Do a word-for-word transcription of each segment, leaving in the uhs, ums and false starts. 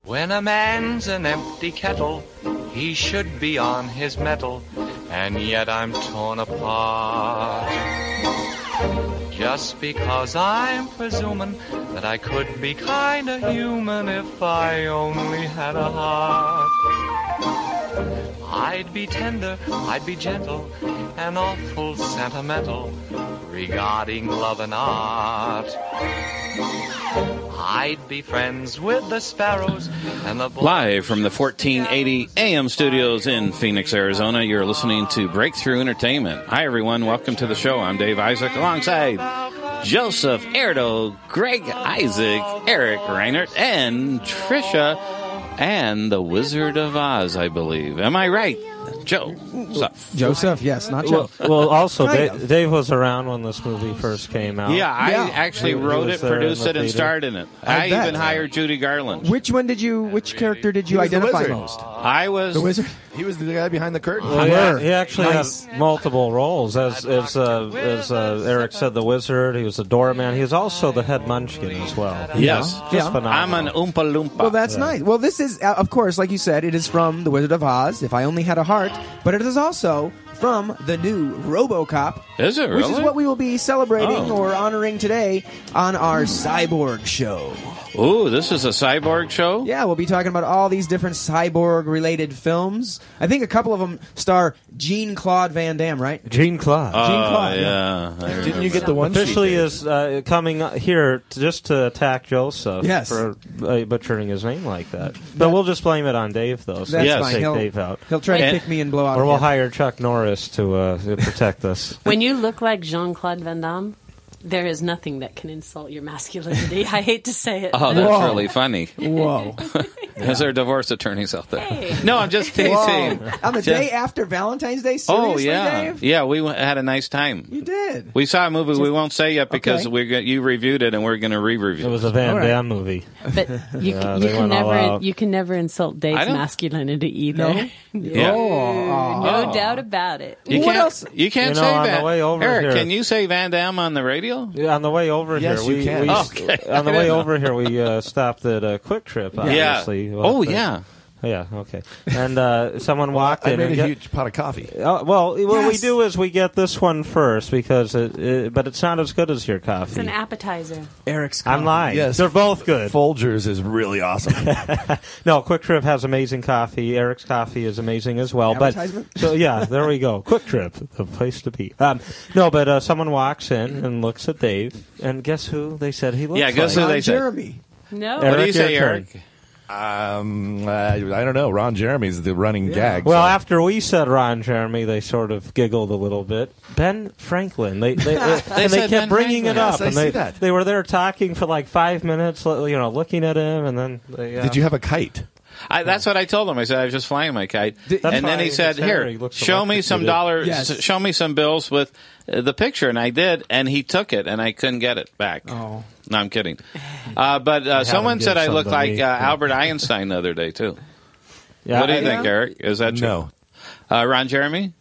When a man's an empty kettle, he should be on his mettle, and yet I'm torn apart. Just because I'm presuming that I could be kinda human if I only had a heart. I'd be tender, I'd be gentle, and awful sentimental regarding love and art. I'd be friends with the sparrows and the... Live from the fourteen eighty A M studios in Phoenix, Arizona, you're listening to Breakthrough Entertainment. Hi, everyone. Welcome to the show. I'm Dave Isaac, alongside Joseph Erdo, Greg Isaac, Eric Reinert, and Trisha, and the Wizard of Oz, I believe. Am I right? Joe. Joseph. Joseph, yes, not Joe. Well, well also, Dave, Dave was around when this movie first came out. Yeah, I Yeah. actually He- he wrote was it, there produced in the it, and theater. starred in it. I I, bet. even hired Judy Garland. Which one did you? Which character did you He was the identify wizard. most? I was... The wizard. He was the guy behind the curtain. Well, Were. yeah, he actually Nice. had multiple roles. As as uh, as uh, Eric said, the wizard. He was the doorman. He was also the head munchkin as well. Yes. Just Yeah. phenomenal. I'm an Oompa Loompa. Well, that's nice. Well, this is, uh, of course, like you said, it is from The Wizard of Oz, If I Only Had a Heart, but it is also from the new RoboCop, Is it which really? is what we will be celebrating Oh. or honoring today on our Cyborg show. Ooh, this is a cyborg show? Yeah, we'll be talking about all these different cyborg-related films. I think a couple of them star Jean-Claude Van Damme, right? Jean Claude. Oh, Jean-Claude, yeah. I Didn't you remember. get the one sheet, Officially Dave? is uh, coming here to, just to attack Joseph Yes. for uh, butchering his name like that. But we'll just blame it on Dave, though. So That's Yes. fine. take He'll, Dave out. he'll try to And- kick me and blow out Or we'll him. hire Chuck Norris to, uh, to protect us. When you look like Jean-Claude Van Damme, there is nothing that can insult your masculinity. I hate to say it. Oh, but- that's Whoa. really funny. Whoa. Is there divorce attorneys out there? Hey. No, I'm just teasing. Whoa. On the Just- day after Valentine's Day? Oh, Seriously, yeah. Dave? Yeah, we went, had a nice time. You did. We saw a movie we won't say yet because Okay. we're go- you reviewed it and we're going to re-review It was a Van All right. Damme movie. But you, Yeah, can, they you can went all never out. you can never insult I Dave's don't- masculinity either. No? Yeah. Oh. No doubt about it. You What can't, else? You can't You know, say on that. the way over Eric, here- can you say Van Damme on the radio? Yeah, on the way over Yes, here, you we, can. we Okay. on the I way didn't over here, we uh, stopped at a Quick Trip. Yeah. Obviously. Oh, Well, yeah. Yeah, okay. And uh, someone walked I in. made and a get- huge pot of coffee. Uh, well, what we Yes. do is we get this one first because, it, it, but it's not as good as your coffee. It's an appetizer. Eric's I'm coffee. lying. Yes. They're both good. Folgers is really awesome. No, Quick Trip has amazing coffee. Eric's coffee is amazing as well. But Advertisement? so yeah, there we go. Quick Trip, the place to be. Um, no, but uh, someone walks in and looks at Dave, and guess who they said he looks Yeah, guess like? who they Ron say? Jeremy. No. Eric, What do you say, your Eric? turn. um, uh, I don't know. Ron Jeremy's the running gag. Well, so- after we said Ron Jeremy, they sort of giggled a little bit. Ben Franklin, they they, they, and they said kept Ben bringing Franklin. it up, Yes, I and see they that. they were there talking for like five minutes, you know, looking at him, and then they, uh, Did you have a kite? I, that's what I told him. I said I was just flying my kite, That's and then why he said, his hair, "Here, he looks show me some electrocuted." dollars. Yes. Show me some bills with uh, the picture." And I did, and he took it, and I couldn't get it back. Oh. No, I'm kidding. Uh, but uh, him someone give said I some look to like uh, me. Yeah. Albert Einstein the other day too. Yeah, what do you I- think, Eric? Is that true? No. Uh, Ron Jeremy?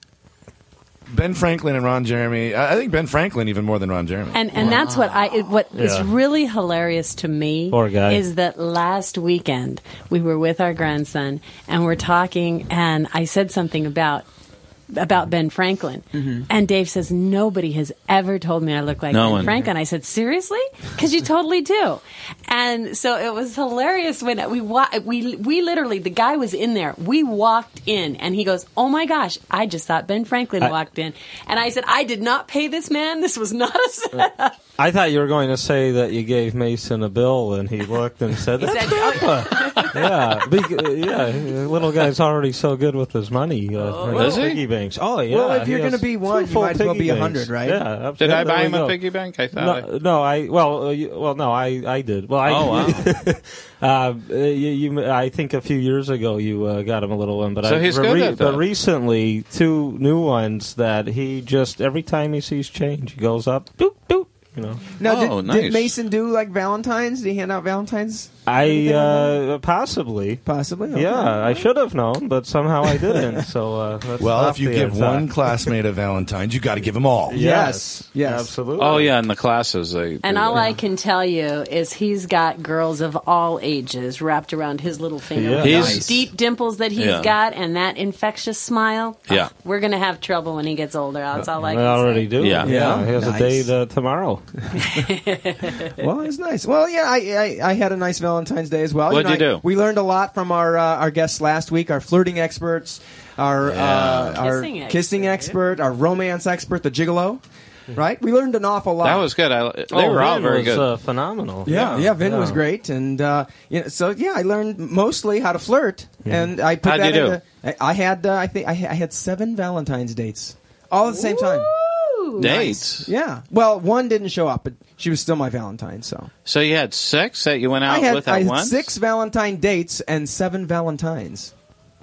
Ben Franklin and Ron Jeremy. I I think Ben Franklin even more than Ron Jeremy. And and that's what I it- what is Yeah. really hilarious to me Poor guy. is that last weekend we were with our grandson and we're talking and I said something about about Ben Franklin and Dave says nobody has ever told me I look like No Ben one. Franklin. I said seriously, because you totally do. And so it was hilarious when we wa- we we literally the guy was in there. We walked in and he goes, "Oh my gosh, I just thought Ben Franklin I- walked in." And I said, "I did not pay this man. This was not a setup." I thought you were going to say that you gave Mason a bill, and he looked and said, He "That's said, "Oh, Grandpa." yeah, big, uh, yeah. Little guy's already so good with his money. Uh, Oh, is he? piggy banks. Oh yeah. Well, if he you're has gonna be two one, you full might as well piggy be a banks. hundred, right? Yeah. Did absolutely. I buy There him we a go. piggy bank? I thought. No, no, I well, uh, you, well, no, I, I did. Well, I, Oh, wow. uh, you, you, I think a few years ago you uh, got him a little one, but So I, he's re- good at But that. recently, two new ones that he just every time he sees change, he goes up, doop doop. you know. Now, Oh, did, nice. did Mason do like Valentine's? Did he hand out Valentine's? I uh, possibly. Possibly. Okay. Yeah, I should have known, but somehow I didn't. So uh, that's Well, off if you the give inside. one classmate a Valentine's, you got to give them all. Yes. Yes. absolutely. Oh yeah, in the classes they. And do all that. I can tell you is he's got girls of all ages wrapped around his little finger. Yeah. With He's- those deep dimples that he's Yeah. got and that infectious smile. Yeah. Oh, we're going to have trouble when he gets older. That's all I I can already say. do. Yeah. yeah. He has Nice. a date uh, tomorrow. Well, it's nice. Well, yeah, I, I I had a nice Valentine's Day as well. What'd know, you I- do? We learned a lot from our uh, our guests last week. Our flirting experts, our uh, our Kissing kissing expert, our romance expert, the gigolo. Right? We learned an awful lot. That was good. I, they oh, were all Vin very was, good. Uh, phenomenal. Yeah, yeah, Vin yeah. was great, and uh, you know, so yeah, I learned mostly how to flirt, and I put How'd that you do? into. I, I had, uh, I think, I, I had seven Valentine's dates, all at the same time. Ooh. Dates. Yeah, well, one didn't show up, but she was still my Valentine. So So you had six that you went out I had, with I at had once. six Valentine dates and seven Valentines.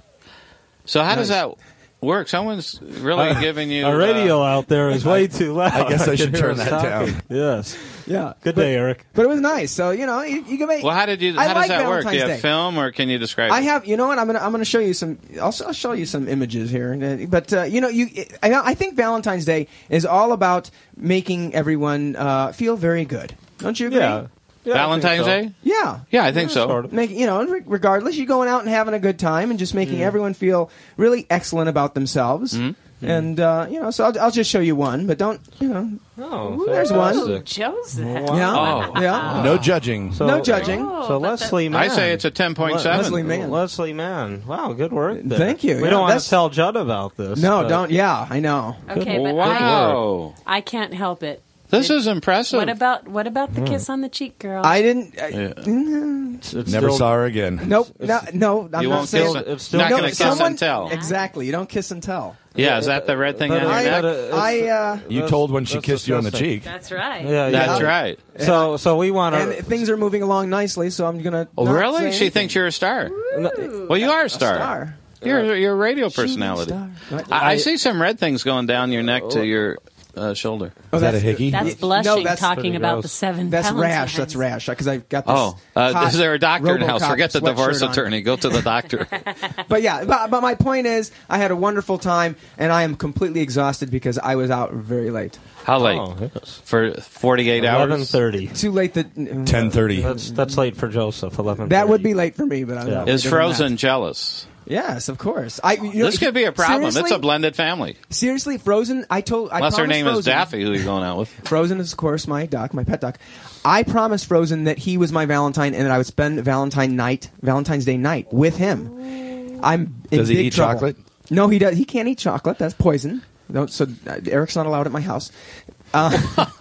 So how does Nice. that work? Someone's really giving you Our radio Uh, out there is way too loud. I guess I should can hear turn us that talking. down. Yes. Yeah, Good but, day, Eric. But it was nice. So you know, you, you can make. well, how did you? I How like does that work? Do you Valentine's have Day. film, or can you describe? I it? have, you know what? I'm gonna I'm gonna show you some. I'll, I'll show you some images here. Uh, But uh, you know, you I, I think Valentine's Day is all about making everyone uh, feel very good. Don't you agree? Yeah. Yeah, I think Valentine's so. Day. Yeah. Yeah, I think so. Sort of. Make you know, re- regardless, you're going out and having a good time and just making Mm. everyone feel really excellent about themselves. Mm-hmm. And uh, you know, so I'll, I'll just show you one, but don't you know? Oh, there's one. fantastic. Joseph. Yeah, Oh. yeah. No judging. So, No judging. Oh, So but Leslie Mann. I say it's a ten point seven. Leslie Mann. Leslie Mann. Wow, good work. there. Thank you. We Yeah, don't want that's- to tell Judd about this. No, but- don't. Yeah, I know. Okay, but I, Wow, I can't help it. this is impressive. What about what about the kiss on the cheek, girl? I didn't. I, Yeah. It's, it's Never still, saw her again. Nope. No, no. I'm You not won't saying. kiss. it's It's still- not No, going to kiss someone- and tell. Exactly. You don't kiss and tell. Yeah, is that the red thing But on your I, neck? but it's- I, uh, You That's- told when she that's kissed you on the disgusting. cheek. That's right. Yeah, That's yeah. right. So, so we want and to. things are moving along nicely, so I'm gonna. Oh, not really? say She anything. thinks you're a star. Well, you are a star. Star. You're you're a radio personality. Star. Right. I, I see some red things going down your neck to your uh, shoulder. Oh, Is that a that's- hickey? That's No, blushing, that's talking pretty about gross. the seven. That's Valentines. rash. That's rash. Because I've got this. Oh, uh, hot is there a doctor in the house? RoboCop Forget the divorce sweatshirt on. attorney. Go to the doctor. But yeah, but, but my point is, I had a wonderful time, and I am completely exhausted because I was out very late. How late? Oh, yes. For forty-eight Eleven hours? thirty. Too late. That Ten thirty. That's that's late for Joseph. Eleven. that would be late for me, but I Yeah. it Is doesn't Frozen matter. jealous? Yes, of course. I. You know, This could be a problem. It's seriously? a blended family. Seriously, Frozen. I told. I Unless her promised name is Frozen- Daffy, who you're going out with. Frozen is, of course, my duck, my pet duck. I promised Frozen that he was my Valentine and that I would spend Valentine night, Valentine's Day night with him. I'm in Does he big eat trouble. chocolate? No, he does. He can't eat chocolate. That's poison. Don't, so uh, Eric's not allowed at my house. Oh,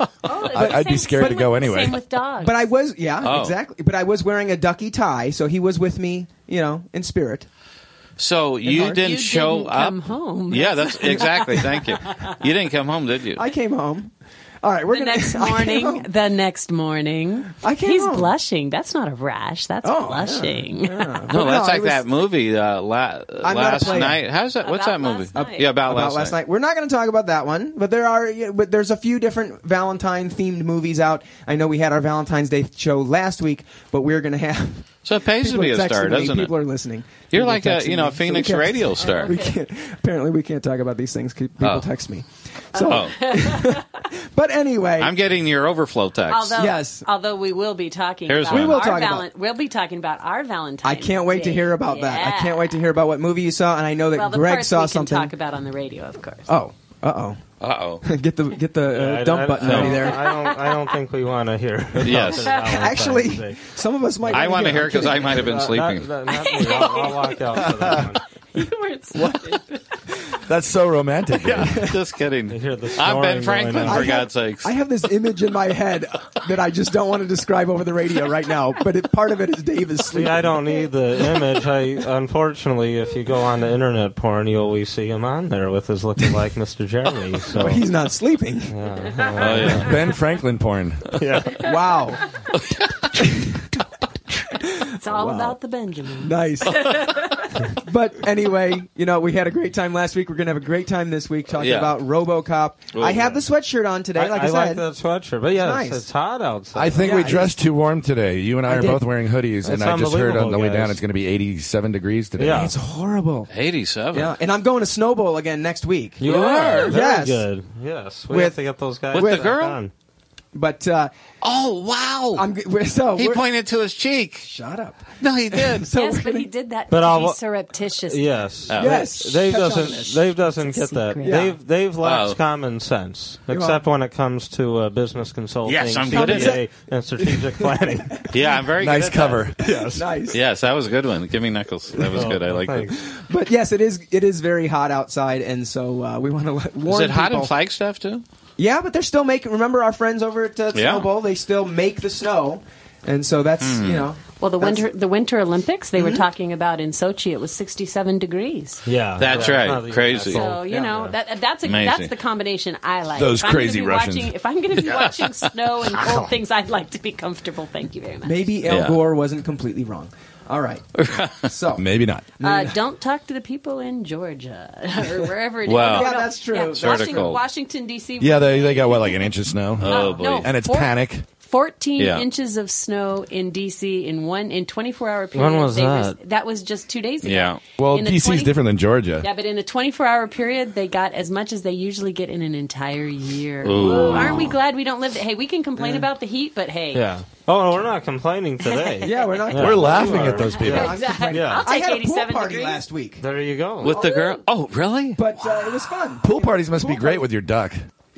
I- I'd be same- scared to same go with- anyway. Same with dogs. But I was, yeah, Oh. exactly. But I was wearing a ducky tie, so he was with me, you know, in spirit. So you heart. didn't you show didn't up. come home. Yeah, that's exactly. Thank you. You didn't come home, did you? I came home. All right, we're The gonna. next I came morning, home. the next morning, I came he's home. blushing. That's not a rash. That's Oh, blushing. Yeah. no, But that's it like was that movie uh, la- I'm not a last player. night. How's that? What's About that movie? last night. Yeah, about, About last night. We're not going to talk about that one, but there are. yeah, But there's a few different Valentine themed movies out. I know we had our Valentine's Day show last week, but we're going to have. So it pays to People be a are texting star, me. doesn't it? People are listening. You're People like are a texting you know me. a Phoenix So we can't- radio star. We can't. Apparently, we can't talk about these things. 'Cause People Oh. text me. So, Oh, but anyway, I'm getting your overflow text. Although, Yes. although we will be talking Here's about one. We will our talk about- valen- we'll be talking about our Valentine. I can't wait to hear about that. I can't wait to hear about what movie you saw, and I know that Well, the Greg parts saw we something. can talk about on the radio, of course. Oh, uh Uh-oh. oh. get the get the uh, I- dump I- button I ready don't- there. I don't. I don't think we want to hear. about Yes. the Valentine's Actually, Day. some of us might. I want to get- hear I'm because I kidding. might have been Uh, sleeping. Not, not me. I'll, I'll walk out for that one. You weren't sleeping. That's so romantic. Just kidding. You hear the I'm Ben snoring Franklin, going on. for I have- God's sakes. I have this image in my head that I just don't want to describe over the radio right now. But it, part of it is Dave is See, sleeping. I don't need the image. I unfortunately, if you go on to internet porn, you always see him on there with his looking like Mister Jeremy. So But he's not sleeping. yeah, Oh, yeah. Ben Franklin porn. yeah. Wow. It's all Wow. about the Benjamin. Nice. But anyway, you know, we had a great time last week. We're going to have a great time this week talking Yeah. about RoboCop. Ooh. I have the sweatshirt on today, like I, I like said. that sweatshirt, but yeah, Nice. it's, it's hot outside. I think Yeah, we it dressed too warm today. You and I, I are did. both wearing hoodies, and It's I just heard on the way unbelievable, down guys. it's going to be eighty-seven degrees today. Yeah. It's horrible. eighty-seven. Yeah, and I'm going to Snowball again next week. you You are are. very Yes. good. Yes, we With- have to get those guys with the back girl? on. But uh, Oh, wow. I'm g- we're- so he we're- pointed to his cheek. Shut up. No, he did. So yes, we're but gonna- he did that But I'll- pretty surreptitiously. Yes, Oh. Yes. Dave Touch on doesn't. this. Dave doesn't It's a get that. secret. Yeah. Dave. Dave lacks Oh. common sense, You're except welcome. when it comes to uh, business consulting, Yes, I'm C good at P A, and strategic planning. Yeah, I'm very Nice good at cover. yes. Nice. That. Yes, that was a good one. Give me Nichols. That was Oh, good. I like it. thanks. But yes, it is. It is very hot outside, and so uh, we want to Is warn it hot people. in Flagstaff, too? Yeah, but they're still making. Remember our friends over at uh, Yeah. Snowball? They still make the snow, and so that's Hmm. you know. Well, the That's- winter the Winter Olympics they were talking about in Sochi. It was sixty-seven degrees. Yeah, That's yeah, right. it's not even Crazy. that So cold. you Yeah. know that that's a, Amazing. that's the combination I like. Those If I'm gonna crazy be Russians. Watching, if I'm going to be watching snow and cold things, I'd like to be comfortable. Thank you very much. Maybe Al Yeah. Gore wasn't completely wrong. All right. So Maybe not. Uh, don't talk to the people in Georgia or wherever. it is. Wow. Yeah, that's true. Yeah, Sorta Washington, cold. Washington D C. Yeah, they they got what, like an inch of snow, Oh, Uh, boy. no, and it's four- panic. fourteen Yeah. inches of snow in D C in one in twenty-four hour period. When was They were- that? that was just two days ago. Yeah. Well, In the D C's twenty different than Georgia. Yeah, but in a twenty-four hour period, they got as much as they usually get in an entire year. Ooh. Ooh, aren't we glad we don't live? Hey, we can complain about the heat, but hey, Yeah. Oh, no, we're not complaining today. yeah, we're not. Yeah. We're laughing You at are. those people. I'm exactly. complaining. Yeah. I'll I take had a pool eighty-seven party degrees. last week, There you go. With the girl? Oh, really? but uh, it was fun. Pool parties must be great with your duck.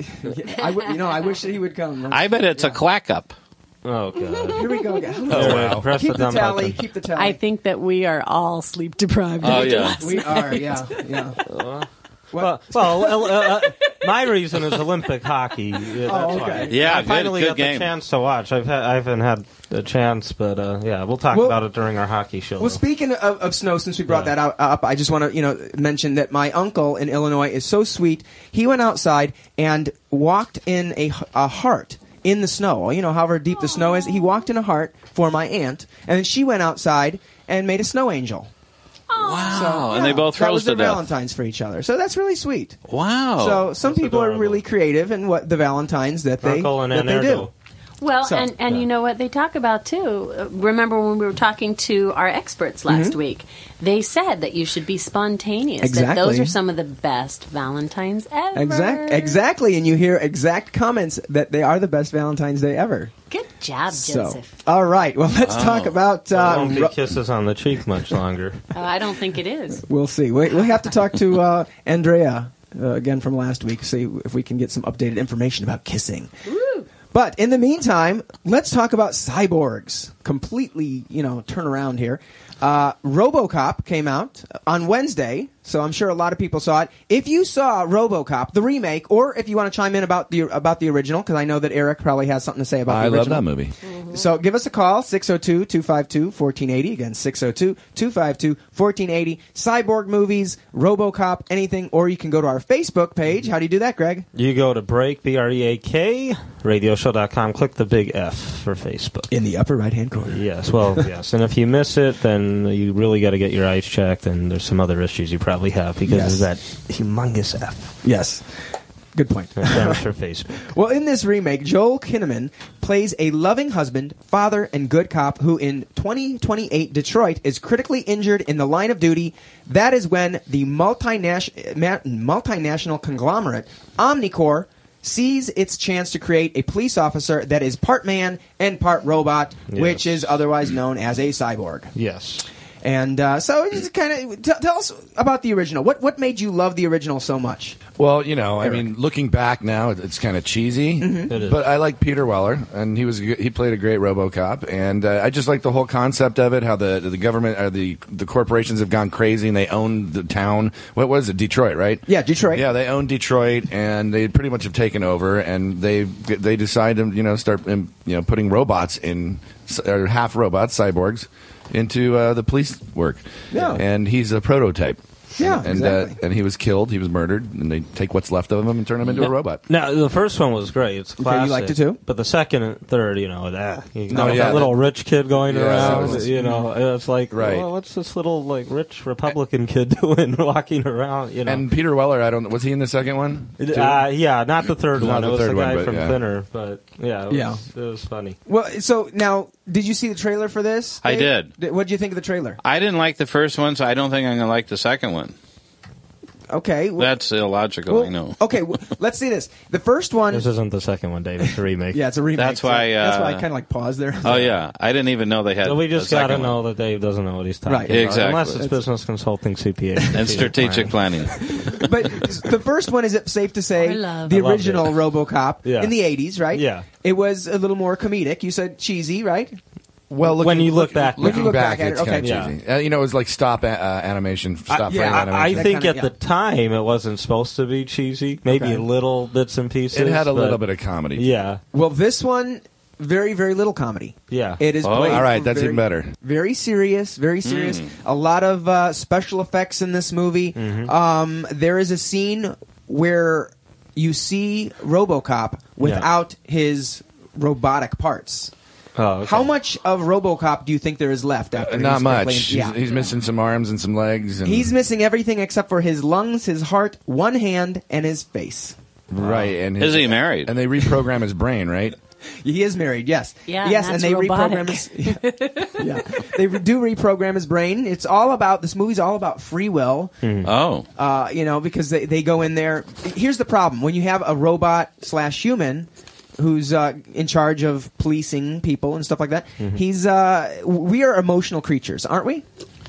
I w- you know, I wish that he would come. I bet it's a quack up. Oh, God. Here we go again. Oh, wow. Press Keep the the dumb tally. button. Keep the tally. I think that we are all sleep deprived. Oh, yeah. we are. Yeah, yeah. Well, well, uh, uh, my reason is Olympic hockey. Yeah, that's Oh, why. okay. Yeah, I good- finally good got game. the chance to watch. I've had, I haven't had a chance, but uh, yeah, we'll talk Well- about it during our hockey show. Well, speaking of, of snow, since we brought Yeah. that out, up, I just want to you know mention that my uncle in Illinois is so sweet. He went outside and walked in a, a heart in the snow. You know, however deep the snow is, he walked in a heart for my aunt, and then she went outside and made a snow angel. Wow. So, Oh, and yeah, they both that froze was to their death. Valentines for each other. So that's really sweet. Wow. so some that's people are adorable. really creative in what the Valentines that they Uncle and that Aunt they do. Erdo. Well, So, and, and you know what they talk about too. Uh, Remember when we were talking to our experts last week? They said that you should be spontaneous. That those Exactly. are some of the best Valentines ever. Exact, exactly, and you hear exact comments that they are the best Valentine's Day ever. Good job, So, Joseph. all right. Well, let's talk about. There Uh, won't be ro- kisses on the cheek much longer. Uh, I don't think it is. We'll see. We, we have to talk to uh, Andrea uh, again from last week, see if we can get some updated information about kissing. But in the meantime, let's talk about cyborgs. Completely, you know, turn around here. Uh, RoboCop came out on Wednesday, so I'm sure a lot of people saw it. If you saw RoboCop, the remake, or if you want to chime in about the about the original, because I know that Eric probably has something to say about I the love original. that movie. So give us a call, six oh two, two five two, one four eight oh. Again, six oh two, two five two, one four eight oh. Cyborg movies, RoboCop, anything, or you can go to our Facebook page. How do you do that, Greg? You go to Break, B R E A K, radio show dot com, click the big F for Facebook. In the upper right-hand corner. Yes, well, yes. And if you miss it, then you really got to get your eyes checked, and there's some other issues you probably have because Yes. of that humongous F. Yes. Good point. That stands for Facebook. Well, in this remake, Joel Kinnaman plays a loving husband, father, and good cop who in twenty twenty-eight Detroit is critically injured in the line of duty. That is when the multinational, ma- multinational conglomerate, Omnicorp, sees its chance to create a police officer that is part man and part robot, which Yes. is otherwise known as a cyborg. Yes. And uh, so, it's kind of t- tell us about the original. What what made you love the original so much? Well, you know, I Eric. mean, looking back now, it's kind of cheesy. Mm-hmm. It is. But I like Peter Weller, and he was a good- he played a great RoboCop, and uh, I just like the whole concept of it. How the the government or the the corporations have gone crazy and they own the town. What was it? Detroit, right? Yeah, Detroit. Yeah, they own Detroit, and they pretty much have taken over, and they they decide to you know start um, you know putting robots in or half robots, cyborgs, into uh, the police work. Yeah. And he's a prototype. Yeah, and exactly. uh, and he was killed. He was murdered, and they take what's left of him and turn him into a robot. Now, the first one was great. It's classic. you liked it too? But the second and third, you know, that, you No, know, yeah, that little that- rich kid going Yeah, around, that was- you know, it's like, Right. well, what's this little, like, rich Republican kid doing walking around, you know? And Peter Weller, I don't. Was he in the second one? too? Uh, yeah, not the third Not one. the It was third the one, guy but from yeah. Thinner, but yeah, it was, Yeah. it was funny. Well, so now, did you see the trailer for this? I Dave? did. What did you think of the trailer? I didn't like the first one, so I don't think I'm going to like the second one. Okay. well- That's illogical, well, I know. Okay, well, let's see this. The first one. This isn't the second one, David. It's a remake. Yeah, it's a remake. That's so why, uh, that's why I kind of like paused there. Oh, yeah. I didn't even know they had So we a just got to second know one. that Dave doesn't know what he's talking Right. about. Exactly. Unless it's That's- business consulting, C P A. And strategic planning. But the first one, is it safe to say, I love the I loved original it. RoboCop Yeah. in the eighties, right? Yeah. It was a little more comedic. You said cheesy, right? Well, looking, When you look back now. looking Look back, back at it's it, kind of okay. cheesy. Uh, you know, it was like stop a- uh, animation, stop yeah, frame I- animation. I That think kinda- at yeah. the time it wasn't supposed to be cheesy. Maybe Okay. little bits and pieces. it had a but- little bit of comedy. Yeah, Well, this one, very, very little comedy. yeah. It is Oh. played All right, for that's very, even better. Very serious, very serious. Mm. A lot of uh, special effects in this movie. Mm-hmm. Um, there is a scene where you see RoboCop without his robotic parts. Oh, okay. How much of RoboCop do you think there is left after? Uh, Not he's much. completely- He's, Yeah. he's missing some arms and some legs. And, He's missing everything except for his lungs, his heart, one hand, and his face. right. And Is his, he married? And they reprogram his brain, right? He is married, yes. Yeah, yes, and and that's they robotic. reprogram his. Yeah, they re- do reprogram his brain. It's all about this movie's all about free will. Oh. Uh, you know, because they they go in there. Here's the problem: when you have a robot slash human who's uh, in charge of policing people and stuff like that, he's uh, we are emotional creatures, aren't we?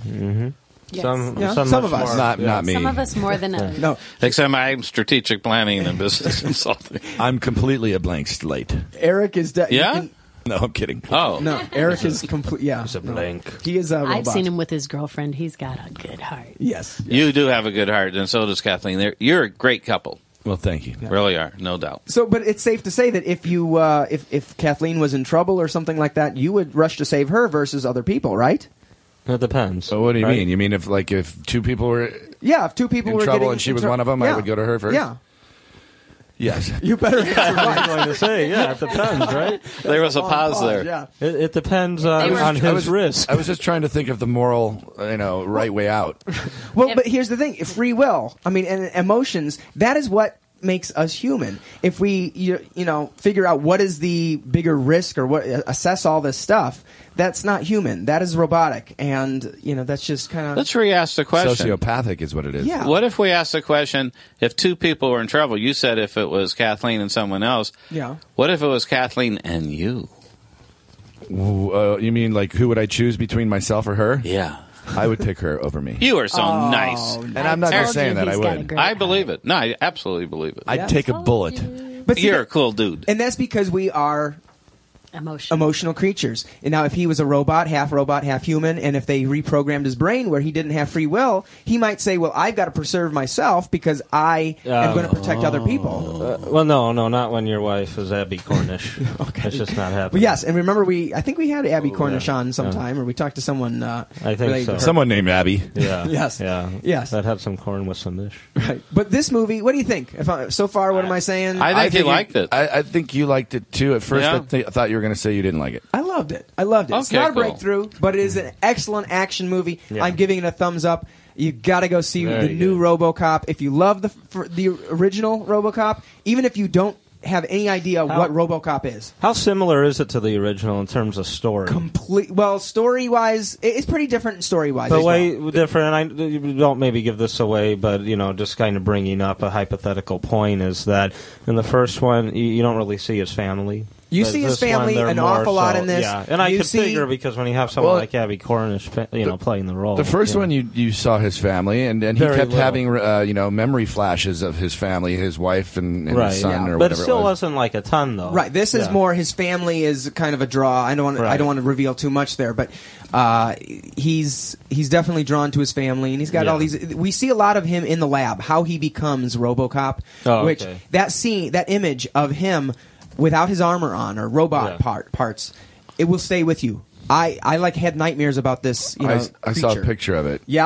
Yes. Some, Yeah, some, some much of us. more, Not yeah. not me. Some of us more than others. No, Except I'm strategic planning and business consulting. I'm completely a blank slate. Eric is. De- you Yeah? can- No, I'm kidding. Oh. no, Eric is complete. Yeah, He's a no. blank. He is a robot. I've seen him with his girlfriend. He's got a good heart. Yes. You do have a good heart, and so does Kathleen. They're, you're a great couple. Well, thank you. Really are, no doubt. So, but it's safe to say that if you, uh, if if Kathleen was in trouble or something like that, you would rush to save her versus other people, right? It depends. So what do you right? mean? You mean if like if two people were Yeah, if two people in were trouble getting and she in was trou- one of them, I Yeah. would go to her first? Yeah, Yes. you better answer I was right. going to say, yeah, it depends, right? There was a pause Pause, there. Yeah. It, it depends on, They were- on I his was, risk. I was just trying to think of the moral, you know, right way out. Well, If- but here's the thing: free will. I mean, and emotions. That is what makes us human. If we, you, you know, figure out what is the bigger risk or what assess all this stuff, that's not human. That is robotic, and you know, that's just kind of Let's re-ask the question. Sociopathic is what it is. yeah. What if we asked the question, if two people were in trouble, you said if it was Kathleen and someone else. Yeah. What if it was Kathleen and you? Ooh, uh, you mean like who would I choose between myself or her? Yeah. I would pick her over me. You are so Oh, nice. And I'm not told just saying you that. I he's got a would. great I heart. believe it. No, I absolutely believe it. I'd take a bullet. But see, You're a that- cool dude. and that's because we are Emotion. emotional creatures. And now, if he was a robot, half robot, half human, and if they reprogrammed his brain where he didn't have free will, he might say, "Well, I've got to preserve myself because I am Oh. going to protect other people." Uh, well, no, no, not when your wife is Abby Cornish. Okay. It's just not happening. But yes, and remember, we I think we had Abby Cornish yeah. on sometime, or we talked to someone. Uh, I think related so. to her. Someone named Abby. Yeah. Yes. Yeah. Yes. That had some corn with some ish. Right. But this movie, what do you think? If I, so far, what am I saying? I think he liked it. I, I think you liked it too. At first, Yeah. I, th- I thought you were going to say you didn't like it. I loved it. I loved it. it's Okay, not a cool. breakthrough, but it is an excellent action movie. Yeah. I'm giving it a thumbs up. You got to go see Very the new good. RoboCop. If you love the for the original RoboCop, even if you don't have any idea How- what RoboCop is, How similar is it to the original in terms of story? complete. Well, story wise, it's pretty different story wise. But way different. And I you don't maybe give this away, but you know, just kind of bringing up a hypothetical point is that in the first one, you, you don't really see his family. You But see his this one, family they're an more awful lot so- in this. Yeah, and I You could see- figure because when you have someone Well, like Abby Cornish, you know, playing the role. The first you know. one, you you saw his family, and, and he Very kept little. having uh, you know memory flashes of his family, his wife, and, and right, his son, yeah. or but it whatever still it was. wasn't like a ton though. Right. This is Yeah. more his family is kind of a draw. I don't want. I Right. don't want to reveal too much there, but uh, he's he's definitely drawn to his family, and he's got Yeah. all these. We see a lot of him in the lab, how he becomes RoboCop. Oh, which okay. that scene, that image of him without his armor on or robot Yeah. part parts, it will stay with you. I I like had nightmares about this. You know, I, I saw a creature. picture of it. Yeah.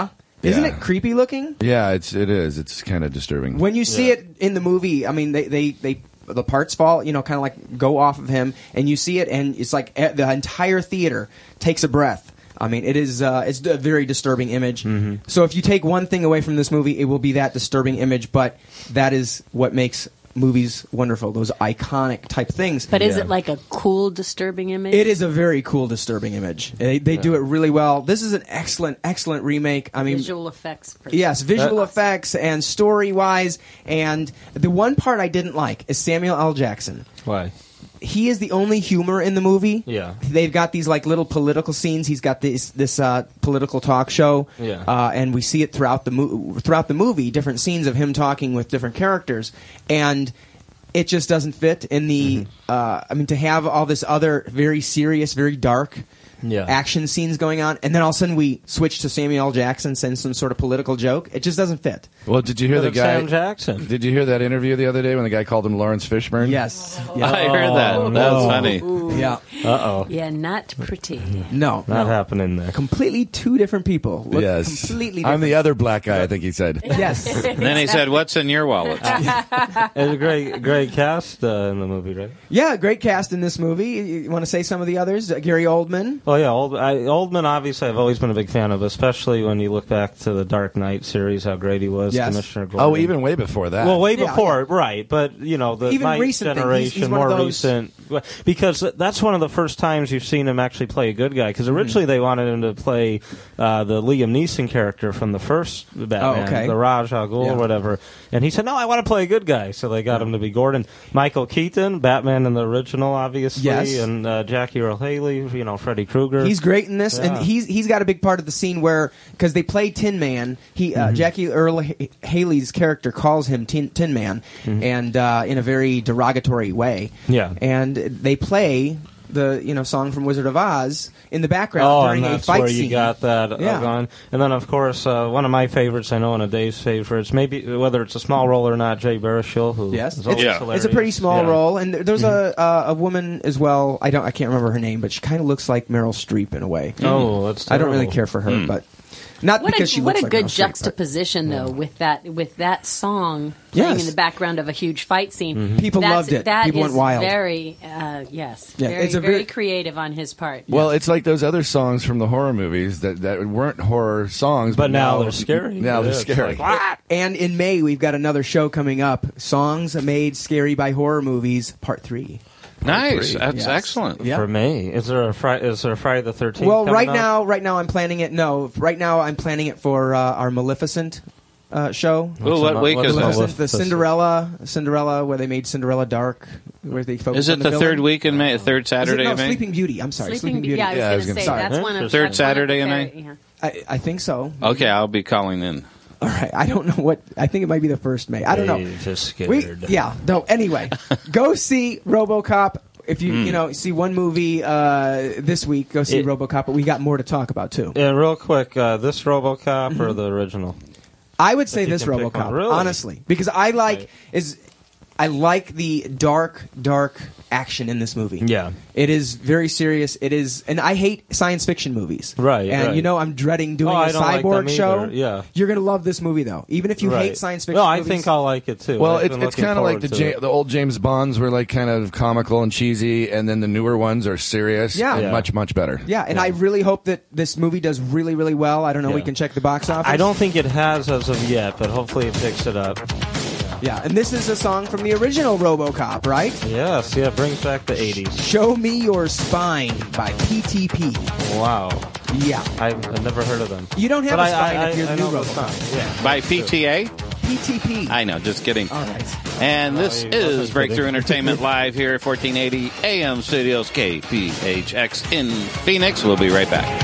Isn't Yeah. it creepy looking? Yeah, it's it is. It's kind of disturbing. When you see Yeah. it in the movie, I mean, they, they, they the parts fall, you know, kind of like go off of him, and you see it, and it's like eh, the entire theater takes a breath. I mean, it is uh, it's a very disturbing image. Mm-hmm. So if you take one thing away from this movie, it will be that disturbing image. But that is what makes movies wonderful. Those iconic type things. But is Yeah. it like a cool, disturbing image? It is a very cool, disturbing image. They, they do it really well. This is an excellent, excellent remake. I mean, Visual effects. person. yes, visual Uh, effects and story wise. And the one part I didn't like is Samuel L. Jackson. Why? He is the only humor in the movie. Yeah. They've got these like little political scenes. He's got this this uh, political talk show. Yeah. Uh, and we see it throughout the mo- throughout the movie, different scenes of him talking with different characters, and it just doesn't fit in the. Mm-hmm. Uh, I mean, to have all this other very serious, very dark. Yeah. Action scenes going on, and then all of a sudden we switch to Samuel L. Jackson saying some sort of political joke. It just doesn't fit. Well, did you hear But the it's guy? Sam Jackson. Did you hear that interview the other day when the guy called him Lawrence Fishburne? Yes. I Yeah. heard that. Oh, That was no. funny. Yeah. Uh-oh. Yeah, not pretty. No. Not no. happening there. Completely two different people. Look Yes. Completely different. I'm the other black guy. I think he said. Yes. And then he said, "What's in your wallet?" It's a great, great cast uh, in the movie, right? Yeah, great cast in this movie. You, you want to say some of the others? Uh, Gary Oldman. Oh yeah, Old, I, Oldman. Obviously, I've always been a big fan of, especially when you look back to the Dark Knight series, how great he was, Yes. Commissioner Gordon. Oh, even way before that. Well, way Yeah, before, right? But you know, the Even my recent thing. generation, He's- he's one more of those- recent, because that's one of the first times you've seen him actually play a good guy. Because originally Mm-hmm. they wanted him to play uh, the Liam Neeson character from the first Batman, Oh, okay. the Raj Al Ghul Yeah. or whatever, and he said, "No, I want to play a good guy." So they got him to be Gordon. Michael Keaton, Batman in the original, obviously, Yes. and uh, Jackie Earle Haley, you know, Freddy Krueger. He's great in this, Yeah. and he's he's got a big part of the scene where because they play Tin Man. He uh, Jackie Earle H- Haley's character calls him Tin, Tin Man, and uh, in a very derogatory way. Yeah. and they play the you know song from Wizard of Oz in the background Oh, during and a that's fight where scene. you got that uh, Yeah. going. And then, of course, uh, one of my favorites, I know one of Dave's favorites, maybe whether it's a small role or not, Jay Baruchel, who Yes, is it's, always Yeah. hilarious. it's a pretty small Yeah. role, and there's a uh, a woman as well. I don't, I can't remember her name, but she kind of looks like Meryl Streep in a way. Oh, that's I don't really terrible. care for her, but not What because a, she what looks a like good Meryl Streep, but- juxtaposition, though, with that with that song playing Yes. in the background of a huge fight scene. Mm-hmm. People That's- loved it. That People is went wild. Very, uh, yes, Yeah, very, it's a very very- creative on his part. Well, it's like those other songs from the horror movies that, that weren't horror songs, But now they're scary. Now they're Yeah, it's scary. like, "What?" And in May, we've got another show coming up: Songs Made Scary by Horror Movies, Part Three. Nice. Three. That's Yes. excellent. Yeah. For me, is there a Fri- is there a Friday the thirteenth? Well, right now, right now, I'm planning it. No, right now, I'm planning it for uh, our Maleficent uh, show. Well, what week is Maleficent, that? the Cinderella, Cinderella, where they made Cinderella dark, where they focused Is on it the the third villain. week in May? Third Is it- Saturday no, in May? Sleeping Beauty. I'm sorry, Sleeping, Sleeping Beauty. Yeah, I was Yeah, I going was to gonna say say. that's Huh? one of Third that's one of Saturday the in very- May? yeah. I, I think so. Okay, I'll be calling in. All right, I don't know what. I think it might be the first May. I don't know. Just scared. We, yeah. No. Anyway, go see RoboCop. If you Hmm. you know see one movie uh, this week, go see It- RoboCop. But we got more to talk about too. Yeah, real quick, uh, this RoboCop or the original? I would say you this can pick RoboCop, one. Really? honestly, because I like Right. is I like the dark, dark action in this movie. Yeah. It is very serious. It is, and I hate science fiction movies. Right, And right. you know, I'm dreading doing Oh, a I don't like cyborg them show. either, yeah. You're gonna love this movie though, even if you Right. hate science fiction. No, I movies. think I'll like it too. Well, I've it's been it's looking kind of like forward the to ja- it. the old James Bonds were like kind of comical and cheesy, and then the newer ones are serious. Yeah. and Yeah. much much better. Yeah, and I really hope that this movie does really, really well. I don't know. We Yeah. can check the box office. I don't think it has as of yet, but hopefully it picks it up. Yeah, and this is a song from the original RoboCop, right? Yes, yeah, it brings back the eighties. "Show Me Your Spine" by P T P. Wow, Yeah, I've, I've never heard of them. you don't have But a I- spine I- if you're I the new know the RoboCop. song, yeah. By P T A? P T P. I know, just kidding. All right. And this he wasn't is Breakthrough kidding. Entertainment live here at fourteen eighty A M Studios, K P H X in Phoenix. We'll be right back.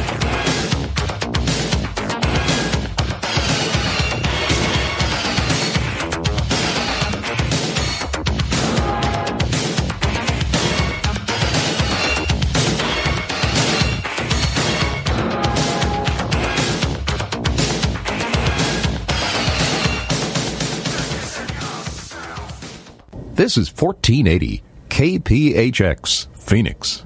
This is fourteen eighty K P H X, Phoenix.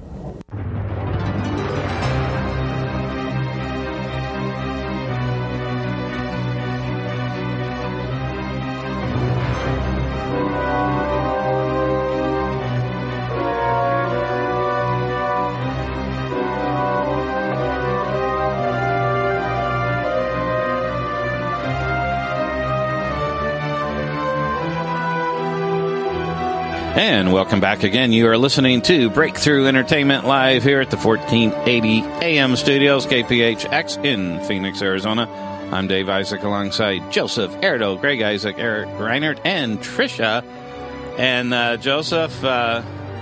And welcome back again. You are listening to Breakthrough Entertainment live here at the fourteen eighty A M studios, K P H X in Phoenix, Arizona. I'm Dave Isaac alongside Joseph Erdo, Greg Isaac, Eric Reinert, and Tricia. And uh, Joseph, uh,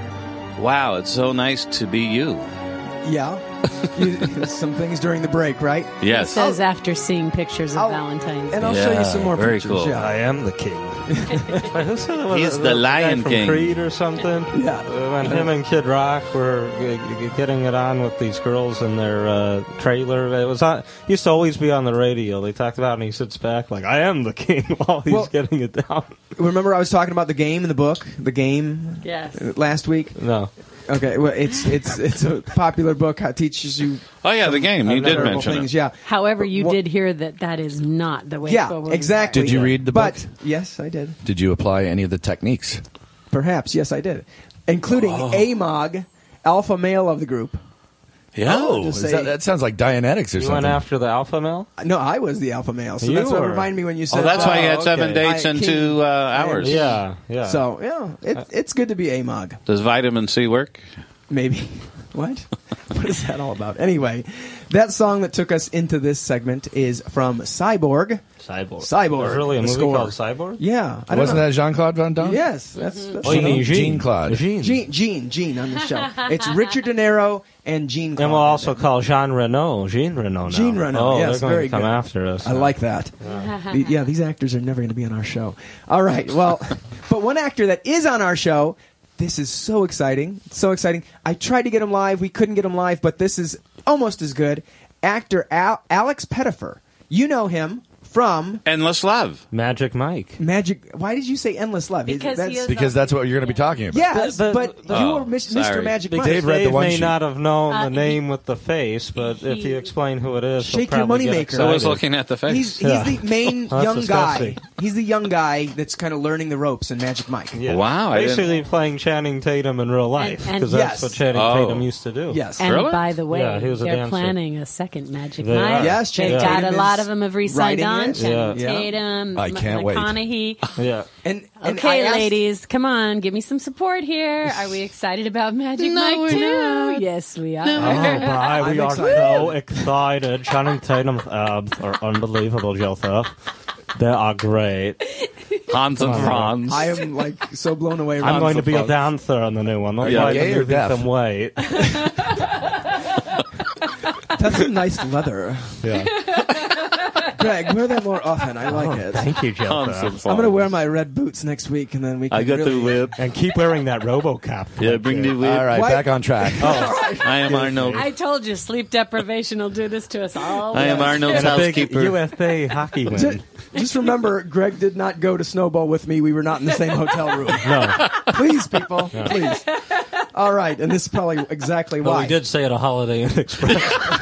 wow, it's so nice to be you. Yeah. You, some things during the break, right? Yes. It says after seeing pictures of I'll- Valentine's And Day. I'll show Yeah, you some more very pictures. cool. Yeah. I am the king. Wait, who said it was He's it? the guy Lion from King. Creed or something? Yeah. Uh, when him and Kid Rock were g- g- getting it on with these girls in their uh, trailer, it was on, used to always be on the radio. They talked about it, and he sits back like, I am the king, while he's Well- getting it down. Remember I was talking about the game in the book? The game Yes. uh, last week? No. Okay, well, it's it's it's a popular book that teaches you Oh, yeah, the game. You did terrible mention things. it. Yeah. However, you Wha- did hear that that is not the way Yeah, forward. exactly. Did you read the book? But yes, I did. Did you apply any of the techniques? Perhaps, yes, I did, including A M O G, alpha male of the group. Yeah. Oh, Is say- that, that sounds like Dianetics or You something. went after the alpha male? No, I was the alpha male, so You that's what were. reminded me when you said. Oh, that's why you had Oh, seven okay. dates I- in King- two uh, hours. Yeah, yeah. So yeah, it, it's good to be A M O G. Does vitamin C work? Maybe. What? What is that all about? Anyway, that song that took us into this segment is from Cyborg. Cyborg. Cyborg. There's really a The movie score. called Cyborg? Yeah, I don't Wasn't know. that Jean-Claude Van Damme? Yes, that's, that's Oh, you mean Jean. Jean-Claude. Jean. Gene, Gene, Gene on the show. It's Richard De Niro and Gene. And we'll Claude. also call Jean Reno Jean Reno now. Jean Reno, Oh, yes, they're going very to come good. after us. I like that. The- yeah, these actors are never going to be on our show. All right, well, but one actor that is on our show, this is so exciting, so exciting. I tried to get him live, we couldn't get him live, but this is almost as good. Actor Al- Alex Pettifer. You know him from Endless Love. Magic Mike. Magic. Why did you say Endless Love? Because That's- he is Because that's what you're going to be talking about. Yes, But- but, but- you Oh, were Mis- sorry. Mister Magic Because Mike. Dave read the Dave one may sheet. not have known Uh, the name with the face, but if he- you explain who it is, he'll Shake your probably moneymaker. get So I was excited. looking at the face. He's, he's Yeah. the main That's young guy. disgusting. He's the young guy that's kind of learning the ropes in Magic Mike. Yeah. Wow, I didn't- Basically playing Channing Tatum in real life, And- and- because that's Yes. what Channing Oh. Tatum used to do. Yes. And Really? by the way, Yeah, he was a they're dancer. planning a second Magic They Mike. are. Yes, They've Channing got Tatum a lot is of them have re-signed writing on. it. Channing Yeah. Tatum, I can't wait. McConaughey. Yeah. And, and Okay, I asked- ladies, come on, give me some support here. Are we excited about Magic Mike too? Yes, we are. Oh, my, we I'm are excited. so excited. Channing Tatum's abs are unbelievable, Joseph. They are great. Hans and Franz. I am like so blown away. I'm Ron. going to be a folks. dancer on the new one. That's you why gay I'm or losing deaf? some weight. That's a nice leather. Yeah. Greg, wear that more often. I like it. Thank you, Hans and Joseph. Franz. I'm going to wear my red boots next week, and then we can I got really... the whip. And keep wearing that RoboCop. Yeah, bring the whip. All right, What? back on track. I am Arnold. I told you, sleep deprivation will do this to us all. I am Arnold's And a big housekeeper. U S A hockey win. Just, just remember, Greg did not go to Snowball with me. We were not in the same hotel room. No. Please, people, please. All right, and this is probably exactly But why. we did say at a Holiday Inn Express.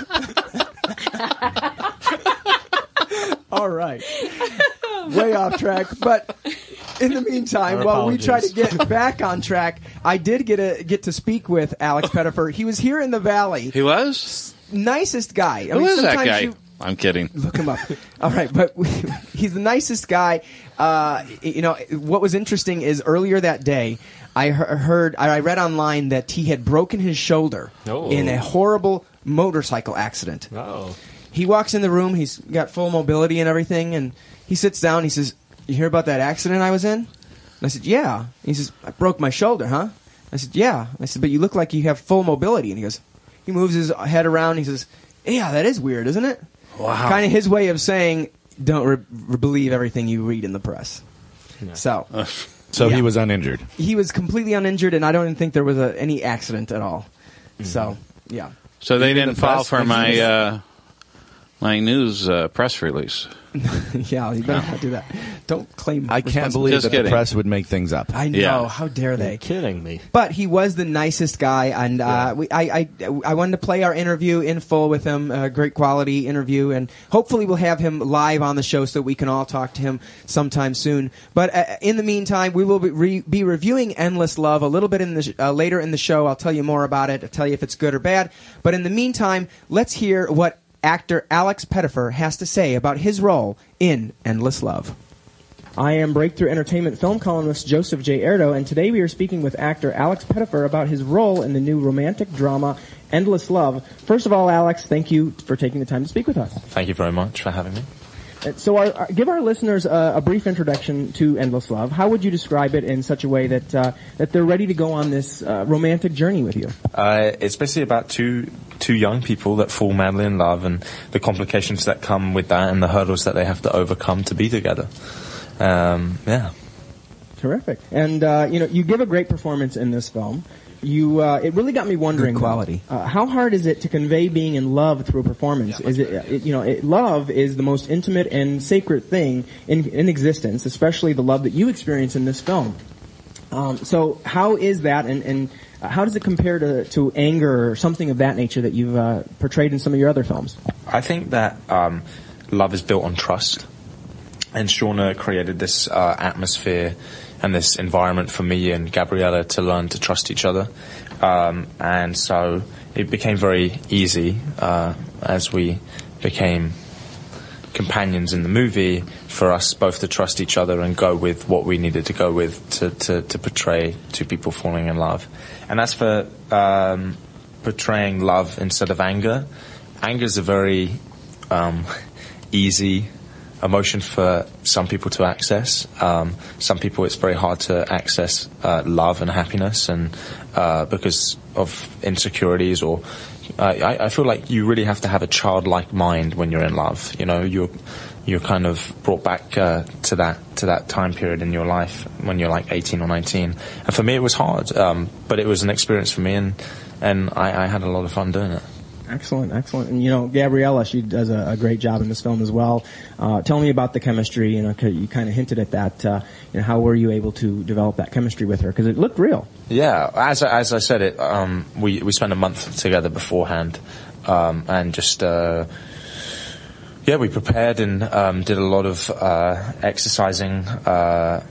All right. Way off track. But in the meantime, Our while we try to apologies. get back on track, I did get a get to speak with Alex Pettifer. He was here in the Valley. He was? Nicest guy. I Who mean, is that sometimes guy? you- I'm kidding. Look him up. All right, but we, he's the nicest guy. Uh, you know, what was interesting is earlier that day, I he- heard, I read online that he had broken his shoulder Oh. in a horrible motorcycle accident. Oh. He walks in the room. He's got full mobility and everything, and he sits down. He says, "You hear about that accident I was in?" And I said, "Yeah." He says, "I broke my shoulder, huh?" I said, "Yeah." I said, "But you look like you have full mobility." And he goes, he moves his head around. He says, "Yeah, that is weird, isn't it?" Wow. Kind of his way of saying, "Don't re- re- believe everything you read in the press." So So Yeah. he was uninjured. he was completely uninjured, and I don't even think there was a, any accident at all. So yeah. So they Even didn't the fall press for thinks my he was- uh, my news uh, press release. Yeah, you better not do that. Don't claim. I can't responsibility. believe Just that the kidding. press would make things up. I know. Yeah. How dare they? You're kidding me. But he was the nicest guy, and uh, we, I, I, I wanted to play our interview in full with him. A great quality interview, and hopefully we'll have him live on the show so that we can all talk to him sometime soon. But uh, in the meantime, we will be, re- be reviewing Endless Love a little bit in the sh- uh, later in the show. I'll tell you more about it. I'll tell you if it's good or bad. But in the meantime, let's hear what actor Alex Pettifer has to say about his role in Endless Love. I am Breakthrough Entertainment film columnist Joseph J. Erdo, and today we are speaking with actor Alex Pettifer about his role in the new romantic drama Endless Love. First of all, Alex, thank you for taking the time to speak with us. Thank you very much for having me. So our, our, give our listeners a, a brief introduction to Endless Love. How would you describe it in such a way that uh, that they're ready to go on this uh, romantic journey with you? Uh, it's basically about two two young people that fall madly in love and the complications that come with that and the hurdles that they have to overcome to be together. Um, yeah. Terrific. And, uh, you know, you give a great performance in this film. You, uh, it really got me wondering. Good quality. Uh, how hard is it to convey being in love through a performance? Yeah, is it, it, you know, it, love is the most intimate and sacred thing in, in existence, especially the love that you experience in this film. Um, so how is that, and, and how does it compare to, to anger or something of that nature that you've uh, portrayed in some of your other films? I think that um, love is built on trust, and Shauna created this uh, atmosphere and this environment for me and Gabriella to learn to trust each other. Um, and so it became very easy uh, as we became companions in the movie for us both to trust each other and go with what we needed to go with to, to, to portray two people falling in love. And as for um, portraying love instead of anger, anger is a very um, easy emotion for some people to access. Um, some people it's very hard to access uh, love and happiness, and uh, because of insecurities or uh, I, I feel like you really have to have a childlike mind when you're in love. You know, you're you're kind of brought back uh, to that to that time period in your life when you're like eighteen or nineteen. And for me, it was hard, um, but it was an experience for me, and and I, I had a lot of fun doing it. Excellent, excellent. And, you know, Gabriella, she does a, a great job in this film as well. Uh, tell me about the chemistry. You know, 'cause you kind of hinted at that. Uh, you know, how were you able to develop that chemistry with her? Because it looked real. Yeah, as I, as I said, it. Um, we we spent a month together beforehand, um, and just uh, yeah, we prepared and um, did a lot of uh, exercising, uh,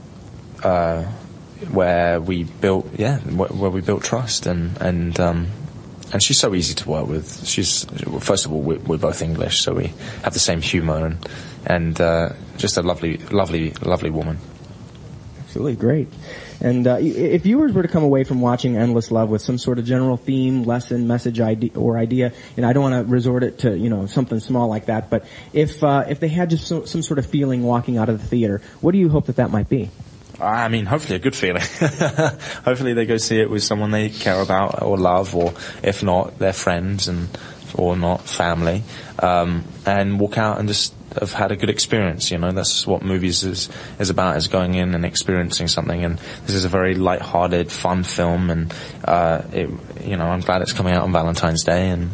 uh, where we built yeah, where, where we built trust and and. Um, And she's so easy to work with. She's, first of all, we're, we're both English, so we have the same humour, and, and uh, just a lovely, lovely, lovely woman. Absolutely great. And uh, if viewers were to come away from watching Endless Love with some sort of general theme, lesson, message, idea, or idea, and I don't want to resort it to, you know, something small like that, but if uh, if they had just so, some sort of feeling walking out of the theater, what do you hope that that might be? I mean, hopefully a good feeling. Hopefully they go see it with someone they care about or love, or if not, their friends, and or not, family, um, and walk out and just have had a good experience. You know, that's what movies is is about, is going in and experiencing something. And this is a very light-hearted, fun film, and uh, it, you know, I'm glad it's coming out on Valentine's Day, and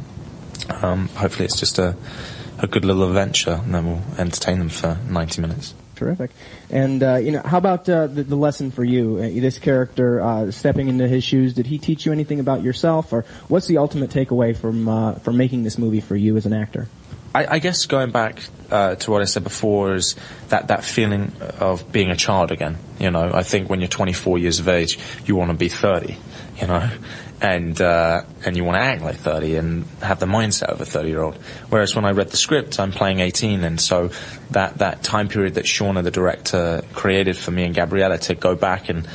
um, hopefully it's just a a good little adventure, and then we'll entertain them for ninety minutes. Terrific. And, uh, you know, how about uh, the, the lesson for you? Uh, this character, uh, stepping into his shoes, did he teach you anything about yourself? Or what's the ultimate takeaway from uh, from making this movie for you as an actor? I, I guess going back uh, to what I said before is that, that feeling of being a child again. You know, I think when you're twenty-four years of age, you want to be thirty, you know, and uh, and you want to act like thirty and have the mindset of a thirty-year-old. Whereas when I read the script, I'm playing eighteen, and so that, that time period that Shauna, the director, created for me and Gabriella to go back and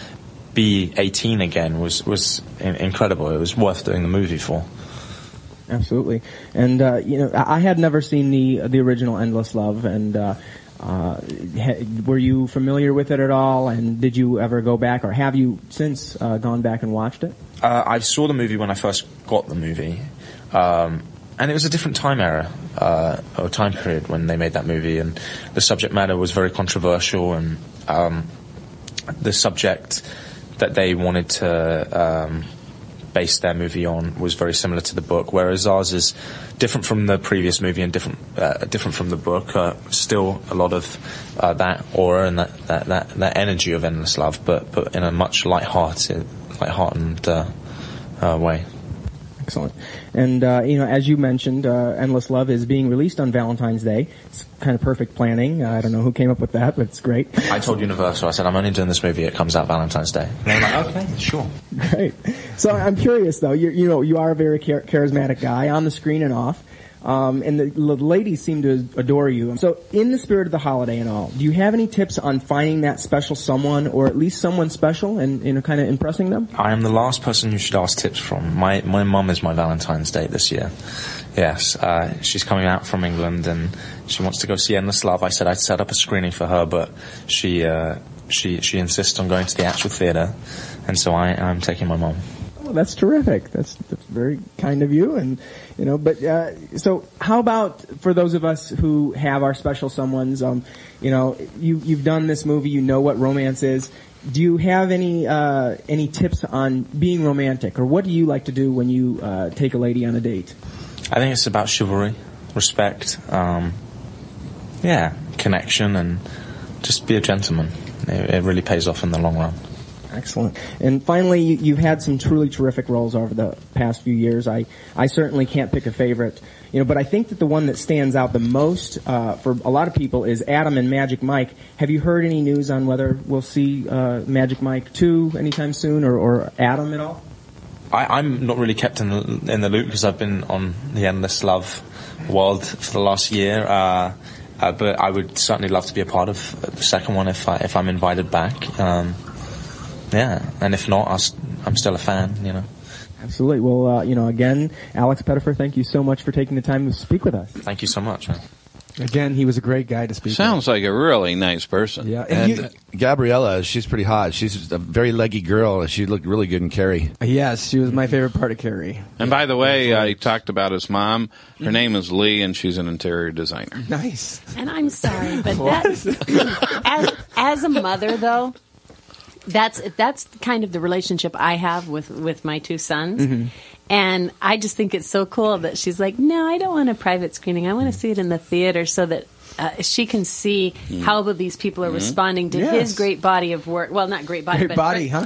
be eighteen again was, was incredible. It was worth doing the movie for. Absolutely. And, uh, you know, I had never seen the the original Endless Love, and uh, uh, ha- were you familiar with it at all? And did you ever go back, or have you since uh, gone back and watched it? Uh, I saw the movie when I first got the movie, um, and it was a different time era, uh, or time period when they made that movie, and the subject matter was very controversial, and um, the subject that they wanted to um, base their movie on was very similar to the book, whereas ours is different from the previous movie and different uh, different from the book. Uh, still a lot of uh, that aura and that, that, that, that energy of Endless Love, but, but in a much light-hearted, light-hearted uh, uh, way. Excellent. And, uh, you know, as you mentioned, uh, Endless Love is being released on Valentine's Day. It's kind of perfect planning. Uh, I don't know who came up with that, but it's great. I told Universal, I said, I'm only doing this movie, it comes out Valentine's Day. And they were like, okay, sure. Great. So I'm curious, though. You're, you know, you are a very char- charismatic guy on the screen and off. Um, and the, the ladies seem to adore you. So, in the spirit of the holiday and all, do you have any tips on finding that special someone, or at least someone special, and you know, kind of impressing them? I am the last person you should ask tips from. My my mum is my Valentine's Day this year. Yes, uh, she's coming out from England and she wants to go see Endless Love. I said I'd set up a screening for her, but she uh, she she insists on going to the actual theatre, and so I I'm taking my mum. Oh, that's terrific. That's, that's very kind of you, and you know. But uh, so, how about for those of us who have our special someones? Um, you know, you you've done this movie. You know what romance is. Do you have any uh, any tips on being romantic, or what do you like to do when you uh, take a lady on a date? I think it's about chivalry, respect, um, yeah, connection, and just be a gentleman. It, it really pays off in the long run. Excellent. And finally, you, you've had some truly terrific roles over the past few years. I, I certainly can't pick a favorite, you know, but I think that the one that stands out the most uh, for a lot of people is Adam and Magic Mike. Have you heard any news on whether we'll see uh, Magic Mike two anytime soon, or, or Adam at all? I, I'm not really kept in the, in the loop because I've been on the Endless Love world for the last year. Uh, uh, but I would certainly love to be a part of the second one if I if I'm invited back. Um, yeah, and if not, I'll, I'm still a fan. You know. Absolutely. Well, uh, you know, again, Alex Pettyfer, thank you so much for taking the time to speak with us. Thank you so much, man. Again, he was a great guy to speak Sounds with. like a really nice person. Yeah, And you, uh, Gabriella, she's pretty hot. She's a very leggy girl. She looked really good in Carrie. yes, she was my favorite part of Carrie. And by the way, uh, he talked about his mom. Her name is Lee, and she's an interior designer. Nice. And I'm sorry, but that, as as a mother, though, that's that's kind of the relationship I have with, with my two sons. Mm-hmm. And I just think it's so cool that she's like, no, I don't want a private screening. I want to see it in the theater so that uh, she can see mm. how these people are mm-hmm. responding to yes. his great body of work. Well, not great body, great but body, huh?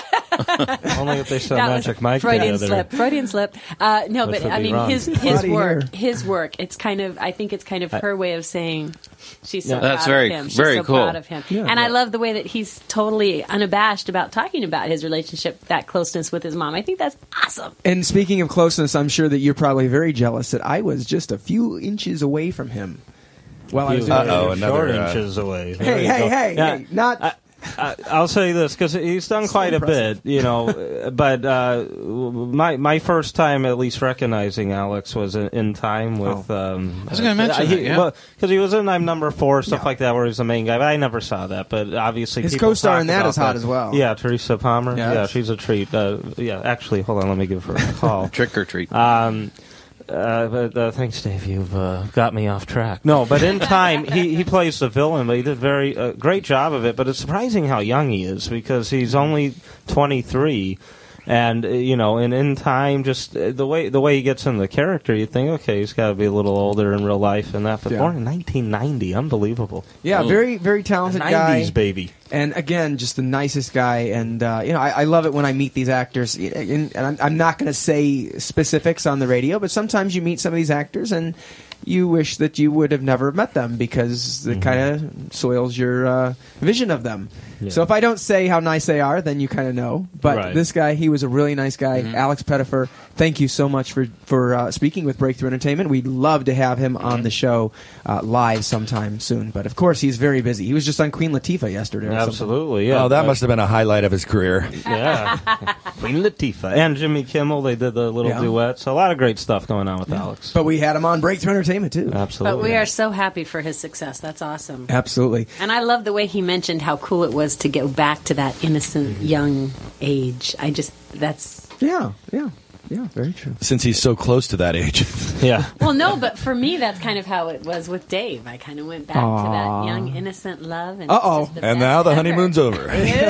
Only if they saw that Magic was Mike Freudian together. slip. Freudian slip. Uh, no, Which but would I be mean wrong. his his Body work. here. His work. It's kind of. I think it's kind of her way of saying she's so Yeah. proud That's very- of him. She's very so cool. proud of him. Yeah. and I love the way that he's totally unabashed about talking about his relationship, that closeness with his mom. I think that's awesome. And speaking of closeness, I'm sure that you're probably very jealous that I was just a few inches away from him. Well, I was You- doing Uh-oh, you're another, short uh, inches away. There Hey, you hey, go. hey, Yeah, hey, not... I, I, I'll say this because he's done So quite a impressive. bit, you know. But uh, my my first time at least recognizing Alex was in, in Time with. Oh. Um, I was gonna mention he, that, yeah. well, because he was in I'm Number Four, stuff Yeah. like that, where he's the main guy. But I never saw that. But obviously, His people co-star talk in that about is hot as well. Yeah, Teresa Palmer. Yes. Yeah, she's a treat. Uh, yeah, actually, hold on, let me give her a call. Trick or treat. Um, uh, but, uh, thanks, Dave. You've uh, got me off track. No, but in Time, he, he plays the villain, but he did a very uh, great job of it. But it's surprising how young he is because he's only twenty-three. And uh, you know, in in Time, just uh, the way the way he gets in the character, you think, okay, he's got to be a little older in real life and that. But Yeah. born in nineteen ninety, unbelievable. Yeah, very, very talented nineties guy. baby. And again, just the nicest guy. And, uh, you know, I, I love it when I meet these actors. And, and I'm, I'm not going to say specifics on the radio, but sometimes you meet some of these actors and you wish that you would have never met them because it Mm-hmm. kind of soils your uh, vision of them. Yeah. So if I don't say how nice they are, then you kind of know. But Right. this guy, he was a really nice guy. Alex Pettyfer, thank you so much for, for uh, speaking with Breakthrough Entertainment. We'd love to have him on the show uh, live sometime soon. But of course, he's very busy. He was just on Queen Latifah yesterday. Or something. Absolutely, yeah. Oh, that Uh, must have been a highlight of his career. Yeah. Queen Latifah. And Jimmy Kimmel, they did the little Yeah. duet. So a lot of great stuff going on with Alex. But we had him on Breakthrough Entertainment, too. Absolutely. But we are so happy for his success. That's awesome. Absolutely. And I love the way he mentioned how cool it was to go back to that innocent young age. I just, that's... Yeah, yeah, yeah, very true. Since he's so close to that age. Yeah. Well, no, but for me, that's kind of how it was with Dave. I kind of went back Aw. to that young, innocent love. And Uh-oh. it's just the And best now the ever. honeymoon's over.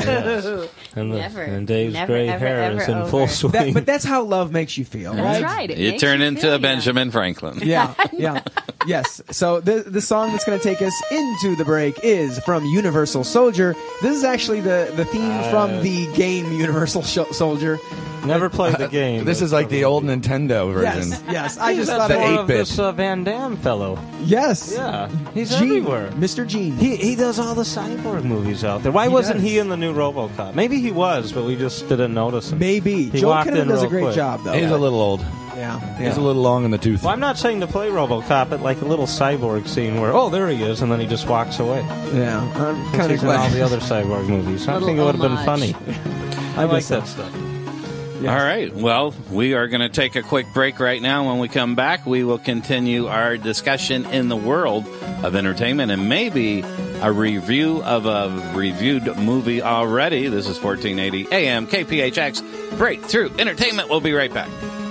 Ew. And, the, Never. and Dave's Never, gray ever, hair ever is in over. full swing. That, but that's how love makes you feel, That's right? right. It You makes turn you into feel a young. Benjamin Franklin. Yeah, yeah, yes. So the the song that's going to take us into the break is from Universal Soldier. This is actually the the theme Uh, from the game Universal Sho- Soldier. Never played the game. This is like the old Nintendo version. Yes, yes. I just That's thought the more it, eight of bit. this uh, Van Damme fellow. yes. Yeah, he's Gene, everywhere. Mister Gene. He he does all the cyborg movies out there. Why He wasn't does. he in the new RoboCop? Maybe he was, but we just didn't notice him. Maybe He Joel walked Kinnaman in does a real great quick. job, though. He's a little old. Yeah, He's a yeah. little long in the tooth. Well, I'm not saying to play RoboCop, but like a little cyborg scene where, oh, there he is, and then he just walks away. Yeah, I'm Kind kind of of all glad. the other cyborg movies. I Little think it would have been homage. funny. I like guess so. that stuff. All right. Well, we are going to take a quick break right now. When we come back, we will continue our discussion in the world of entertainment and maybe a review of a reviewed movie already. This is fourteen eighty A M K P H X Breakthrough Entertainment. We'll be right back.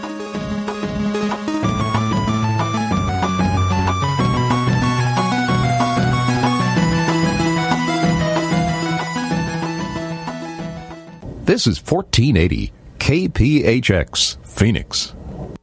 This is fourteen eighty K P H X, Phoenix.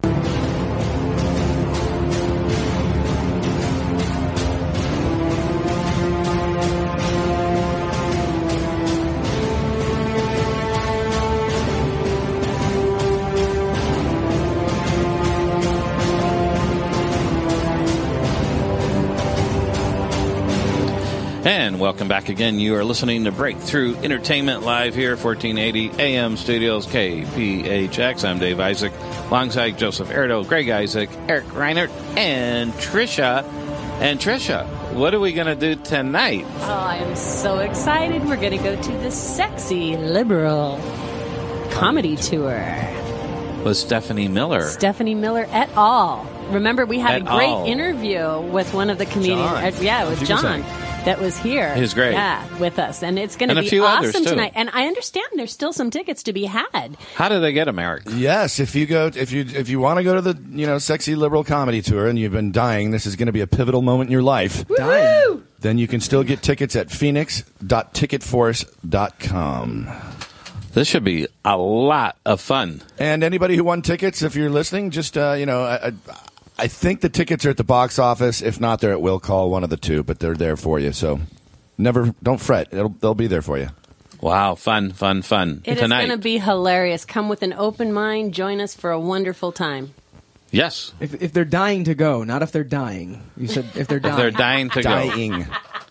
And welcome back again. You are listening to Breakthrough Entertainment live here, fourteen eighty A M Studios, K P H X. I'm Dave Isaac, alongside Joseph Erdo, Greg Isaac, Eric Reinert, and Trisha. And Trisha, what are we going to do tonight? Oh, I am so excited. We're going to go to the Sexy Liberal comedy tour. With Stephanie Miller. Stephanie Miller et al. Remember, we had Et a great al. interview with one of the comedians. John. Uh, yeah, with She was John. like- That was here. He was great. Yeah, with us. And it's going to And a be few others, awesome too. tonight. And I understand there's still some tickets to be had. How do they get them, Eric? Yes, if you go, if you if you want to go to the you know sexy liberal comedy tour and you've been dying, this is going to be a pivotal moment in your life. Dying. Then you can still get tickets at phoenix dot ticket force dot com. This should be a lot of fun. And anybody who won tickets, if you're listening, just uh, you know, I, I, I think the tickets are at the box office. If not, they're at Will Call, one of the two, but they're there for you. So never, don't fret. It'll, they'll be there for you. Wow, fun, fun, fun. It is tonight. going to be hilarious. Come with an open mind. Join us for a wonderful time. Yes. If, if they're dying to go, not if they're dying. You said if they're If dying. they're dying to go. Dying.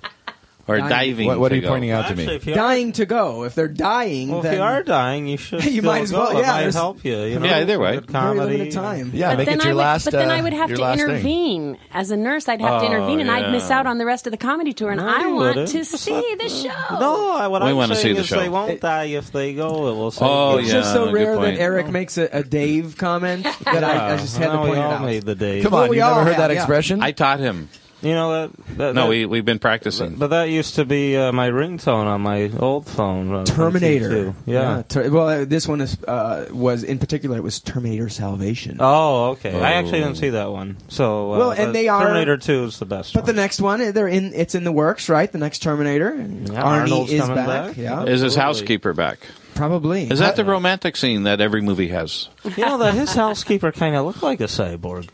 Or Dying. diving What, what to are you go. pointing out to Actually, me? if you are, dying to go. If they're dying, well, if then you are dying, you should. You still might as well, go. It yeah, might there's- help you. you know, Yeah, either way. Good very comedy. limited time. Yeah, but make then it your I would, last. But then uh, I would have your to last thing. intervene. As a nurse, I'd have to Oh, intervene, and I'd yeah. miss out on the rest of the comedy tour. And No, I you want wouldn't. to It's see not- the show. No, I- what We I'm wanna saying see the is show. they won't It- die if they go. It will say. Oh, It's yeah. just so good rare that point. Eric makes a, a Dave comment that I, I just had to Well, point we it all out. made the day. Come Well, on, we you all never heard have, that yeah. expression? I taught him. You know that. that No, that, we, we've been practicing. But that used to be uh, my ringtone on my old phone. uh, Terminator. T two. Yeah. ter- well, uh, this one is uh, was in particular. It was Terminator Salvation. Oh, okay. I actually Oh. didn't see that one. So, uh, Well, and but they are- Terminator Two is the best. But the one. next one, they're in. It's in the works, right? The next Terminator. And Yeah, Arnie Arnold's is coming back. back. Yeah, Is his Absolutely. housekeeper back? probably. Is that the romantic scene that every movie has? You know that his housekeeper kind of looked like a cyborg.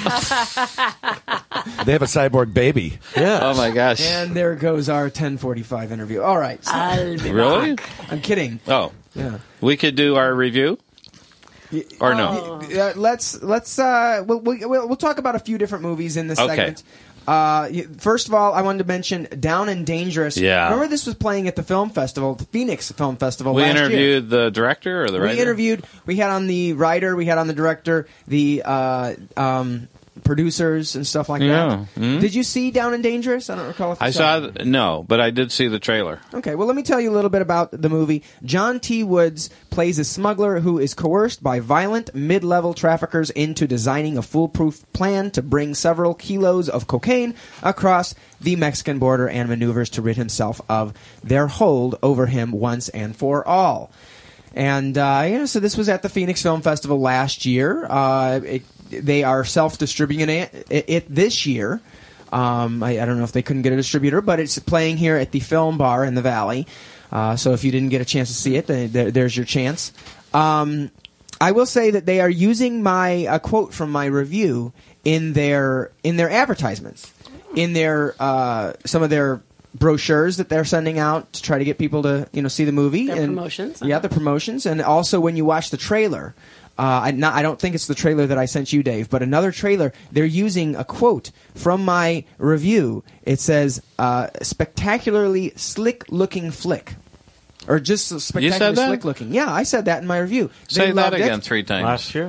They have a cyborg baby. Yeah. Oh, my gosh. And there goes our ten forty-five interview. All right, so- I'll be Really? back. I'm kidding. Oh, Yeah. we could do our review? Or no? Uh, let's let's uh, we'll, we'll we'll talk about a few different movies in this Okay. segment. Uh, y- first of all, I wanted to mention Down and Dangerous. Yeah. Remember this was playing at the film festival, the Phoenix Film Festival We last year. interviewed the director or the writer? We interviewed. We had on the writer. We had on the director. The uh, um, producers and stuff like Yeah. that. Mhm. Did you see Down and Dangerous? I don't recall if you I saw saw, it. th- no, but I did see the trailer. Okay, well, let me tell you a little bit about the movie. John T. Woods plays a smuggler who is coerced by violent mid-level traffickers into designing a foolproof plan to bring several kilos of cocaine across the Mexican border and maneuvers to rid himself of their hold over him once and for all. And uh, you know, so this was at the Phoenix Film Festival last year. Uh, it, they are self-distributing it, it, it this year. Um, I, I don't know if they couldn't get a distributor, but it's playing here at the Film Bar in the Valley. Uh, so if you didn't get a chance to see it, then there, there's your chance. Um, I will say that they are using my a quote from my review in their in their advertisements, in their uh, some of their brochures that they're sending out to try to get people to you know see the movie. Their and, promotions, Yeah, uh-huh. the promotions, and also when you watch the trailer. Uh, I, not, I don't think it's the trailer that I sent you, Dave, but another trailer. They're using a quote from my review. It says, uh, "Spectacularly slick-looking flick," or just spectacularly that? slick-looking. Yeah, I said that in my review. They Say that loved it. again three times. Last year.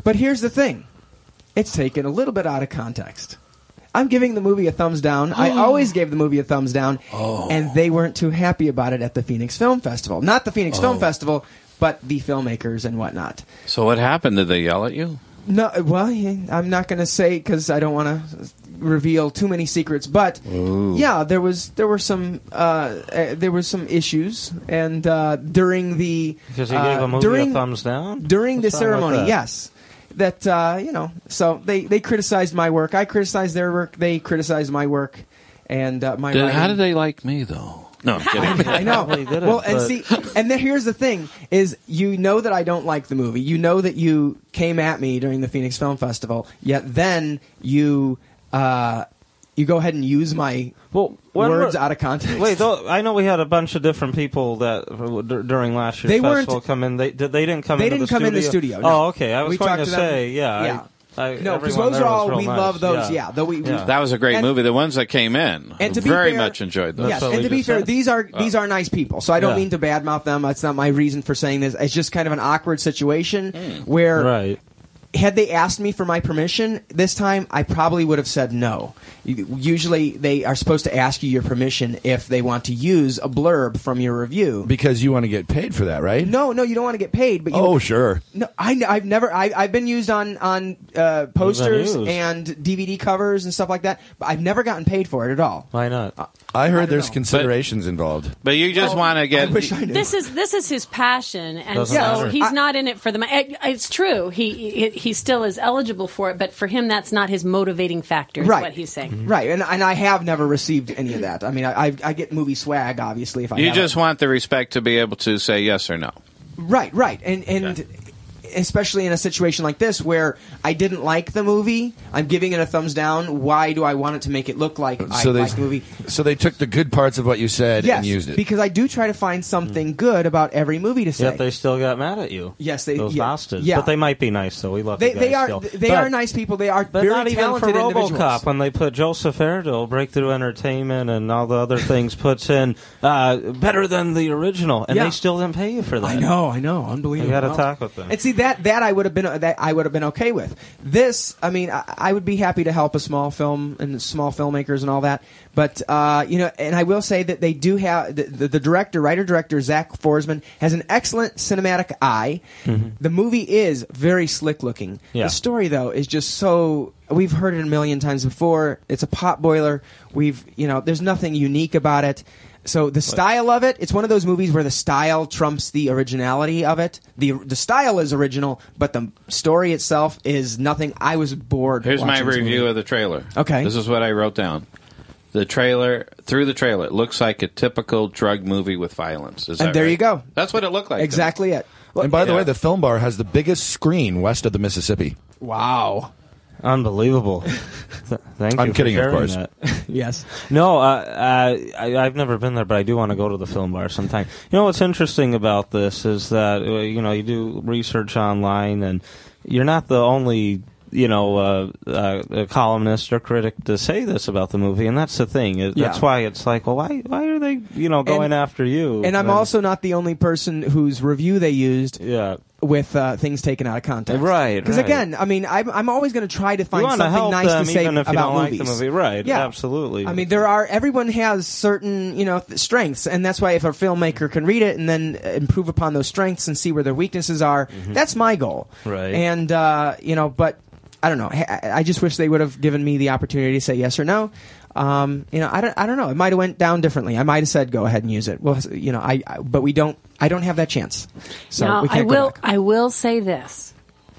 But here's the thing. It's taken a little bit out of context. I'm giving the movie a thumbs down. I always gave the movie a thumbs down, Oh. and they weren't too happy about it at the Phoenix Film Festival. Not the Phoenix Oh. Film Festival, but the filmmakers and whatnot. So what happened? Did they yell at you? No, well, I'm not going to say because I don't want to reveal too many secrets. But yeah, there was there were some uh, uh, there were some issues, and uh, during the Because he uh, gave a movie during, a thumbs down? during What's the wrong with ceremony. that? Yes, that uh, you know. So they they criticized my work. I criticized their work. They criticized my work, and uh, my. Did, writing. how did they like me though? No, I'm kidding. I know. Probably didn't, Well, and but- see, and then here's the thing: is you know that I don't like the movie. You know that you came at me during the Phoenix Film Festival. Yet then you uh, you go ahead and use my Well, when words were- out of context. Wait, though, I know we had a bunch of different people that uh, d- during last year's They weren't- festival come in. They did, they didn't come. They into didn't the come in studio? the studio, Oh, no. okay. I was We going talked to to them. say, yeah, Yeah. I, I, No, because everyone those there are was all real we nice. love those. Yeah, though we, we Yeah. That was a great And- movie. The ones that came in, And to be very fair- much enjoyed those. Yes, what and we to be just fair, said. these are these are nice people. So I don't Yeah. mean to badmouth them. That's not my reason for saying this. It's just kind of an awkward situation where Right. had they asked me for my permission this time, I probably would have said no. Usually, they are supposed to ask you your permission if they want to use a blurb from your review. Because you want to get paid for that, right? No, no, you don't want to get paid. But you, Oh, sure. no, I, I've never. I, I've been used on on uh, posters used. and D V D covers and stuff like that. But I've never gotten paid for it at all. Why not? I heard don't there's know. considerations involved. But you just want to I get. wish I knew. This is this is his passion, and Doesn't so matter. he's I- not in it for the money. It- It's true. He, he he still is eligible for it, but for him, that's not his motivating factor. Is Right. what he's saying. Right, and and I have never received any of that. I mean, I I, I get movie swag, obviously. If I You have just it. want the respect to be able to say yes or no. right, right, and and. Especially in a situation like this where I didn't like the movie, I'm giving it a thumbs down. Why do I want it to make it look like I So they, like the movie? so they took the good parts of what you said Yes, and used it. because I do try to find something good about every movie to say. Yet they still got mad at you. Yes, they- those yeah, bastards. yeah. But they might be nice, though. We love they the they guys are still. they But- are nice people. They are But very not even for talented individuals. RoboCop when they put Joseph Erdo, Breakthrough Entertainment, and all the other things puts in uh, better than the original, and Yeah. they still didn't pay you for that. I know, I know, unbelievable. You got to talk with them. And see that that I would have been that I would have been okay with. This, I mean, I, I would be happy to help a small film and small filmmakers and all that. But uh, you know, and I will say that they do have the, the, the director, writer director Zach Forsman has an excellent cinematic eye. The movie is very slick looking. Yeah. The story though is just so. We've heard it a million times before. It's a pot boiler. We've you know, there's nothing unique about it. So the style of it, it's one of those movies where the style trumps the originality of it. The the style is original, but the story itself is nothing. I was bored. Here's my watching this review movie. of the trailer. Okay. This is what I wrote down. The trailer, through the trailer, it looks like a typical drug movie with violence. Is And that there right? you go. That's what it looked like. to me. Exactly it. and by the yeah. way, the film bar has the biggest screen west of the Mississippi. Wow. Unbelievable. Th- Thank you I'm for kidding, of sharing course. that. Yes. No, uh, uh, I, I've never been there, but I do want to go to the film bar sometime. You know what's interesting about this is that uh, you know you do research online, and you're not the only you know uh, uh, a columnist or critic to say this about the movie, and that's the thing. It- That's Yeah. why it's like, well, why why are they you know going And- after you? And I'm when- also not the only person whose review they used yeah. with uh, things taken out of context. Right, Because right. again, I mean, I'm, I'm always going to try to You find want to something help nice them to say even if you about don't movies. like the movie, right? Yeah. Absolutely. I mean, there are everyone has certain you know th- strengths, and that's why if a filmmaker can read it and then improve upon those strengths and see where their weaknesses are, that's my goal. Right. And uh, you know, but I don't know. I, I just wish they would have given me the opportunity to say yes or no. Um, you know, I don't. I don't know. It might have went down differently. I might have said, "Go ahead and use it." Well, you know, I. I but we don't. I don't have that chance. So now, we can't I go will. back. I will say this,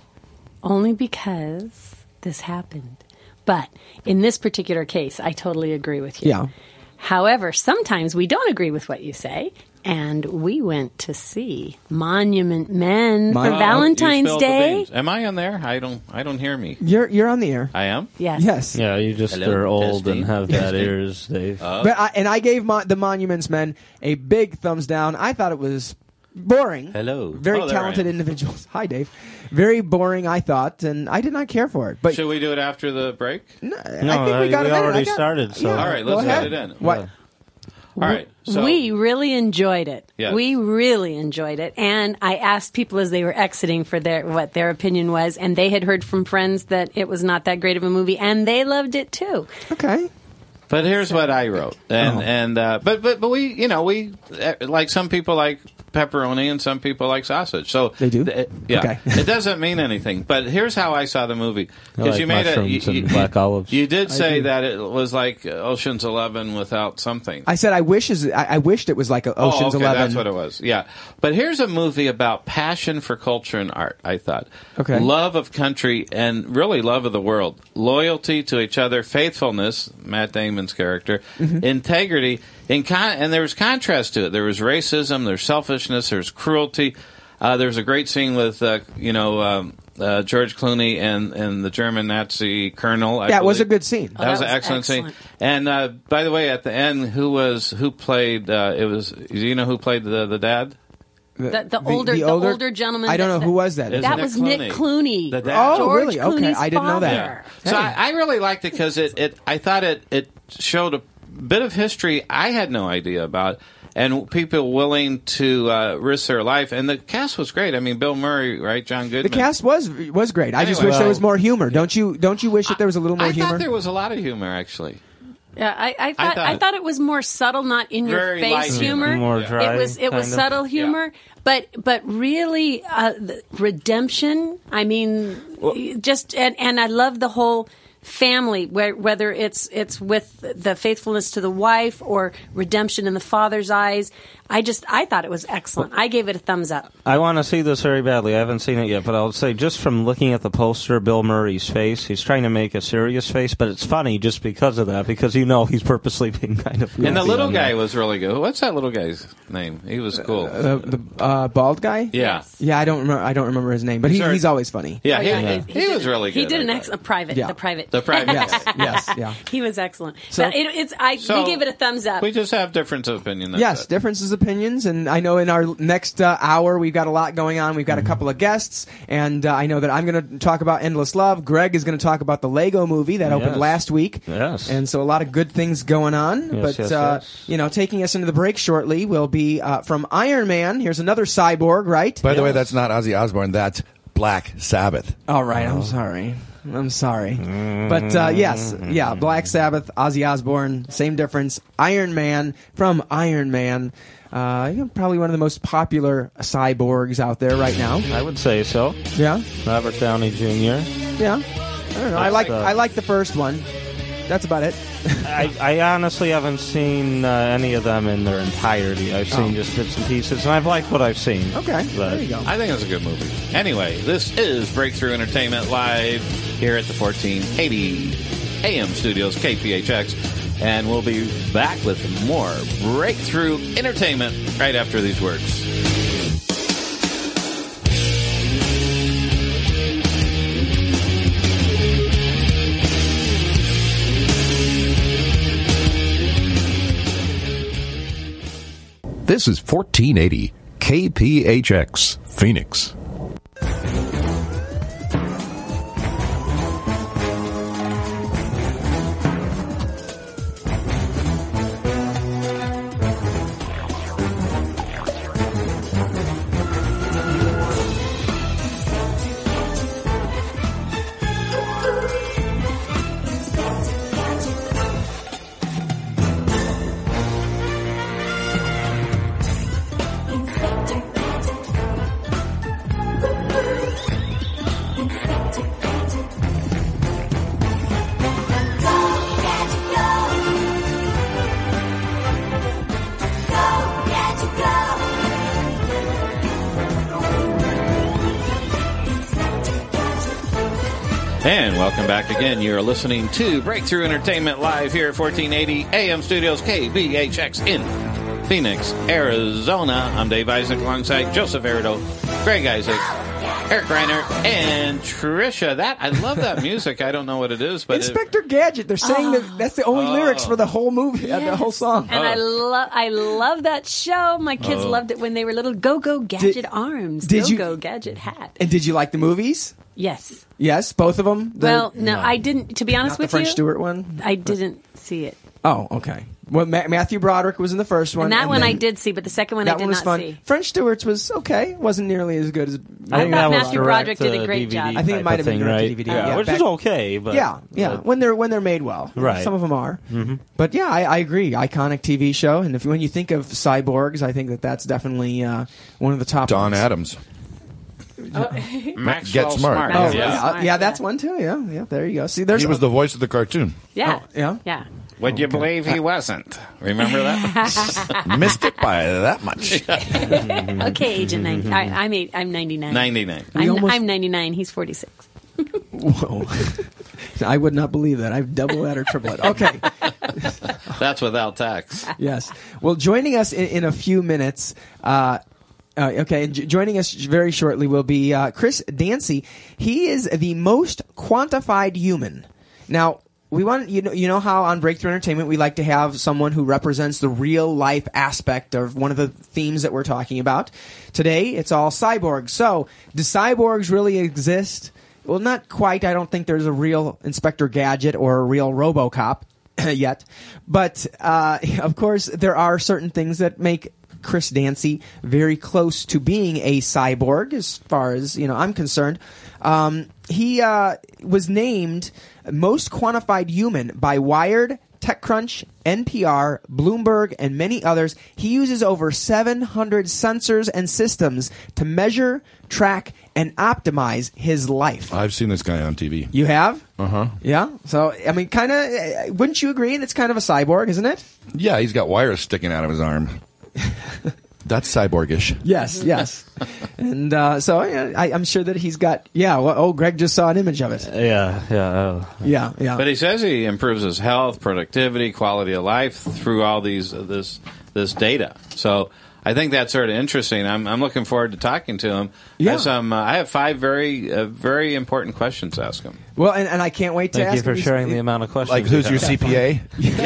only because this happened. But in this particular case, I totally agree with you. Yeah. However, sometimes we don't agree with what you say, and we went to see Monument Men Mon- for Oh, Valentine's You spilled the Day. beans. Am I on there? I don't. I don't hear me. You're you're on the air. I am. Yes. Yes. yeah, you just Hello, are old testing. and have bad ears, Dave. But I, and I gave mo- the Monuments Men a big thumbs down. I thought it was boring. Hello. Very Oh, there I talented am. individuals. Hi, Dave. Very boring, I thought, and I did not care for it. But Should we do it after the break? no, No, I think we uh, got we a minute. already I got- started, so- yeah, All right, go let's ahead. get it in. What? All right. So we really enjoyed it. Yes. We really enjoyed it, and I asked people as they were exiting for their what their opinion was, and they had heard from friends that it was not that great of a movie, and they loved it too. Okay. But here's what I wrote, and Oh. and uh, but but but we you know we uh, like some people like pepperoni and some people like sausage. So They do? th- yeah, Okay. it doesn't mean anything. But here's how I saw the movie I like you made it. mushrooms You, and you- black olives. You did say do. that it was like Ocean's Eleven without something. I said I wish is I, I wished it was like a Ocean's oh, okay, Eleven. That's what it was. Yeah, but here's a movie about passion for culture and art. I thought, Okay. love of country and really love of the world, loyalty to each other, faithfulness. Matt Damon's character, Mm-hmm. integrity, in con- and there was contrast to it. There was racism, there's selfishness, there's cruelty. Uh, there was a great scene with uh, you know um, uh, George Clooney and and the German Nazi colonel. I Yeah, it was a believe. good scene. That, was that an was excellent, excellent. scene. And uh, by the way, at the end, who was who played? Uh, it was. Do you know who played the the dad? The, the older, the, older, gentleman. I don't know that- who was that. Is That Nick was Clooney. Nick Clooney. The dad. Oh, George really? Okay, Clooney's I didn't know that. father. So I, I really liked it because it, it. I thought it it showed a bit of history I had no idea about, and people willing to uh, risk their life. And the cast was great. I mean, Bill Murray, right? John The Goodman. cast was was great. I just Anyway, wish there was well- more humor. Don't you? Don't you wish that there was a little more I humor? thought there was a lot of humor actually. Yeah, I, I thought I thought- thought, it was more subtle, not in your Very face light humor. humor. More dry, It was it was kind of. subtle humor, but but really uh, the redemption. I mean, just and, and I love the whole family, where, whether it's it's with the faithfulness to the wife or redemption in the father's eyes. I just I thought it was excellent. I gave it a thumbs up. I want to see this very badly. I haven't seen it yet, but I'll say just from looking at the poster, Bill Murray's face, he's trying to make a serious face, but it's funny just because of that, because you know he's purposely being kind of And the goofy little on guy that. was really good. What's that little guy's name? He was cool. Uh, the uh, bald guy. yeah. Yeah, I don't remember. I don't remember his name, but he, Sorry. he's always funny. Yeah, Oh, he, yeah, he, did- was really good. He did I an thought. ex- a private, Yeah. the private, The private. Yes, yes, yeah. He was excellent. So- But it, it's I So- we gave it a thumbs up. We just have difference of opinion. That's Yes, it. differences of opinions, and I know in our next uh, hour we've got a lot going on. We've got a couple of guests, and uh, I know that I'm going to talk about Endless Love. Greg is going to talk about the Lego Movie that opened Yes. last week. Yes. And so a lot of good things going on. Yes, but yes, uh, yes. you know, taking us into the break shortly will be uh, from Iron Man. Here's another cyborg, right? By the way, that's not Ozzy Osbourne. That's Black Sabbath. All right, I'm sorry. I'm sorry. But uh, yes, yeah, Black Sabbath, Ozzy Osbourne, same difference. Iron Man from Iron Man. Uh, you know, probably one of the most popular cyborgs out there right now. I would say so. Yeah, Robert Downey Junior yeah. I don't know. I like uh, I like the first one. That's about it. I, I honestly haven't seen uh, any of them in their entirety. I've seen Oh. just bits and pieces, and I've liked what I've seen. Okay, But- there you go. I think it's a good movie. Anyway, this is Breakthrough Entertainment live here at the fourteen eighty A M studios, K P H X. And we'll be back with more Breakthrough Entertainment right after these words. This is fourteen eighty K P H X, Phoenix. And welcome back again. You're listening to Breakthrough Entertainment live here at fourteen eighty A M Studios, K B H X in Phoenix, Arizona. I'm Dave Isaac alongside Joseph Erdo, Greg Isaac, Eric Reiner, and Tricia. That I love that music. I don't know what it is, but it, Inspector Gadget. They're saying that that's the only Oh. lyrics for the whole movie, uh, the whole song. And I Oh. love I love that show. My kids Oh. loved it when they were little. Go Go Gadget Did- arms. did Go you- Go Gadget hat. And did you like the movies? Yes. Yes, both of them. The- Well, no, I didn't. To be honest not the with French you, Stewart one. I didn't see it. Oh, okay. Well, Ma- Matthew Broderick was in the first one. And that one then I did see, but the second one that I did one was not fun. see. French Stewart's was okay. It wasn't nearly as good as. I think thought that was Matthew direct Broderick did a to great D V D job. I think it type might of have been thing, direct to right? D V D. Yeah, Yeah, which back- is okay, but yeah, yeah. but- when they're when they're made well, Right. Some of them are, mm-hmm. But yeah, I, I agree. Iconic T V show, and if when you think of cyborgs, I think that that's definitely uh, one of the top. Don ones. Adams. Maxwell Get Smart. Oh, Maxwell yeah, Smart, yeah, yeah. that's one too. Yeah, yeah. There you go. See, there's He was the voice of the cartoon. Yeah. Oh, yeah? Yeah. Would you believe he wasn't? Remember that? Missed it by that much. Okay, Agent ninety. I, I'm eight, I'm ninety-nine. ninety-nine. We I'm, almost- I'm ninety-nine. He's forty-six. Whoa. I would not believe that. I've double that or triple it. Okay. That's without tax. Yes. Well, joining us in, in a few minutes. Uh, uh, okay, and j- joining us very shortly will be uh, Chris Dancy. He is the most quantified human. Now, we want you know you know how on Breakthrough Entertainment we like to have someone who represents the real life aspect of one of the themes that we're talking about. Today, it's all cyborgs. So, do cyborgs really exist? Well, not quite. I don't think there's a real Inspector Gadget or a real RoboCop yet. But, uh, of course, there are certain things that make Chris Dancy very close to being a cyborg, as far as you know I'm concerned. Um, he uh, was named Most Quantified Human by Wired, TechCrunch, N P R, Bloomberg, and many others. He uses over seven hundred sensors and systems to measure, track, and optimize his life. I've seen this guy on T V. You have? Uh huh. Yeah. So, I mean, kind of, wouldn't you agree? It's kind of a cyborg, isn't it? Yeah, he's got wires sticking out of his arm. That's cyborgish. Yes, yes. And uh, so I, I, I'm sure that he's got, yeah, well, oh, Greg just saw an image of it. Yeah, yeah. Uh, Yeah, yeah. But he says he improves his health, productivity, quality of life through all these uh, this this data. So I think that's sort of interesting. I'm I'm looking forward to talking to him. Yeah. I have, some, uh, I have five very uh, very important questions to ask him. Well, and, and I can't wait to Thank ask you for him. sharing the amount of questions. Like, who's you your have. C P A?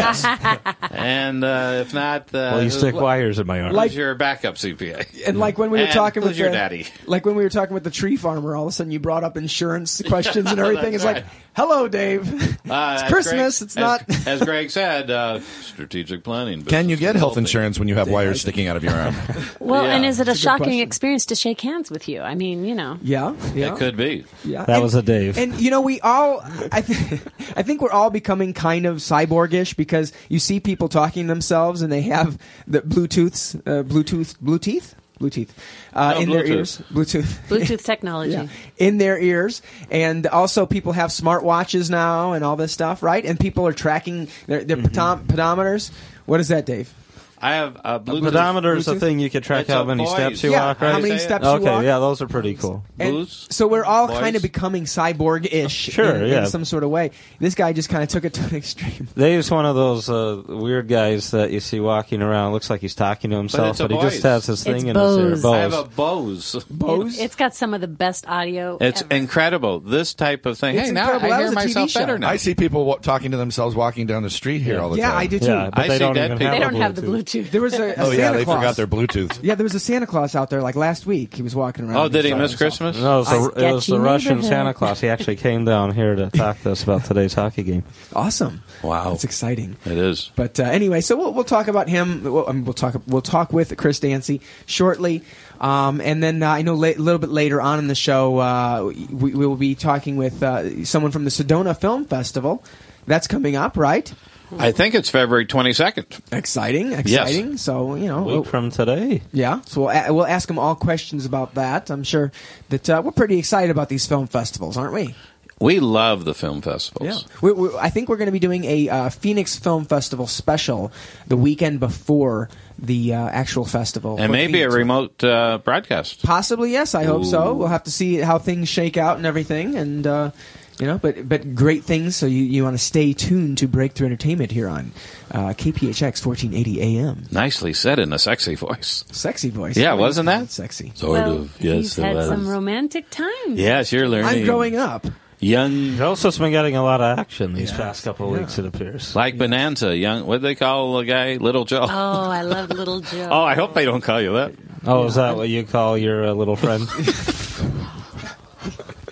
And uh, if not, uh, Well, you stick who- wires in my arm. who's Like- your backup C P A? And like when we were And talking who's with your the, daddy? like when we were talking with the tree farmer, all of a sudden you brought up insurance questions and everything. It's That's like, right. hello, Dave. Uh, It's as Christmas. Greg- It's not. As, as Greg said, uh, strategic planning. Can you business get health consulting. insurance when you have wires sticking out of your arm? Well, Yeah. and is it a That's a good shocking question. experience to shake hands with you? I mean, you know. Yeah, yeah. It could be. Yeah. That And- was a Dave. And you know, we all, I, th- I think we're all becoming kind of cyborgish because you see people talking to themselves and they have the Bluetooths, uh, Bluetooth, Bluetooth, Bluetooth, uh, No, in their Bluetooth. ears, Bluetooth, Bluetooth technology. yeah, in their ears, and also people have smartwatches now and all this stuff, right? And people are tracking their, their pedom- pedometers. What is that, Dave? I have a Bluetooth. Pedometer is a Bluetooth? thing you can track It's how a many voice. steps you Yeah, walk, how right? many Say it. steps you Okay, walk. yeah, those are pretty cool. And Blues? so we're all Voice? kind of becoming cyborg-ish Sure, in, yeah. in some sort of way. This guy just kind of took it to an extreme. Dave's one of those uh, weird guys that you see walking around. Looks like he's talking to himself, it's a but, he just voice. has his thing It's in Bose. his ear. I have a Bose. Bose. Bose? It's got some of the best audio. It's ever. incredible. This type of thing. It's hey, now incredible. That I was hear a T V myself show. better now. I see people wa- talking to themselves walking down the street here all the Yeah, time. I do too. Yeah, but I they see don't dead even people. have They a don't have the Bluetooth. Bluetooth. There was a, a Oh, Santa yeah, they Claus. forgot their Bluetooth. Yeah, there was a Santa Claus out there like last week. He was walking around. Oh, did he by miss himself. Christmas? No, it was, the, it was Sketchy the Russian neighborhood. Santa Claus. He actually came down here to talk to us about today's hockey game. Awesome. Wow. That's exciting. It is. But uh, anyway, so we'll, we'll talk about him. We'll, um, we'll talk. We'll talk with Chris Dancy shortly, um, and then uh, I know la- a little bit later on in the show uh, we, we will be talking with uh, someone from the Sedona Film Festival. That's coming up, right? I think it's February twenty-second. Exciting, exciting. So you know, A week we'll- from today. yeah. So we'll, a- we'll ask them all questions about that. I'm sure that uh, we're pretty excited about these film festivals, aren't we? We love the film festivals. Yeah, we, we, I think we're going to be doing a uh, Phoenix Film Festival special the weekend before the uh, actual festival, And for maybe Phoenix. a remote uh, broadcast. Possibly, yes. I hope so. Ooh. We'll have to see how things shake out and everything, and uh, you know, but but great things. So you, you want to stay tuned to Breakthrough Entertainment here on uh, K P H X fourteen eighty A M. Nicely said in a sexy voice. Sexy voice. Yeah, wasn't that? sexy? Sort well, he's had some romantic times. Yes, you're learning. I'm growing up. Young, Joseph's been getting a lot of action these Yeah. past couple of Yeah. weeks, it appears. like Bonanza, young. What do they call the guy? Little Joe. Oh, I love Little Joe. Oh, I hope they don't call you that. Oh, is that what you call your uh, little friend?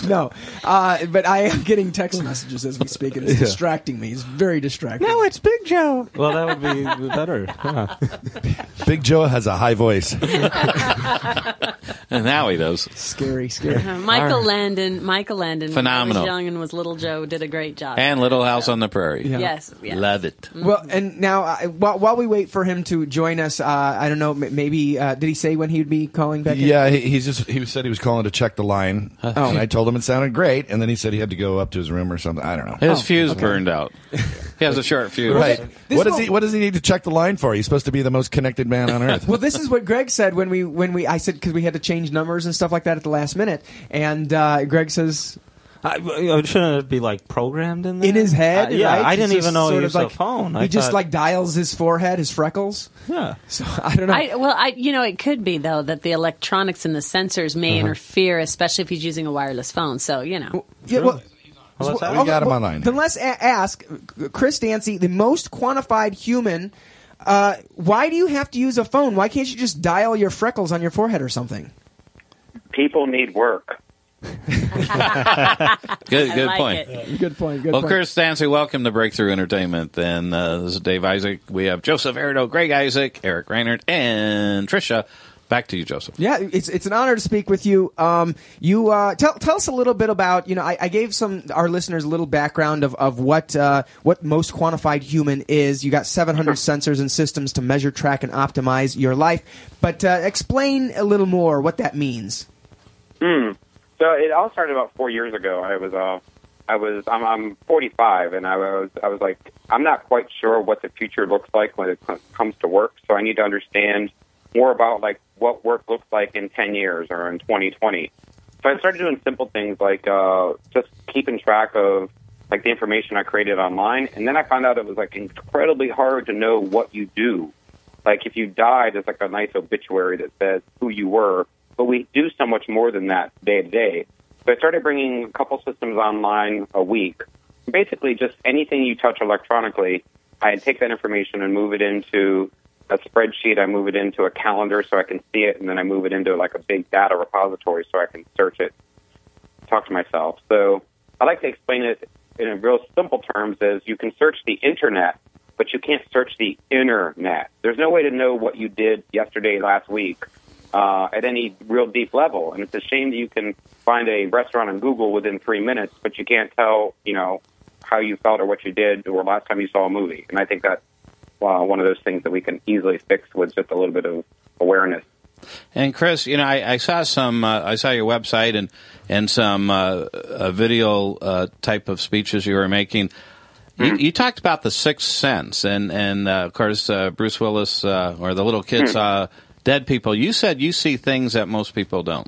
No, uh, but I am getting text messages as we speak, and it's Yeah. distracting me. It's very distracting. No, it's Big Joe. Well, that would be better. Yeah. Big Joe has a high voice. And now he does. Scary, scary. Uh, Michael Landon, Michael Landon, Phenomenal. when I was young and was Little Joe, did a great job. And Little House on the Prairie. Yeah. Yes, yes. Love it. Well, and now uh, while, while we wait for him to join us, uh, I don't know. m- Maybe uh, did he say when he would be calling back? in? Yeah, he, he's just he said he was calling to check the line, Oh. and I told him it sounded great, and then he said he had to go up to his room or something. I don't know. His Oh, fuse okay. burned out. He has a short fuse. Right? This What does whole- he What does he need to check the line for? He's supposed to be the most connected man on earth. Well, this is what Greg said when we when we I said because we had to change numbers and stuff like that at the last minute, and uh, Greg says I, uh, shouldn't it be like programmed in there? in his head, Uh, yeah, right? I didn't It's just even know he sort of used like, a phone. He I just thought- like dials his forehead, his freckles. yeah. So I don't know. I, well, I, you know, it could be though that the electronics and the sensors may Uh-huh. interfere, especially if he's using a wireless phone. So you know, yeah, well, Well, let's well, have We got him well, online. Then let's a- ask Chris Dancy, the most quantified human. Uh, why do you have to use a phone? Why can't you just dial your freckles on your forehead or something? People need work. Good, I good like point. it. Good point. Good Well, point. Chris Dancy, welcome to Breakthrough Entertainment. And uh, this is Dave Isaac. We have Joseph Erdo, Greg Isaac, Eric Reinert, and Tricia. Back to you, Joseph. Yeah, it's it's an honor to speak with you. Um, you uh, tell tell us a little bit about you know I, I gave some our listeners a little background of of what uh, what most quantified human is. You got seven hundred sensors and systems to measure, track, and optimize your life. But uh, explain a little more what that means. Hmm. So it all started about four years ago. I was uh, I was I'm, I'm forty-five, and I was I was like I'm not quite sure what the future looks like when it co- comes to work. So I need to understand more about like what work looks like in ten years or in twenty twenty. So I started doing simple things like uh, just keeping track of like the information I created online, and then I found out it was like incredibly hard to know what you do. Like if you died, there's like a nice obituary that says who you were, but we do so much more than that day to day. So I started bringing a couple systems online a week. Basically, just anything you touch electronically, I take that information and move it into a spreadsheet. I move it into a calendar so I can see it, and then I move it into like a big data repository so I can search it, talk to myself. So I like to explain it in a real simple terms as you can search the internet, but you can't search the internet. There's no way to know what you did yesterday, last week, uh, at any real deep level. And it's a shame that you can find a restaurant on Google within three minutes, but you can't tell, you know, how you felt or what you did or last time you saw a movie. And I think that's uh, one of those things that we can easily fix with just a little bit of awareness. And Chris, you know, I, I saw some. Uh, I saw your website and and some uh, uh, video uh, type of speeches you were making. You, you talked about the sixth sense, and and uh, of course uh, Bruce Willis uh, or the little kid saw dead people. You said you see things that most people don't.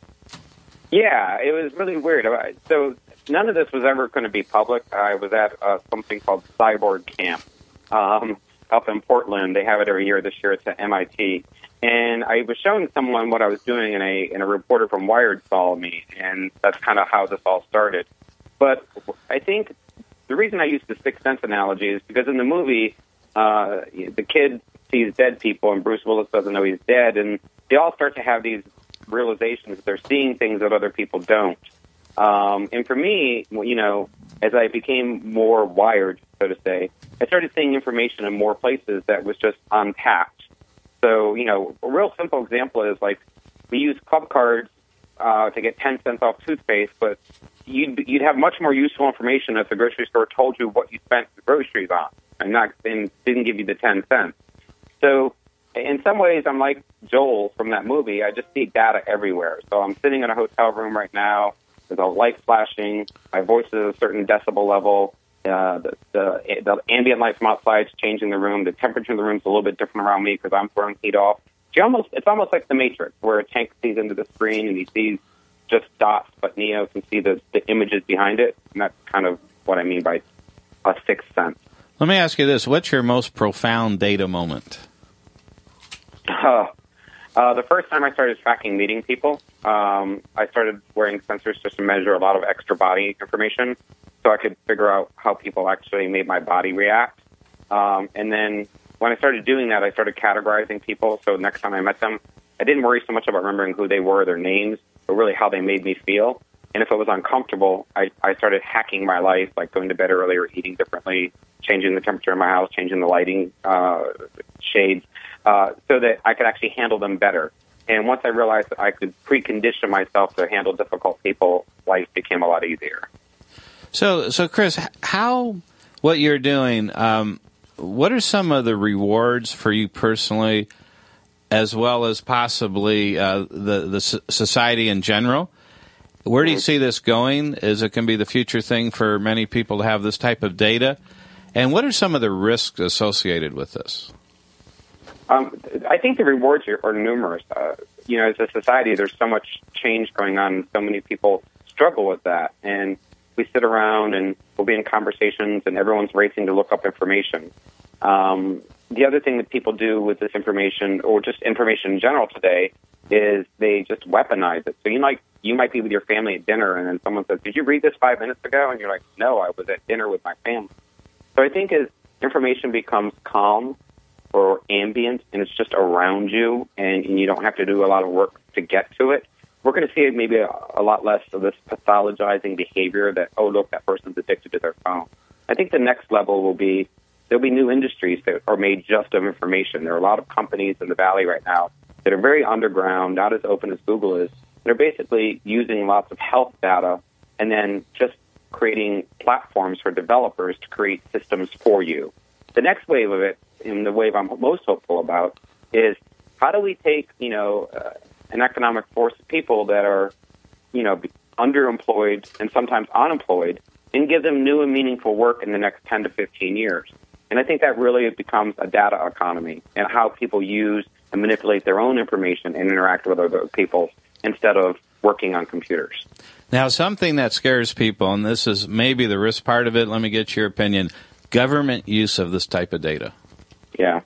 Yeah, it was really weird. So none of this was ever going to be public. I was at uh, something called Cyborg Camp um, up in Portland. They have it every year. This year it's at M I T. And I was showing someone what I was doing, and a, and a reporter from Wired saw me, and that's kind of how this all started. But I think the reason I use the sixth sense analogy is because in the movie, uh, the kid sees dead people, and Bruce Willis doesn't know he's dead, and they all start to have these realizations that they're seeing things that other people don't. Um, and for me, you know, as I became more wired, so to say, I started seeing information in more places that was just untapped. So, you know, a real simple example is like we use club cards uh, to get ten cents off toothpaste, but you'd, you'd have much more useful information if the grocery store told you what you spent the groceries on and not and didn't give you the ten cents. So in some ways, I'm like Joel from that movie. I just see data everywhere. So I'm sitting in a hotel room right now. There's a light flashing. My voice is at a certain decibel level. Uh, the, the, the ambient light from outside is changing the room. The temperature in the room is a little bit different around me because I'm throwing heat off. You almost, it's almost like The Matrix, where a tank sees into the screen and he sees just dots, but Neo can see the, the images behind it. And that's kind of what I mean by a sixth sense. Let me ask you this: what's your most profound data moment? Uh, uh, the first time I started tracking meeting people, um, I started wearing sensors just to measure a lot of extra body information so I could figure out how people actually made my body react. Um, and then when I started doing that, I started categorizing people. So next time I met them, I didn't worry so much about remembering who they were, their names, but really how they made me feel. And if it was uncomfortable, I, I started hacking my life, like going to bed earlier, eating differently, changing the temperature in my house, changing the lighting uh, shades, uh, so that I could actually handle them better. And once I realized that I could precondition myself to handle difficult people, life became a lot easier. So, so Chris, how what you're doing? Um, what are some of the rewards for you personally, as well as possibly uh, the the society in general? Where do you see this going? Is it going to be the future thing for many people to have this type of data? And what are some of the risks associated with this? Um, I think the rewards are, are numerous. Uh, you know, as a society, there's so much change going on, and so many people struggle with that. And we sit around and we'll be in conversations, and everyone's racing to look up information. Um, the other thing that people do with this information, or just information in general today, is they just weaponize it. So you might you might be with your family at dinner, and then someone says, "Did you read this five minutes ago?" And you're like, "No, I was at dinner with my family." So I think as information becomes calm or ambient, and it's just around you, and, and you don't have to do a lot of work to get to it, we're going to see maybe a, a lot less of this pathologizing behavior that, oh, look, that person's addicted to their phone. I think the next level will be there'll be new industries that are made just of information. There are a lot of companies in the Valley right now that are very underground, not as open as Google is. They're basically using lots of health data and then just creating platforms for developers to create systems for you. The next wave of it, and the wave I'm most hopeful about, is how do we take, you know, uh, an economic force of people that are, you know, underemployed and sometimes unemployed, and give them new and meaningful work in the next ten to fifteen years. And I think that really becomes a data economy, and how people use and manipulate their own information and interact with other people instead of working on computers. Now, something that scares people, and this is maybe the risk part of it, let me get your opinion, government use of this type of data. Yeah.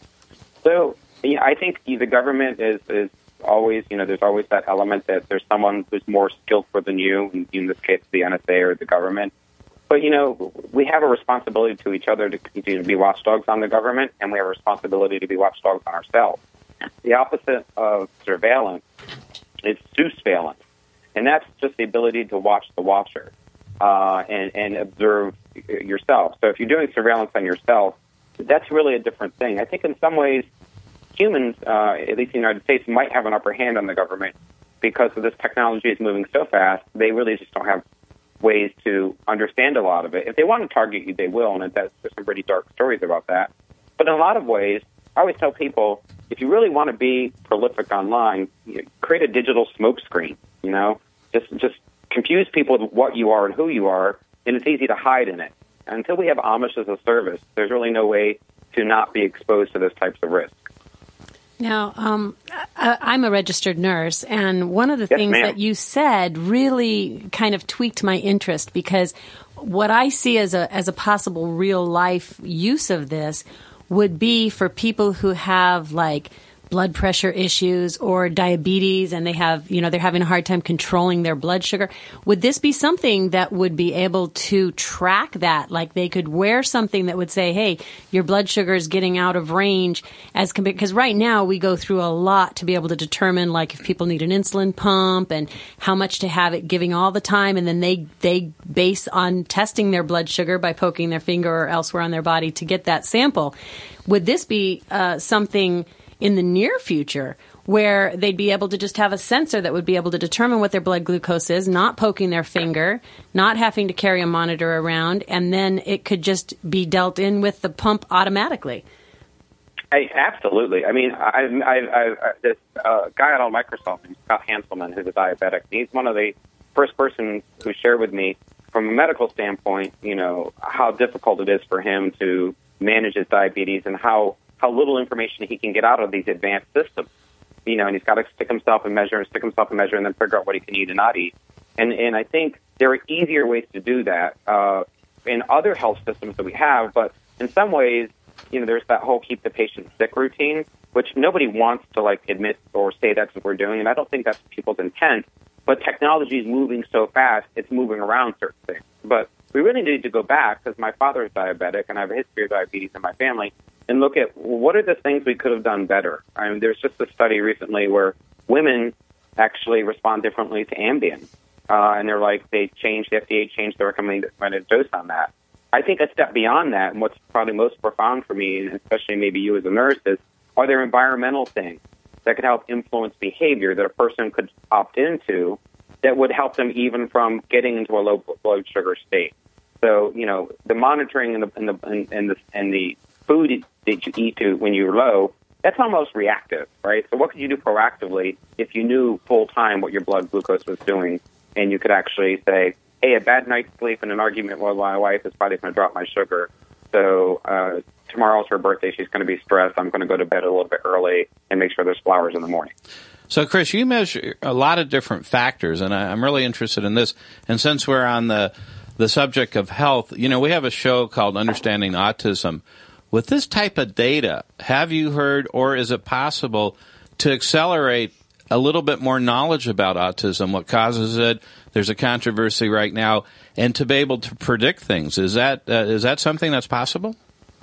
So yeah, I think the government is, is always, you know, there's always that element that there's someone who's more skillful than you, in, in this case, the N S A or the government. But, you know, we have a responsibility to each other to continue to be watchdogs on the government, and we have a responsibility to be watchdogs on ourselves. The opposite of surveillance is surveillance, and that's just the ability to watch the watcher uh, and, and observe yourself. So if you're doing surveillance on yourself, that's really a different thing. I think in some ways, humans, uh, at least in the United States, might have an upper hand on the government because of this technology is moving so fast. They really just don't have ways to understand a lot of it. If they want to target you, they will, and that's, there's some pretty dark stories about that. But in a lot of ways, I always tell people, if you really want to be prolific online, you know, create a digital smokescreen. You know, just just confuse people with what you are and who you are, and it's easy to hide in it. And until we have Amish as a service, there's really no way to not be exposed to those types of risks. Now, um, I, I'm a registered nurse, and one of the Yes, things ma'am. that you said really kind of tweaked my interest, because what I see as a as a possible real life use of this would be for people who have like blood pressure issues or diabetes, and they have, you know, they're having a hard time controlling their blood sugar. Would this be something that would be able to track that? Like they could wear something that would say, hey, your blood sugar is getting out of range, as compared, because right now we go through a lot to be able to determine like if people need an insulin pump and how much to have it giving all the time. And then they, they base on testing their blood sugar by poking their finger or elsewhere on their body to get that sample. Would this be uh, something in the near future where they'd be able to just have a sensor that would be able to determine what their blood glucose is, not poking their finger, not having to carry a monitor around, and then it could just be dealt in with the pump automatically? I, absolutely. I mean, I, I, I, I, this uh, guy at Microsoft, Scott Hanselman, who's a diabetic, he's one of the first persons who shared with me, from a medical standpoint, you know, how difficult it is for him to manage his diabetes and how how little information he can get out of these advanced systems. You know, and he's got to stick himself and measure and stick himself and measure and then figure out what he can eat and not eat. And and I think there are easier ways to do that uh, in other health systems that we have, but in some ways, you know, there's that whole keep the patient sick routine, which nobody wants to, like, admit or say that's what we're doing, and I don't think that's people's intent. But technology is moving so fast, it's moving around certain things. But we really need to go back, because my father is diabetic, and I have a history of diabetes in my family, and look at, well, what are the things we could have done better? I mean, there's just a study recently where women actually respond differently to Ambien. uh, and they're like, they changed, the F D A changed the recommended dose on that. I think a step beyond that, and what's probably most profound for me, and especially maybe you as a nurse, is are there environmental things that could help influence behavior that a person could opt into that would help them even from getting into a low blood sugar state? So, you know, the monitoring and the and the and the, and the food that you eat to when you're low, that's almost reactive, right? So what could you do proactively if you knew full time what your blood glucose was doing, and you could actually say, hey, a bad night's sleep and an argument with my wife is probably going to drop my sugar. So uh, tomorrow's her birthday. She's going to be stressed. I'm going to go to bed a little bit early and make sure there's flowers in the morning. So, Chris, you measure a lot of different factors, and I, I'm really interested in this. And since we're on the the subject of health, you know, we have a show called Understanding Autism. With this type of data, have you heard, or is it possible to accelerate a little bit more knowledge about autism, what causes it? There's a controversy right now, and to be able to predict things. Is that uh, is that something that's possible?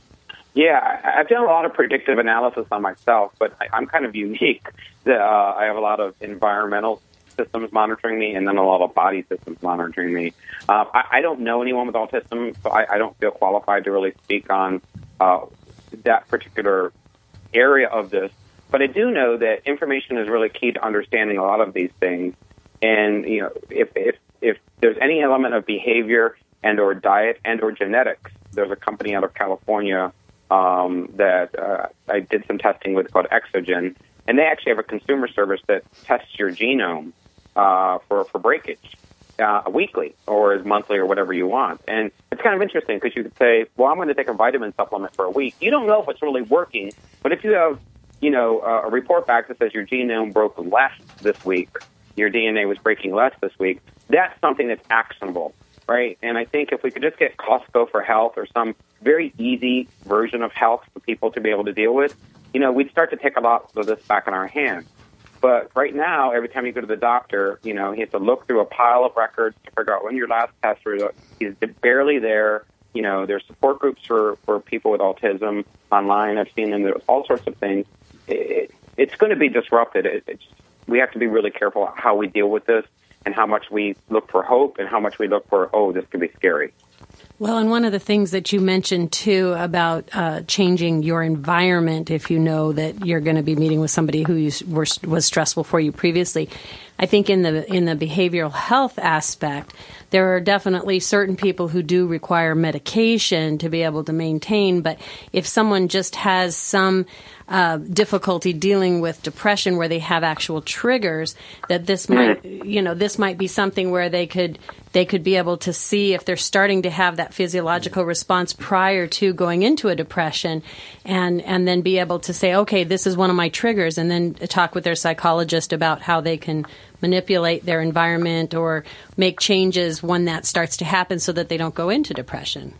Yeah, I- I've done a lot of predictive analysis on myself, but I- I'm kind of unique. Uh, I have a lot of environmental systems monitoring me, and then a lot of body systems monitoring me. Uh, I-, I don't know anyone with autism, so I, I don't feel qualified to really speak on uh, that particular area of this. But I do know that information is really key to understanding a lot of these things. And, you know, if, if, if there's any element of behavior and or diet and or genetics, there's a company out of California um, that uh, I did some testing with called Exogen, and they actually have a consumer service that tests your genome uh, for, for breakage uh, weekly or as monthly or whatever you want. And it's kind of interesting because you could say, well, I'm going to take a vitamin supplement for a week. You don't know if it's really working, but if you have, you know, uh, a report back that says your genome broke less this week, your D N A was breaking less this week, that's something that's actionable, right? And I think if we could just get Costco for Health or some very easy version of health for people to be able to deal with, you know, we'd start to take a lot of this back in our hands. But right now, every time you go to the doctor, you know, he has to look through a pile of records to figure out when your last test was. He's barely there. You know, there's support groups for, for people with autism online. I've seen them. There's all sorts of things. It, it's going to be disrupted. It, it's, we have to be really careful how we deal with this and how much we look for hope and how much we look for, oh, this could be scary. Well, and one of the things that you mentioned, too, about uh, changing your environment if you know that you're going to be meeting with somebody who you, were, was stressful for you previously. I think in the in the behavioral health aspect, there are definitely certain people who do require medication to be able to maintain. But if someone just has some uh, difficulty dealing with depression where they have actual triggers, that this might, you know, this might be something where they could they could be able to see if they're starting to have that physiological response prior to going into a depression, and and then be able to say, okay, this is one of my triggers, and then talk with their psychologist about how they can manipulate their environment or make changes when that starts to happen so that they don't go into depression.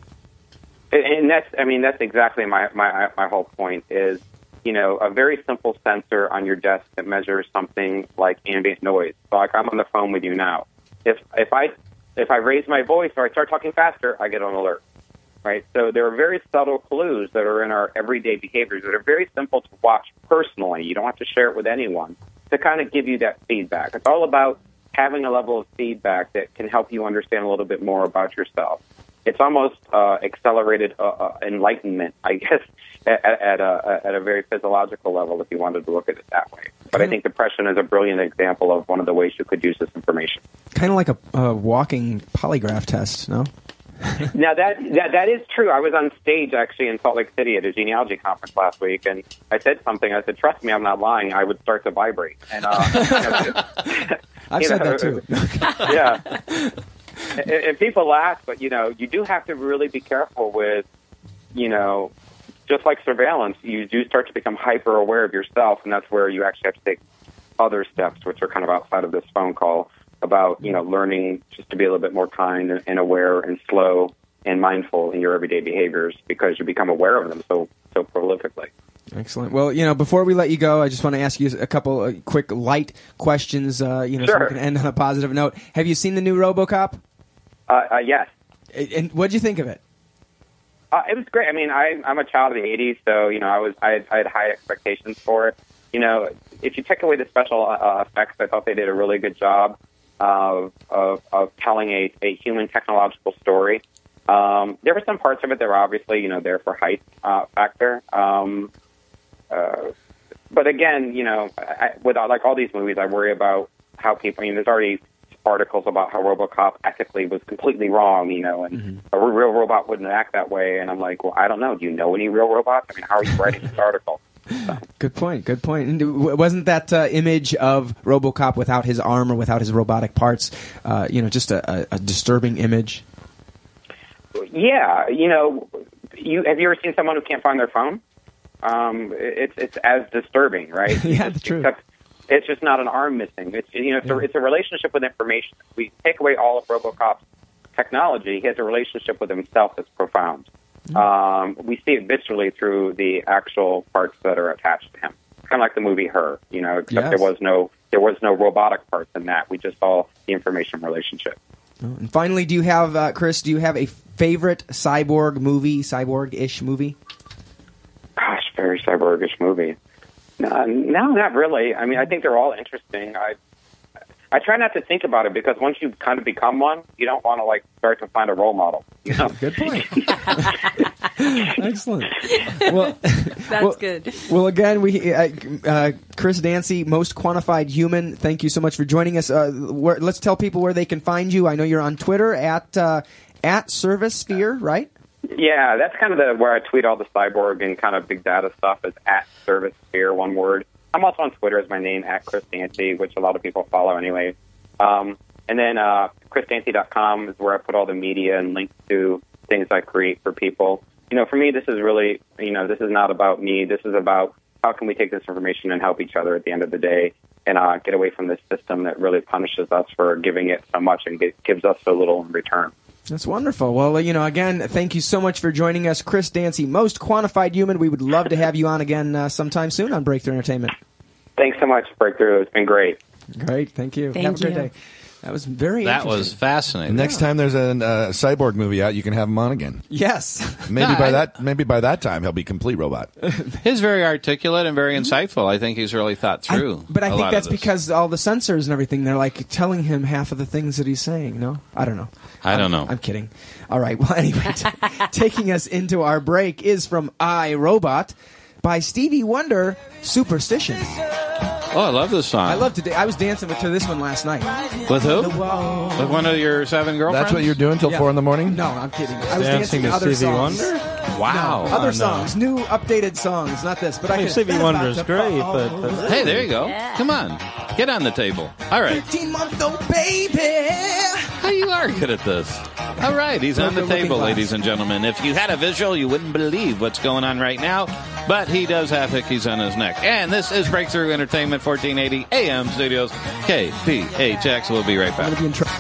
And that's, I mean, that's exactly my, my, my whole point is, you know, a very simple sensor on your desk that measures something like ambient noise. So like I'm on the phone with you now. If, if I, if I raise my voice or I start talking faster, I get an alert, right? So there are very subtle clues that are in our everyday behaviors that are very simple to watch personally. You don't have to share it with anyone, to kind of give you that feedback. It's all about having a level of feedback that can help you understand a little bit more about yourself. It's almost uh, accelerated uh, uh, enlightenment, I guess, at, at, a, at a very physiological level if you wanted to look at it that way. But I think depression is a brilliant example of one of the ways you could use this information. Kind of like a, a walking polygraph test, no? Now, that, that that is true. I was on stage, actually, in Salt Lake City at a genealogy conference last week, and I said something. I said, trust me, I'm not lying. I would start to vibrate. And uh, I've said know, that, too. Yeah. And, and people laugh, but, you know, you do have to really be careful with, you know, just like surveillance, you do start to become hyper-aware of yourself, and that's where you actually have to take other steps, which are kind of outside of this phone call, about, you know, learning just to be a little bit more kind and, and aware and slow and mindful in your everyday behaviors because you become aware of them so so prolifically. Excellent. Well, you know, before we let you go, I just want to ask you a couple of quick light questions, uh, you know, sure. so we can end on a positive note. Have you seen the new RoboCop? Uh, uh, yes. And what did you think of it? Uh, it was great. I mean, I, I'm a child of the eighties, so, you know, I was I had, I had high expectations for it. You know, if you take away the special uh, effects, I thought they did a really good job. of of, of telling a, a human technological story. Um, there were some parts of it that were obviously, you know, there for hype uh, factor. Um, uh, but again, you know, I, with like all these movies, I worry about how people. I mean, there's already articles about how RoboCop ethically was completely wrong, you know, and mm-hmm. a real robot wouldn't act that way. And I'm like, well, I don't know. Do you know any real robots? I mean, how are you writing this article? So. Good point. Good point. And w- wasn't that uh, image of RoboCop without his arm or without his robotic parts, uh, you know, just a, a, a disturbing image? Yeah, you know, you have you ever seen someone who can't find their phone? Um, it's it's as disturbing, right? Yeah, that's true. Except it's just not an arm missing. It's you know, it's, yeah. a, it's a relationship with information. If we take away all of RoboCop's technology, he has a relationship with himself that's profound. Mm-hmm. Um, we see it viscerally through the actual parts that are attached to him. Kind of like the movie Her, you know, except yes. there was no there was no robotic parts in that. We just saw the information relationship. And finally, do you have, uh, Chris, do you have a favorite cyborg movie, cyborg-ish movie? Gosh, very cyborg-ish movie. No, no, not really. I mean, I think they're all interesting. I I try not to think about it because once you kind of become one, you don't want to, like, start to find a role model. You know? Good point. Excellent. Well, That's well, good. Well, again, we uh, uh, Chris Dancy, Most Quantified Human, thank you so much for joining us. Uh, where, let's tell people where they can find you. I know you're on Twitter at uh, at Servisphere, right? Yeah, that's kind of the where I tweet all the cyborg and kind of big data stuff is at Servisphere, one word. I'm also on Twitter as my name, at Chris Dancy, which a lot of people follow anyway. Um, and then uh, chris dancy dot com is where I put all the media and links to things I create for people. You know, for me, this is really, you know, this is not about me. This is about how can we take this information and help each other at the end of the day and uh, get away from this system that really punishes us for giving it so much and gives us so little in return. That's wonderful. Well, you know, again, thank you so much for joining us, Chris Dancy, Most Quantified Human. We would love to have you on again uh, sometime soon on Breakthrough Entertainment. Thanks so much, Breakthrough. It's been great. Great. Thank you. Thank have a great you. day. That was very That interesting. was fascinating. Next Yeah. time there's a uh, cyborg movie out, you can have him on again. Yes. Maybe No, by I- that, maybe by that time he'll be complete robot. He's very articulate and very insightful. I think he's really thought through. I, but I a think lot that's of this. because all the censors and everything, they're like telling him half of the things that he's saying. No? I don't know. I don't I'm, know. I'm kidding. All right. Well, anyway, t- taking us into our break is from I, Robot by Stevie Wonder, Superstition. Oh, I love this song. I love to. Da- I was dancing with to this one last night. With who? The wall. With one of your seven girlfriends? That's what you're doing till Yeah. four in the morning? No, I'm kidding. I was Dancing dancing, to to other Stevie songs. Wonder? Wow. No, other Oh, no. songs, new updated songs, not this. But I, I mean, could, Stevie Wonder's great, but, but Hey, there you go. Yeah. Come on. Get on the table. All right. thirteen month old baby. How you are good at this. All right, he's on the Looking table, glass. ladies and gentlemen. If you had a visual, you wouldn't believe what's going on right now. But he does have hickeys on his neck. And this is Breakthrough Entertainment, fourteen eighty A M Studios, K P H X. We'll be right I'm back. gonna be in trouble.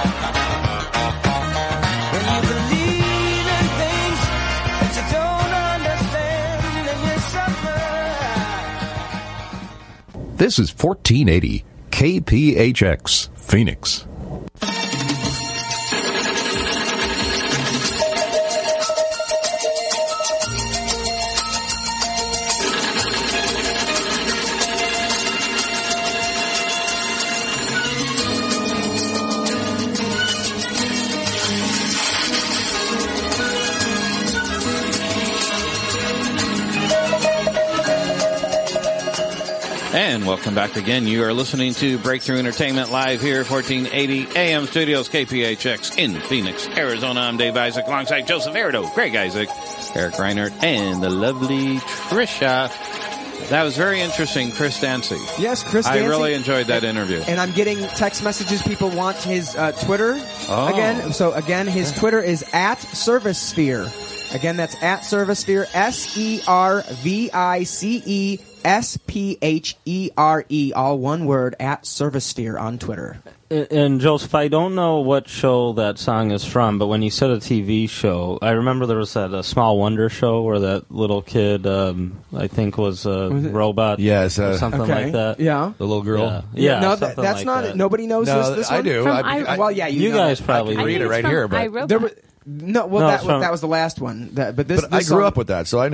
This is fourteen eighty K P H X, Phoenix. And welcome back again. You are listening to Breakthrough Entertainment live here, fourteen eighty A M Studios, K P H X in Phoenix, Arizona. I'm Dave Isaac alongside Joseph Erdo, Greg Isaac, Eric Reinert, and the lovely Trisha. That was very interesting, Chris Dancy. Yes, Chris I Dancy. really enjoyed that interview. And I'm getting text messages. People want his uh, Twitter Oh. again. So again, his Twitter is at Servisphere. Again, that's at Servisphere. S E R V I C E S P H E R E. All one word, at Servisphere on Twitter. And Joseph, I don't know what show that song is from, but when you said a T V show, I remember there was that uh, Small Wonder show where that little kid, um, I think, was a Was it? robot. Yes, uh, or something Okay. like that. Yeah. The little girl. Yeah, yeah no, that, something that's like not that. it. Nobody knows No, this. this I one? do. From I, I- I, Well, yeah, you, You know guys that. probably I can I read think it it's right from here, but- iRobot. There were, no, well, No, that it's from- that was the last one. That, but this, but I this grew song- up with that, so I knew it.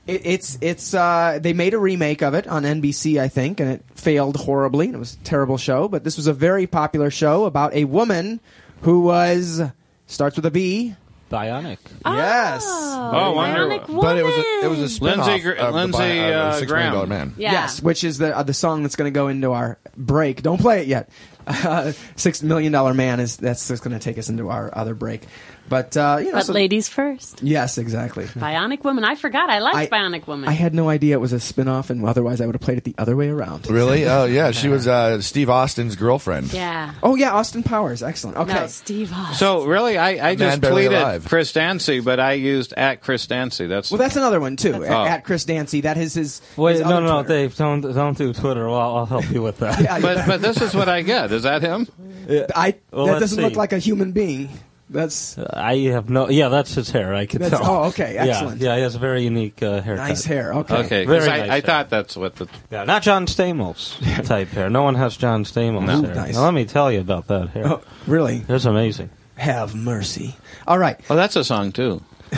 It, it's it's uh, they made a remake of it on N B C, I think, and it failed horribly. And it was a terrible show, but this was a very popular show about a woman who was starts with a B. Bionic. Yes. Oh, wonderful. But it was a, it was a spin-off Lindsey Gr- of the Lindsey, Bi- uh, uh, Six Graham. Million Dollar Man. Yeah. Yes, which is the uh, the song that's going to go into our break. Don't play it yet. Uh, Six Million Dollar Man is that's, that's going to take us into our other break. But uh, you know, But so- ladies first. yes, exactly. Bionic Woman. I forgot. I liked I- Bionic Woman. I had no idea it was a spin-off, and otherwise I would have played it the other way around. Really? Oh, yeah. She was uh, Steve Austin's girlfriend. yeah. Oh yeah, Austin Powers, excellent. Okay, No, Steve Austin. So really, I, I just Man barely tweeted alive. Chris Dancy, but I used at Chris Dancy. That's well, that's another one too. At, Oh. at Chris Dancy, that is his. Wait, his no, other no, no, Twitter. Dave, don't don't do Twitter. Well, I'll help you with that. Yeah, but but this is what I get. Is that him? I Well, that let's doesn't look see. like a human being. That's I have no. Yeah, that's his hair. I can That's- tell. oh, okay, excellent. Yeah, yeah, he has a very unique uh, haircut. nice hair. Okay. Okay, 'cause Very I, nice I hair. thought that's what the. Yeah, not John Stamos type hair. No one has John Stamos No. hair. Nice. Now, let me tell you about that hair. Oh, really? It's amazing. Have mercy. All right. Oh, that's a song too.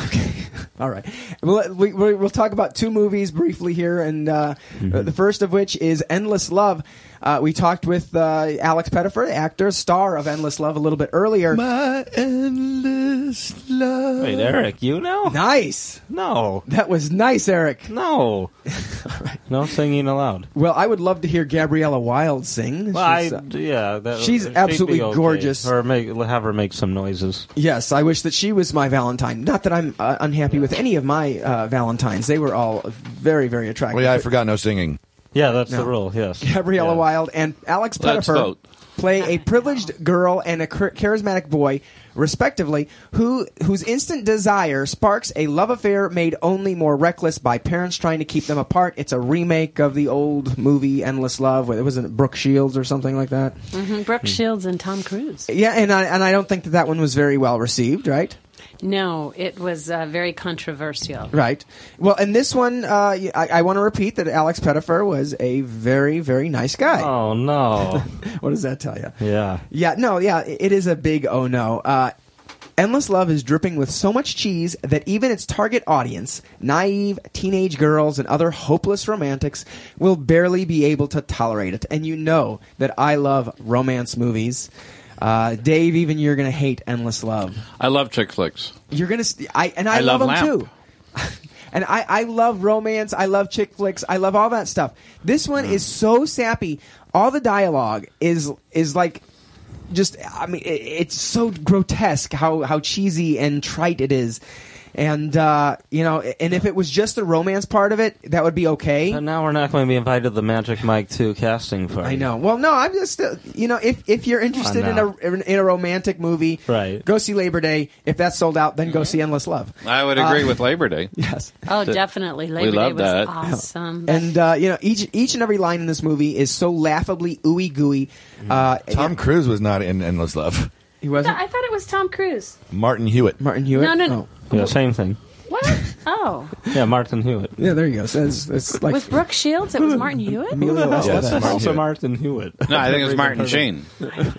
All right. We'll, we, we- we'll talk about two movies briefly here, and uh, the first of which is Endless Love. Uh, we talked with uh, Alex Pettifer, the actor, star of Endless Love, a little bit earlier. My endless love. Wait, Eric, you know? Nice. No, That was nice, Eric. no, no singing allowed. Well, I would love to hear Gabriella Wild sing. Well, I, She's, uh, yeah, that, she's she'd be absolutely okay. gorgeous. Or make, have her make some noises. yes, I wish that she was my Valentine. Not that I'm uh, unhappy with any of my uh, Valentines. They were all very, very attractive. Well, yeah, I forgot no singing. Yeah, that's No. the rule. Yes, Gabriella Yeah. Wild and Alex Let's Pettifer vote. play a privileged girl and a char- charismatic boy, respectively, who whose instant desire sparks a love affair made only more reckless by parents trying to keep them apart. It's a remake of the old movie Endless Love. It wasn't Brooke Shields or something like that. hmm Brooke Shields and Tom Cruise. Yeah, and I and I don't think that that one was very well received, right? No, it was uh, very controversial. Right. Well, and this one, uh, I, I want to repeat that Alex Pettifer was a very, very nice guy. Oh no. What does that tell you? Yeah. Yeah, no, yeah, it is a big oh no. Uh, Endless Love is dripping with so much cheese that even its target audience, naive teenage girls and other hopeless romantics, will barely be able to tolerate it. And you know that I love romance movies. Uh, Dave, even you're going to hate Endless Love. I love chick flicks. You're going to, I and I, I love, love them Lamp. too. And I, I love romance. I love chick flicks. I love all that stuff. This one is so sappy. All the dialogue is is like just. I mean, it, it's so grotesque how how cheesy and trite it is. And uh, you know, and if it was just the romance part of it, that would be okay. And now we're not going to be invited to the Magic Mike two casting party. I know. Well, no, I'm just uh, you know, if if you're interested in a now. in a romantic movie, Right. go see Labor Day. If that's sold out, then go see Endless Love. I would agree Uh, with Labor Day. Yes. Oh, definitely. Labor Day love was that. awesome. And uh, you know, each each and every line in this movie is so laughably ooey gooey. Uh, Tom yeah, Cruise was not in Endless Love. he wasn't I thought it was Tom Cruise. Martin Hewitt. Martin Hewitt. No, no, no. Oh. Yeah, same thing. What? Oh. Yeah, Martin Hewitt. Yeah, there you go. So it's, it's like With Brooke Shields, it was Martin Hewitt? Emilio Yeah, Estevez. that's Also Hewitt. Martin Hewitt. No, I think it's Never Martin even heard of Sheen.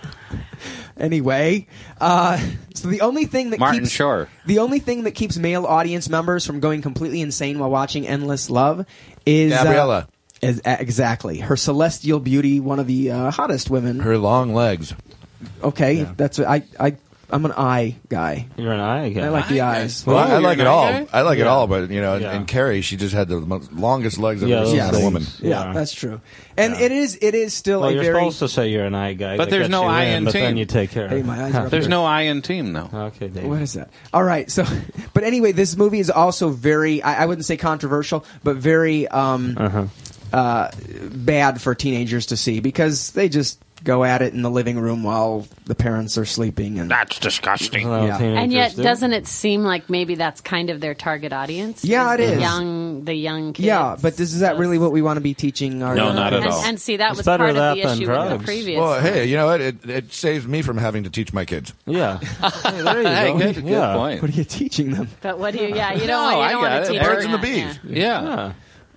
Anyway, uh, so the only thing that Martin keeps, Shore. the only thing that keeps male audience members from going completely insane while watching Endless Love is uh, Gabriella. is, uh, exactly her celestial beauty, one of the uh, hottest women. Her long legs. Okay, that's I I I'm an eye guy. You're an eye guy. I like the eyes. Well, I, I you're like an it eye all. guy? I like it Yeah. all, but you know, Yeah. and Carrie, she just had the most, longest legs I've Yeah, ever those seen in a things. woman. Yeah, Yeah. that's true. And it is it is still Well, a you're very supposed to say you're an eye guy. But that there's gets no you eye in, in But team. then you take care Hey, of my it. eyes are up There's there. no I in team, though. Okay, Dave. What is that? All right, so, but anyway, this movie is also very, I, I wouldn't say controversial, but very um, Uh-huh. uh, bad for teenagers to see because they just go at it in the living room while the parents are sleeping. And That's disgusting. Well, Yeah. teenagers And yet, do. doesn't it seem like maybe that's kind of their target audience? Yeah, it the is. Young, the young kids. yeah, but this, is that really what we want to be teaching our No, not at and, all. and see, that It's was better part that of the than issue with the drugs. previous. Well, hey, you know what? It, it saves me from having to teach my kids. Yeah. Hey, there you Hey, go. good, good yeah. point. What are you teaching them? But what do you? Yeah, you No, don't. you I don't got want it. to teach Birds them and the that, bees. yeah. Yeah. Yeah.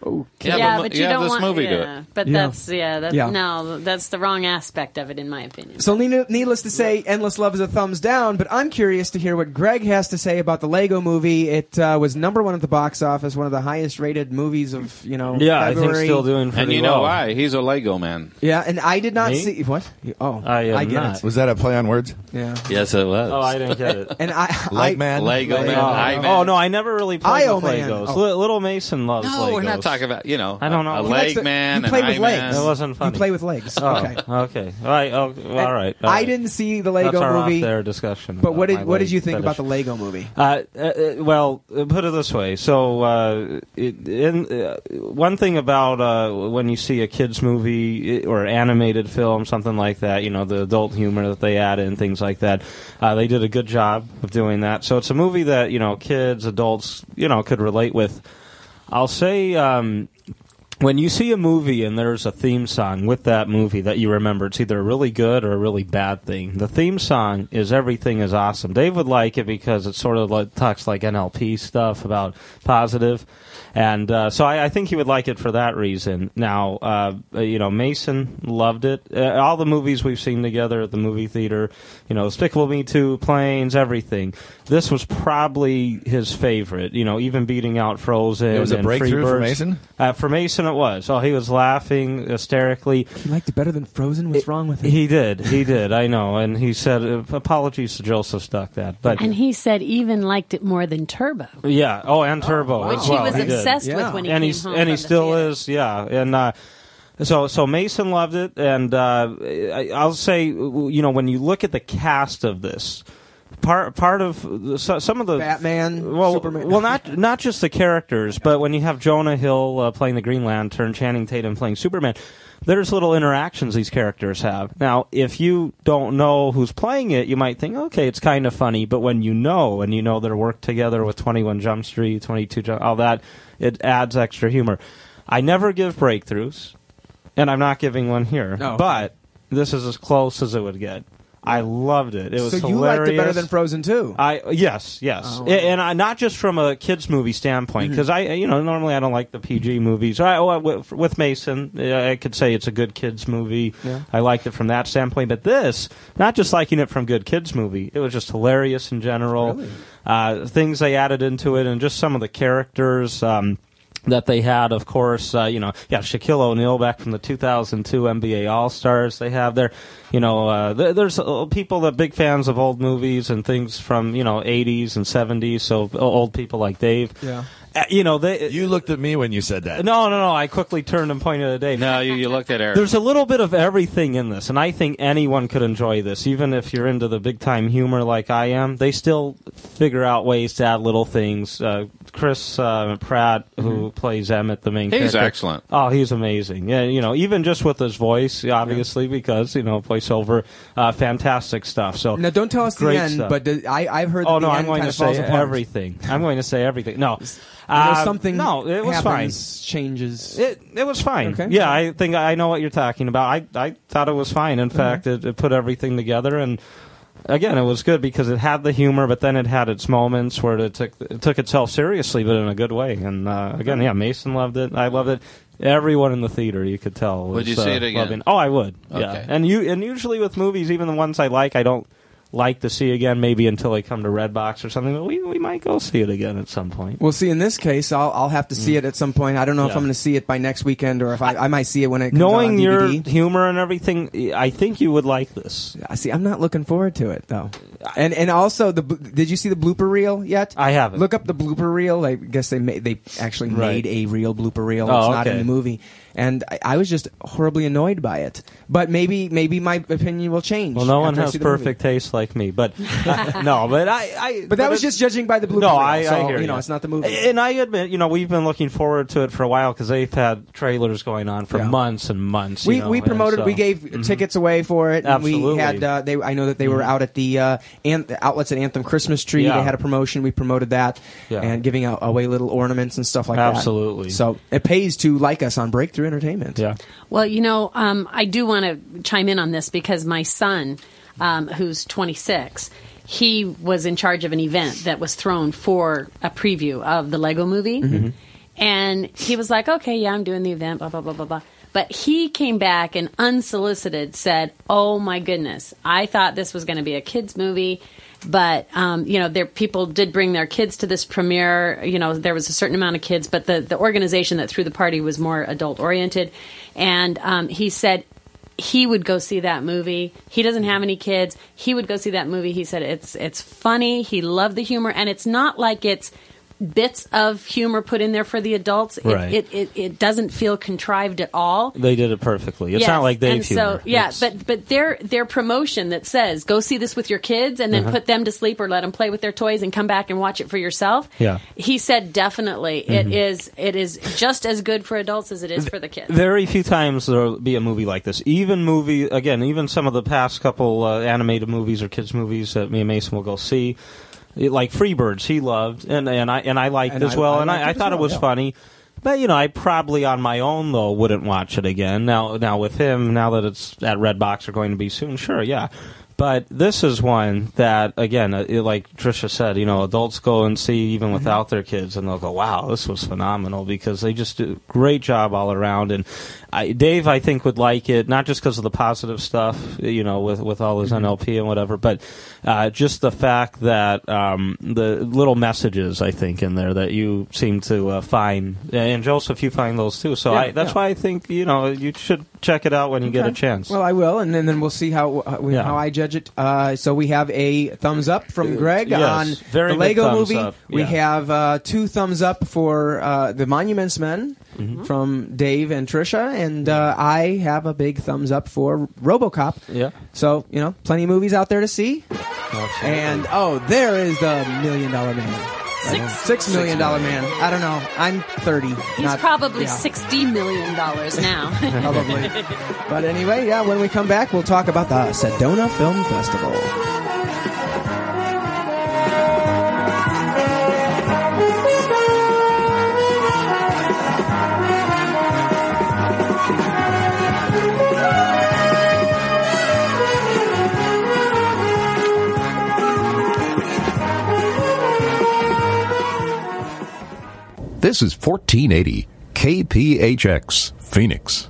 Okay. Yeah, yeah, but, but you yeah, don't this want. movie yeah, do it. But Yeah. that's yeah, that, Yeah. no, that's the wrong aspect of it, in my opinion. So need- needless to say, Endless Love is a thumbs down, but I'm curious to hear what Greg has to say about the Lego movie. It uh, was number one at the box office, one of the highest rated movies of, you know, Yeah, I think February. still doing pretty And you know well. why? He's a Lego man. Yeah, and I did not Me? see... What? Oh, I am get not. it. Was that a play on words? Yeah. Yes, it was. Oh, I didn't get it. And I... Leg I, man? Lego Lego. man. Oh, I man. oh, no, I never really played I-O with Man. Legos. Oh. Li- Little Mason loves No, Legos. we're not talking about, you know, I don't know. a He likes leg to- man, you play an with eye legs. man. It wasn't funny. You play with legs. Oh, Okay. okay. All right. Oh, all right. all right. I didn't see the Lego That's our movie. off-there discussion. But what about did my what did leg you think fetish. about the Lego movie? Uh, uh, uh, well, uh, put it this way. So, uh, it, in, uh, one thing about uh, when you see a kids movie or animated film, something like that, you know, the adult humor that they add in, things like that, uh, they did a good job of doing that. So it's a movie that, you know, kids, adults, you know, could relate with. I'll say, um, when you see a movie and there's a theme song with that movie that you remember, it's either a really good or a really bad thing. The theme song is Everything is Awesome. Dave would like it because it sort of like, talks like N L P stuff about positive. And uh, so I, I think he would like it for that reason. Now, uh, you know, Mason loved it. Uh, all the movies we've seen together at the movie theater, you know, Despicable Me two, Planes, everything. This was probably his favorite, you know, even beating out Frozen. It was a and breakthrough for Freebirds. Mason? Uh, for Mason, it was. Oh, he was laughing hysterically. He liked it better than Frozen? What's wrong with him? He did. He did. I know. And he said, uh, apologies to Joseph Stuck that. But And he said even liked it more than Turbo, yeah. Oh, and Turbo which as well. he was He did. obsessed Yeah. with when he and came he's home and he from the still theater. is, yeah. And uh, so so Mason loved it, and uh, I, I'll say, you know, when you look at the cast of this, part part of the, so, some of the Batman, well, Superman. well, not not just the characters, but when you have Jonah Hill uh, playing the Green Lantern, Channing Tatum playing Superman. There's little interactions these characters have. Now, if you don't know who's playing it, you might think, okay, it's kind of funny. But when you know, and you know their work together with twenty-one Jump Street, twenty-two Jump, all that, it adds extra humor. I never give breakthroughs, and I'm not giving one here. Oh. But this is as close as it would get. I loved it. It was so you hilarious. liked it better than Frozen too? I yes, yes, Oh, wow. A- and I, not just from a kids movie standpoint, because I, you know, normally I don't like the P G movies. I, oh, with, with Mason, uh, I could say it's a good kids movie. Yeah. I liked it from that standpoint, but this, not just liking it from good kids movie, it was just hilarious in general. Really? Uh, things they added into it, and just some of the characters. Um, that they had, of course, uh, you know, yeah, Shaquille O'Neal back from the two thousand two N B A All-Stars they have there. You know, uh, th- there's uh, people that big fans of old movies and things from, you know, eighties and seventies, so uh, old people like Dave. Yeah. Uh, you know, they... You looked at me when you said that. No, no, no, I quickly turned and pointed at Dave. No, you, you looked at Eric. There's a little bit of everything in this, and I think anyone could enjoy this, even if you're into the big-time humor like I am. They still figure out ways to add little things. Uh, Chris uh, Pratt, who plays Emmett, the main He's character. excellent. Oh, he's amazing. Yeah, you know, even just with his voice, obviously, because, you know, voiceover, uh, fantastic stuff. So Now, don't tell us the great end, stuff. but the, I, I've heard that Oh, the no, end I'm going kind to of falls say apart. everything. I'm going to say everything. No. I know Uh, something no, it was happens, changes. It it was fine. Okay. Yeah, I think I know what you're talking about. I I thought it was fine. In fact, it, it put everything together, and again, it was good because it had the humor, but then it had its moments where it took it took itself seriously, but in a good way. And uh, again, yeah, Mason loved it. I loved it. Everyone in the theater, you could tell. Was, Would you see uh, it again? loving- Oh, I would. Yeah, Okay. and you and usually with movies, even the ones I like, I don't like to see again. Maybe until they come to Redbox or something. But we we might go see it again at some point. Well, see, in this case, I'll I'll have to see it at some point. I don't know if Yeah. I'm going to see it by next weekend or if I I might see it when it comes Knowing out on your D V D. humor and everything, I think you would like this. I see. I'm not looking forward to it though. And and also the bl- did you see the blooper reel yet? I haven't. Look up the blooper reel. I guess they made they actually Right. made a real blooper reel. Oh, it's not in okay. the movie. And I, I was just horribly annoyed by it. But maybe maybe my opinion will change. Well, no one after I has see the movie. perfect taste like me, but uh, no, but I, I. But that was it- just judging by the blooper No, reel. I, so, I hear you you. know, it's not the movie. And I admit, you know, we've been looking forward to it for a while because they've had trailers going on for Yeah. months and months. We you know, we and promoted. so- We gave tickets away for it. And we Absolutely. had. Uh, they. I know that they were out at the uh, An- the outlets at Anthem Christmas Tree. Yeah. They had a promotion. We promoted that Yeah. and giving out away little ornaments and stuff like that. Absolutely. So it pays to like us on Breakthrough Entertainment. Yeah. Well, you know, um, I do want to chime in on this because my son, um, who's twenty-six, he was in charge of an event that was thrown for a preview of the Lego movie. Mm-hmm. And he was like, okay, yeah, I'm doing the event, blah, blah, blah, blah, blah. But he came back and unsolicited said, oh, my goodness, I thought this was going to be a kids' movie. But, um, you know, there people did bring their kids to this premiere. You know, there was a certain amount of kids, but the, the organization that threw the party was more adult-oriented. And um, he said he would go see that movie. He doesn't have any kids. He would go see that movie. He said it's it's funny. He loved the humor. And it's not like it's bits of humor put in there for the adults. It, Right. it, it, it doesn't feel contrived at all. They did it perfectly. It's Yes, not like Dave and humor. So, yeah, It's- but but their their promotion that says go see this with your kids and then Uh-huh. put them to sleep or let them play with their toys and come back and watch it for yourself. Yeah. He said definitely Mhm. it is it is just as good for adults as it is for the kids. Very few times there'll be a movie like this. Even movie, again, even some of the past couple uh, animated movies or kids movies that me and Mason will go see, it- like Freebirds, he loved, and and I and I liked And as I- well, I and liked I, I it as thought it well, was yeah. funny. But you know, I probably on my own though wouldn't watch it again. Now, now with him, now that it's at Redbox or going to be soon, sure, yeah. But this is one that, again, uh, it- like Tricia said, you know, adults go and see even without their kids, and they'll go, "Wow, this was phenomenal," because they just do a great job all around. And I, Dave, I think, would like it not just because of the positive stuff, you know, with with all his N L P and whatever, but uh, just the fact that um, the little messages I think in there that you seem to uh, find, and Joseph, you find those too. So Yeah, I, that's yeah. why I think you know you should check it out when you get a Okay. chance. Well, I will, and then, then we'll see how uh, we- Yeah. how I judge it. Uh, so we have a thumbs up from Greg yes, on very the big Lego thumbs movie. up, We yeah. have uh, two thumbs up for uh, the Monuments Men Mm-hmm. from Dave and Trisha, and uh, I have a big thumbs up for RoboCop. Yeah. So you know, plenty of movies out there to see. And oh, there is the Million Dollar Man. Six- Six million dollar man. I don't know. I'm thirty. He's not, probably yeah. sixty million dollars now. Probably. But anyway, yeah, when we come back, we'll talk about the Sedona Film Festival. This is fourteen eighty K P H X, Phoenix.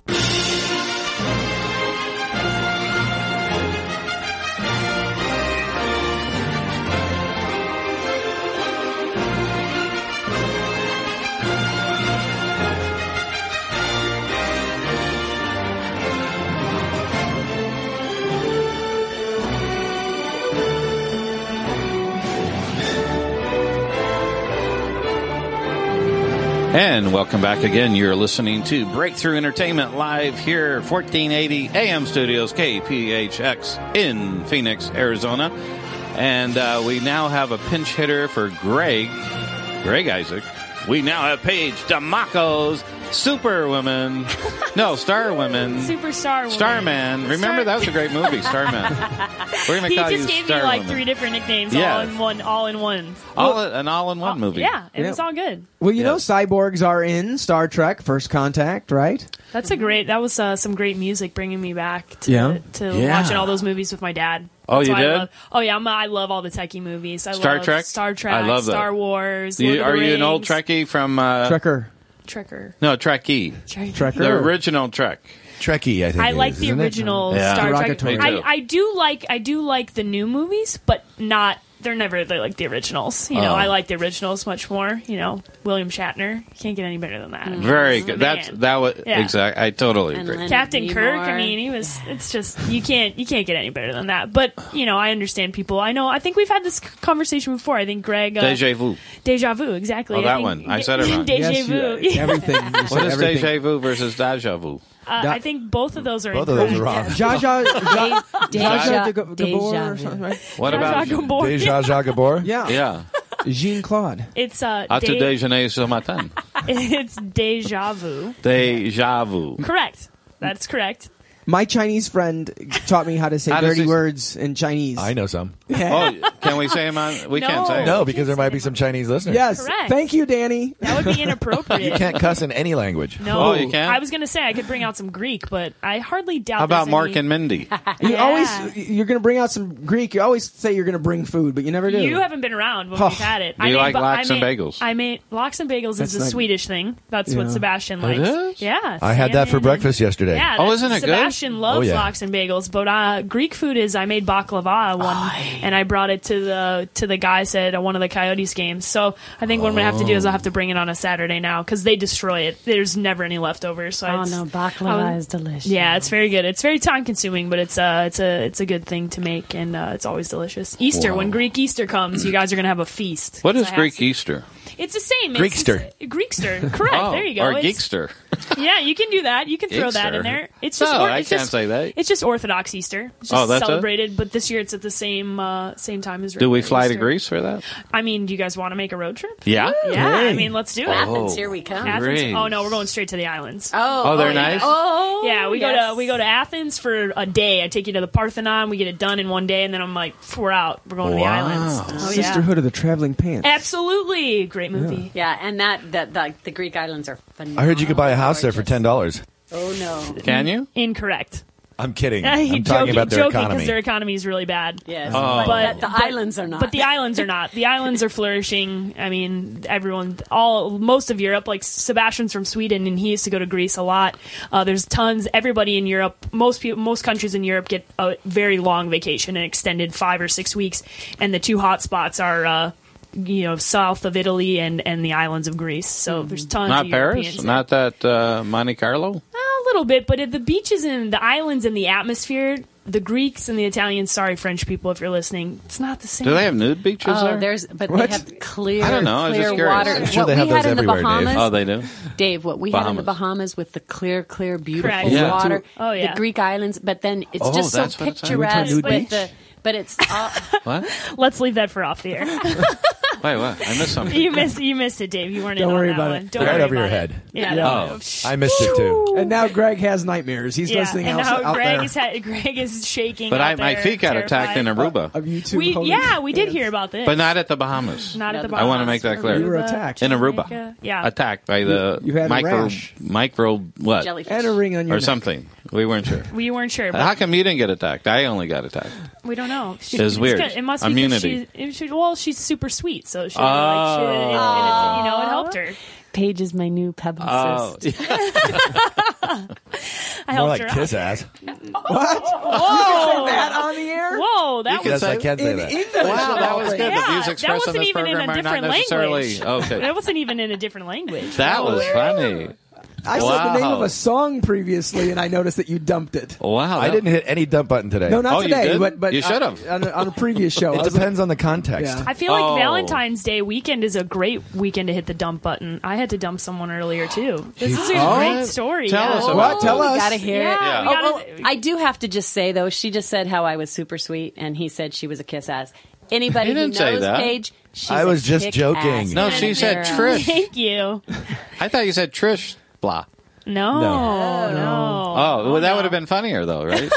And welcome back again. You're listening to Breakthrough Entertainment live here, fourteen eighty A M Studios, K P H X in Phoenix, Arizona. And uh, we now have a pinch hitter for Greg, Greg Isaac. We now have Paige DeMacco's Superwoman. No, Star Women. Superstar Woman. Starman. Remember, Star- that was a great movie, Starman. We're going He to call you just gave Star me like Woman. three different nicknames Yeah. all in one. All in one. All, an all-in-one movie. Yeah, and Yeah. it's all good. Well, you know, Yes. cyborgs are in Star Trek: First Contact, right? That's a great. That was uh, some great music bringing me back to Yeah. to Yeah. watching all those movies with my dad. Oh, That's you why I did? love- oh yeah, I'm, I love all the techie movies. I Star love Trek? Star Trek. I love that. Star Wars. You- Lord of are the you an old Rings. Trekkie from... Uh, Trekker. Trekker. No, Trekkie. Trek- Trekker. The original Trek. Trekkie, I think. I it like is, the isn't it? original Yeah. Star Trek. Derogatory. Me too. I, I do like I do like the new movies, but not they're never they're like the originals. You know, Oh. I like the originals much more. You know, William Shatner can't get any better than that. Very He's the good. That's man. that was Yeah. exact. I totally And agree. Leonard Captain Kirk. I Nimoy. mean, he was. It's just you can't you can't get any better than that. But you know, I understand people. I know. I think we've had this conversation before. I think Greg. Uh, Deja vu. Deja vu. Exactly. Oh, I that think- one. I said it wrong. Deja Yes, vu. you- everything. You What said is everything. deja vu versus deja vu? Uh, I think both of those are Both of those are incorrect. wrong. Jaja, ja, Deja- Jaja de deja Gabor or vu. something, right? What Zsa about Zsa Gabor. Deja Zsa Gabor? Yeah. yeah? Jean Claude. It's uh, À tout de- déjeuner ce matin. it's deja vu. Deja vu. Correct. That's correct. My Chinese friend taught me how to say How does dirty he- words in Chinese. I know some. Yeah. Oh, can we say them on? We No. can't say. No, it. because there might be some Chinese listeners. Yes. Correct. Thank you, Danny. That would be inappropriate. You can't cuss in any language. No, Oh, you can't? I was going to say I could bring out some Greek, but I hardly doubt. How about there's Mark any... and Mindy? You Yeah. always you're going to bring out some Greek. You always say you're going to bring food, but you never do. You haven't been around when Oh. we've had it. Do you made like bu- lox I and made- bagels? I made lox and bagels That's is a not- Swedish thing. That's Yeah. what Sebastian It likes. is? Yeah, I had that for salmon breakfast yesterday. Yeah, Oh, that's- isn't it good? Sebastian loves Oh, yeah. lox and bagels, but uh, Greek food is. I made baklava one, and I brought it to the to the guys at one of the Coyotes games. So I think what I'm gonna have to do is I'll have to bring it on a Saturday now because they destroy it. There's never any leftovers. So Oh it's, no, baklava um, is delicious. Yeah, it's very good. It's very time consuming, but it's uh it's a it's a good thing to make, and uh, it's always delicious. Easter, Wow. when Greek Easter comes, you guys are gonna have a feast. What is I have Greek to- Easter? It's the same. It's Greekster. just- Greekster, correct. Oh, there you go. Or It's- Geekster. Yeah, you can do that. You can throw that Geekster. in there. It's just No, or- I it's can't just, say that. It's just Orthodox Easter. It's Oh, just that's it? celebrated, but this year it's at the same uh, same time as. Do we regular fly to Easter. Greece for that? I mean, do you guys want to make a road trip? Yeah. Yeah, I Hey. mean, let's do it. Athens, Oh. here we come. Athens. Greece. Oh no, we're going straight to the islands. Oh, Oh, they're yeah. nice? Oh, Yeah, we go yes. to we go to Athens for a day. I take you to the Parthenon. We get it done in one day, and then I'm like, we're out. We're going to the Wow. islands. Oh yeah, Sisterhood of the Traveling Pants. absolutely great movie. Yeah, and that that the, the Greek islands are phenomenal. I heard you could buy a house there for Gorgeous. ten dollars. Oh no. Can you? Incorrect. I'm kidding. Uh, I'm joking, talking about their joking because economy. their economy is really bad. Yes, Oh. but, But- the but- islands are not. But the islands are not. The islands are flourishing. I mean, everyone, all most of Europe, like Sebastian's from Sweden, and he used to go to Greece a lot. Uh, there's tons. Everybody in Europe, most people, most countries in Europe get a very long vacation, an extended five or six weeks, and the two hot spots are. Uh, you know, south of Italy and, and the islands of Greece. So there's tons Not of Paris? Europeans there. Not that uh, Monte Carlo? A little bit, but at the beaches and the islands and the atmosphere, the Greeks and the Italians, sorry, French people, if you're listening, it's not the same. Do they have nude beaches oh, there? there's but What? they have clear, I don't know, I was clear just curious. water. I'm sure what they we have had those in the everywhere, Dave. Bahamas, Oh, they do? Dave, what we had in the Bahamas. Bahamas with the clear, clear, beautiful Correct. Yeah. water, Oh, yeah. the Greek islands, but then it's Oh, just so that's what it's like. We went to a picturesque nude with beach? the. But it's uh, What? Let's leave that for off the air. Wait, what? I missed something. you missed you missed it, Dave. You weren't Don't in worry on that about one. it. Don't Right worry over your about head. it. Yeah. Oh. I missed it too. And now Greg has nightmares. He's Yeah, listening and out, now out Greg there is ha- Greg is shaking. But I, out my there, feet got attacked in terrified. Aruba. of you two. We holding yeah, we did hands. hear about this, But not at the Bahamas. not at the I wanna Bahamas. make that clear. You were Aruba, attacked. In Aruba. Jamaica. Yeah. Attacked by the You had a micro, rash. micro, what? jellyfish. And a ring on your Or neck. something. We weren't sure. We weren't sure, but How come you didn't get attacked? I only got attacked. we don't know. It was weird. good. It must Immunity. be 'cause she's, it should, well, she's super sweet, so she, Oh. like, she it, it, it, you know, it helped her. Paige is my new Oh, publicist. I More helped like her. kiss ass. What? Whoa, That on the air? whoa, that You was Yes, I can say In that. English. wow, that was good. Yeah, the views that expressed on wasn't this even in program a are not different necessarily language. okay. That wasn't even in a different language. That was funny. I said the name of Wow. a song previously, and I noticed that you dumped it. Wow, I that- didn't hit any dump button today. No, not Oh, you today, didn't? but but You uh, should've. on, a- on a previous show. I It was depends on the context. Yeah. I feel like Oh. Valentine's Day weekend is a great weekend to hit the dump button. I had to dump someone earlier too. This is a Oh. great story. Tell yeah. us like, about what? Tell we us. gotta hear Yeah, it. Yeah. we Oh, gotta- oh, I do have to just say though, she just said how I was super sweet, and he said she was a kiss ass. Anybody He who didn't say knows that. Paige, she's I was a just kick-ass joking. No, she said girl. Trish. Thank you. I thought you said Trish. Blah. No, no, no. Oh, well, that would have been funnier though, right?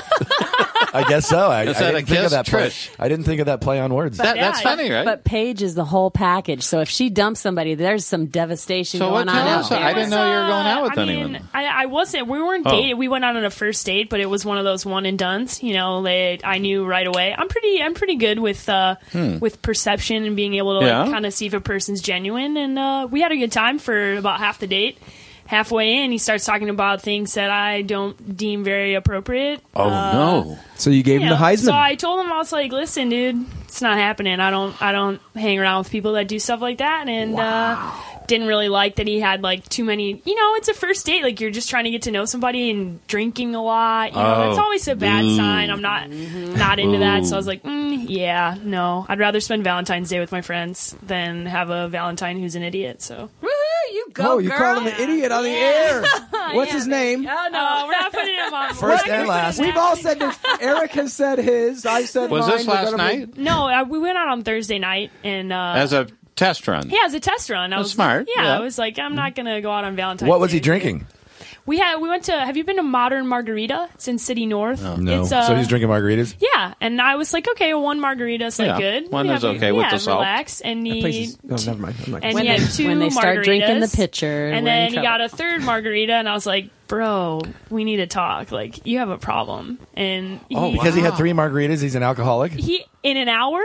I guess so. I, I Instead of didn't think kiss, of that play. Trish. I didn't think of that play on words. That, Yeah, that's yeah. funny, right? But Paige is the whole package. So if she dumps somebody, there's some devastation So going what- on tell out us, there. I didn't know you were going out with I anyone. Mean, I, I wasn't. We weren't Oh. dating. We went out on a first date, but it was one of those one and dones. You know, they, I knew right away. I'm pretty. I'm pretty good with uh, with perception and being able to like, Hmm. Yeah. kind of see if a person's genuine. And uh, we had a good time for about half the date. Halfway in, he starts talking about things that I don't deem very appropriate. oh Uh, no. So you gave you him the know, Heisman. So I told him, I was like, "Listen, dude, it's not happening. I don't, I don't hang around with people that do stuff like that." And uh, didn't really like that he had like too many. You know, it's a first date. Like you're just trying to get to know somebody and drinking a lot. You know, Oh, that's always a bad boo. sign. I'm not, not into that. So I was like, mm, yeah, no. I'd rather spend Valentine's Day with my friends than have a Valentine who's an idiot. So Woo, you go, oh, you girl. called him an idiot on the air. What's Yeah, his name? Oh no, uh, we're not putting him on. First we're not and gonna put last. his We've all name. said this. Eric has said his. I said Was mine. this We're last gonna be- night? No, uh, we went out on Thursday night and uh, As a test run. yeah, as a test run. I That's was smart, Yeah, yeah. I was like, I'm not gonna go out on Valentine's. What was he Day. drinking? We had we went to. Have you been to Modern Margarita? It's in City North. Oh, no. It's, uh, so he's drinking margaritas? Yeah, and I was like, okay, well, one margarita's like Yeah, good. one You is have- okay with yeah, the salt. Relax and That need. place is, oh, never mind. I'm not And When he had they- two when they start margaritas, drinking the pitcher, and we're in then he got trouble. a third margarita, and I was like, "Bro, we need to talk. Like, you have a problem." And he, Oh, because he had three margaritas, he's an alcoholic? he in an hour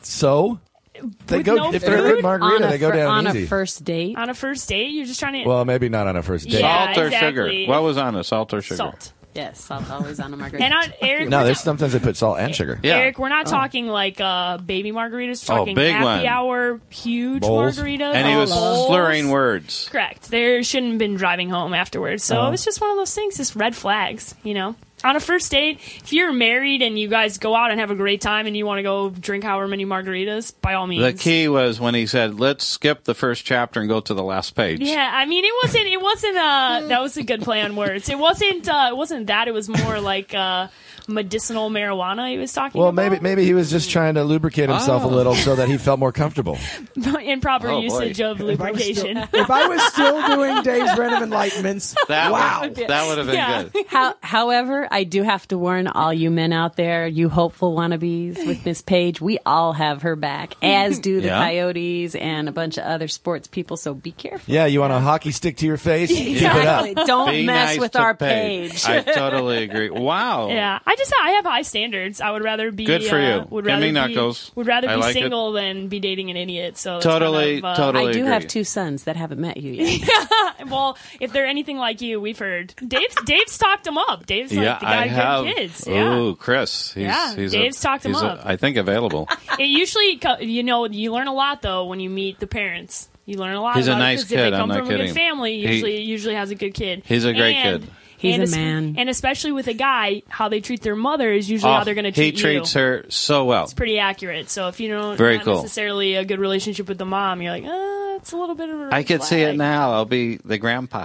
So? They With go, no if they're a food? good margarita, on a they go fir- down on easy. a first date. on a first date, you're just trying to Well, maybe not on a first date. Yeah, Salt or exactly. sugar? What was on it? Salt or sugar? salt. Yes, salt always on a margarita. And on Eric, No, we're there's not- sometimes they put salt and sugar. Yeah. Eric, we're not talking like uh, baby margaritas. We're Oh, talking big happy one. hour, huge Bowls. margaritas. And he was bowls. slurring words. Correct. There shouldn't have been driving home afterwards. So Uh-huh. it was just one of those things, just red flags, you know? On a first date, if you're married and you guys go out and have a great time and you want to go drink however many margaritas, by all means. The key was when he said, "Let's skip the first chapter and go to the last page." Yeah, I mean, it wasn't. It wasn't. Uh, that was a good play on words. It wasn't. Uh, it wasn't that. It was more like uh, medicinal marijuana. He was talking. Well, about. maybe maybe he was just trying to lubricate himself Oh. a little so that he felt more comfortable. improper Oh, boy. usage of If I was still- lubrication. If I was still doing Dave's random enlightenments, That wow. would, that would have been Yeah. good. How, however, I do have to warn all you men out there, you hopeful wannabes with Miss Page, we all have her back, as do the Yeah. Coyotes and a bunch of other sports people, so be careful. Yeah, you want a hockey stick to your face? Keep it up. Exactly. Don't Be mess nice with to our Paige. page. I totally agree. Wow. Yeah, I just I have high standards. I would rather be Good for uh, you. Would Give rather me be, knuckles. Would rather I be like it. single than be dating an idiot. So that's Totally, kind of, uh, totally I do agree. have two sons that haven't met you yet. Well, if they're anything like you, we've heard Dave's Dave's talked them up. Dave's Yeah, like the guy I have. good kids. Yeah. Oh, Chris. He's, Yeah, he's Dave's a, talked him he's a- up. I think available. It usually, co- you know, you learn a lot though when you meet the parents. You learn a lot. He's a about it, nice 'cause if kid, they I'm come not from a kidding. good family, He- usually usually has a good kid. He's a great And- kid. He's and a es- man. and especially with a guy, how they treat their mother is usually how Oh, they're going to he treat you. treats her so well. It's pretty accurate. So if you don't Very not cool. necessarily a good relationship with the mom, you're like, uh, it's a little bit of a red I could see it flag. now. I'll be the grandpa.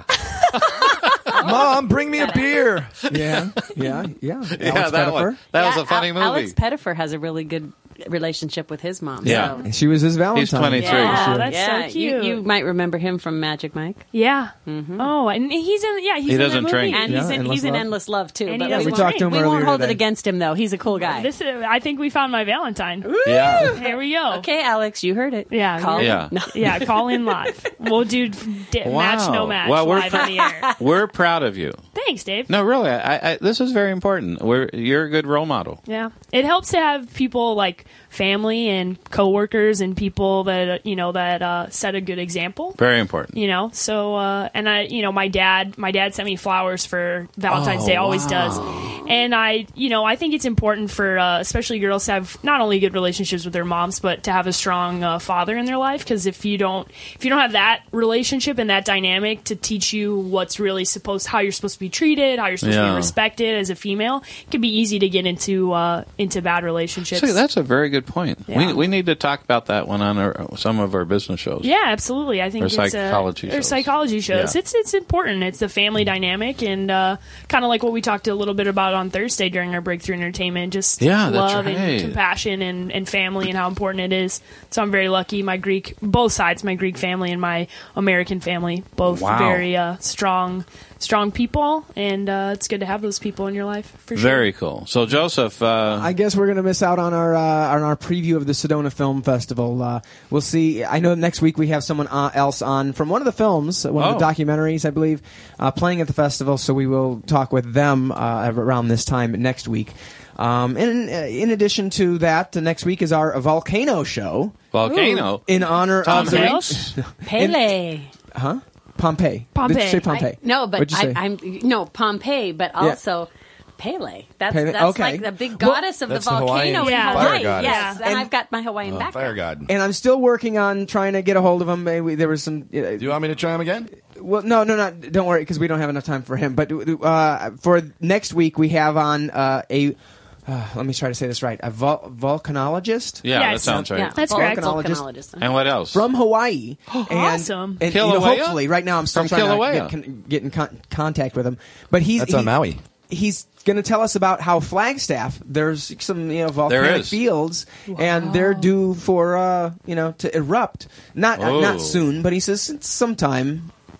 Mom, bring me a beer. Yeah, yeah, yeah. Alex yeah, that one. Pettifer. That was Yeah, a funny Al- movie. Alex Pettifer has a really good relationship with his mom. Yeah. so- She was his Valentine. twenty-three. Yeah, that's yeah, so you, cute. you might remember him from Magic Mike. Yeah. Oh, and he's in. Yeah, he's He in doesn't that drink. movie. And Yeah, he's in, Endless he's in Love. Endless Love, too. And but he doesn't we, We talked to him we earlier won't hold today. it against him, though. He's a cool guy. This is, I think we found my Valentine. Yeah. Here we go. Okay, Alex, you heard it. Yeah, Call Yeah. No. Yeah, call in live. We'll do d- match no Wow. match Well, we're live pr- on the air. We're proud of you. Thanks, Dave. No, really. I, I, this is very important. We're, you're a good role model. Yeah, it helps to have people like family and coworkers and people that uh, you know that uh, set a good example. Very important. You know, so uh, and I, you know, my dad, my dad sent me flowers for Valentine's Oh, Day, always does, and I, you know, I think it's important for uh, especially girls to have not only good relationships with their moms, but to have a strong uh, father in their life. Because if you don't, if you don't have that relationship and that dynamic to teach you what's really supposed, how you're supposed to be treated, how you're supposed to Yeah. be respected as a female, it can be easy to get into uh, into bad relationships. See, that's a very good point. Yeah. We, we need to talk about that one on our, some of our business shows. Yeah, absolutely. I think Or it's psychology uh, or shows. psychology shows. Yeah. It's it's important. It's the family dynamic and uh, kind of like what we talked a little bit about on Thursday during our Breakthrough Entertainment. Just Yeah, that's love right. and compassion and, and family and how important it is. So I'm very lucky. My Greek, both sides, my Greek family and my American family, both Wow. very uh, strong, strong people, and uh, it's good to have those people in your life for sure. Very cool. So, Joseph, uh, I guess we're going to miss out on our uh, on our preview of the Sedona Film Festival. Uh, we'll see. I know next week we have someone uh, else on from one of the films, one of the Oh. documentaries, I believe, uh, playing at the festival. So we will talk with them uh, around this time next week. Um, and uh, in addition to that, the next week is our volcano show Volcano. in honor Tom of the Hanks? Pele. huh Pompeii. Pompeii. Did you say Pompeii? I- no, but What'd you say? I, I'm no Pompeii, but also Pele. That's Pele, that's okay. like the big Well, goddess of the that's the volcano Hawaiian in Yeah. Hawaii. fire goddess. Yes, and, And- I've got my Hawaiian Oh, background. fire god. And I'm still working on trying to get a hold of him. Maybe there was some. Uh, Do you want me to try him again? Well, no, no, no. Don't worry, because we don't have enough time for him. But uh, for next week, we have on uh, a. Uh, let me try to say this right. A vol- volcanologist Yeah, that Yes. sounds right. Yeah, That's vol- correct. volcanologist. And what else? from Hawaii. and, Awesome. And you know, Kilauea? hopefully, right now I'm still From trying Kilauea. to get, con- get in con- contact with him. But he's That's on he- Maui. He's going to tell us about how Flagstaff. There's some you know volcanic is. fields, and they're due for uh, you know to erupt. Not uh, Oh. not soon, but he says it's sometime.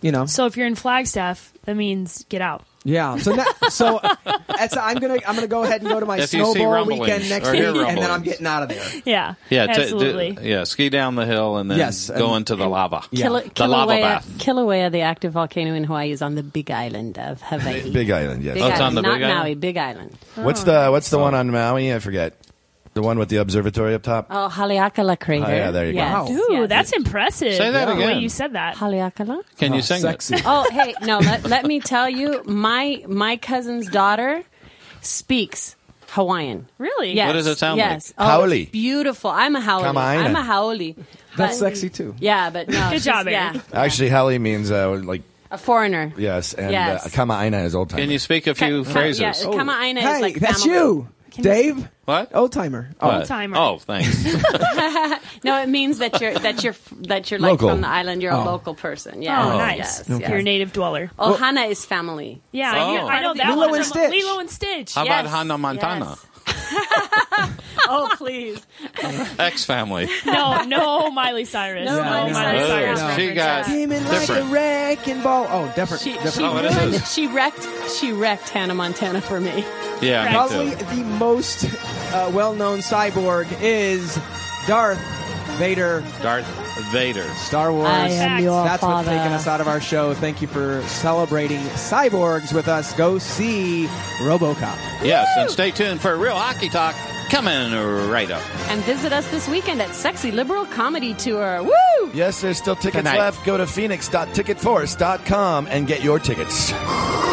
you know. So if you're in Flagstaff, that means get out. Yeah. So now, so that's, I'm gonna I'm gonna go ahead and go to my If you see snowball rumblings weekend next or week, hear and then rumblings. I'm getting out of there. Yeah. Yeah, t- absolutely. d- yeah. Ski down the hill and then Yes, go and- into the lava. Kil- The lava Kilauea, bath. Kilauea, the active volcano in Hawaii, is on the Big Island of Hawaii. Big Island, yes. Big Oh, it's Island, on the not Big Island? Maui, Big Island. What's the What's the one on Maui? I forget. The one with the observatory up top. Oh, Haleakala crater. Oh, yeah, there you go. yes, Wow. Ooh, yes. that's impressive. Say that the way again. you said that. Haleakala. Can Oh, you sing sexy. it? Oh, hey, no, let, let me tell you, my my cousin's daughter speaks Hawaiian. Really? Yes. What does it sound like? yes. Oh, Haole. it's beautiful. I'm a haole. Kamaina. I'm a haole. That's But- sexy too. Yeah, but no. Good she's- job, yeah, Aaron. Actually, Hali means uh, like a foreigner. yes, and Yes. Uh, Kama'aina is old time. Can you speak a few Ka- phrases? Yeah, Kama'aina Hey, is like that's family. you, Dave. What? Old timer. Oh, What? Old-timer. Oh, thanks. No, it means that you're that you're that you're like Local. from the island. You're a Oh. local person. Yeah. Oh, nice. Yes, Okay. yes. You're a native dweller. Ohana is family. Yeah, Oh. you- I know that Lilo one. and from Stitch. Lilo and Stitch. How about Yes, Hannah Montana? Oh, please. X Family. No, no Miley Cyrus. No No, Miley Miley Cyrus. Cyrus. No. She got came in like a different. wrecking ball. Oh, different. She, different. she, Oh, what is wrecked, this? she wrecked. She wrecked Hannah Montana for me. Yeah, me Probably too. the most uh, well-known cyborg is Darth Vader. Darth Vader. Star Wars. I am your That's father. what's taking us out of our show. Thank you for celebrating cyborgs with us. Go see RoboCop. Yes, and stay tuned for Real Hockey Talk coming right up. And visit us this weekend at Sexy Liberal Comedy Tour. Woo! Yes, there's still tickets Tonight. left. Go to phoenix dot ticket force dot com and get your tickets.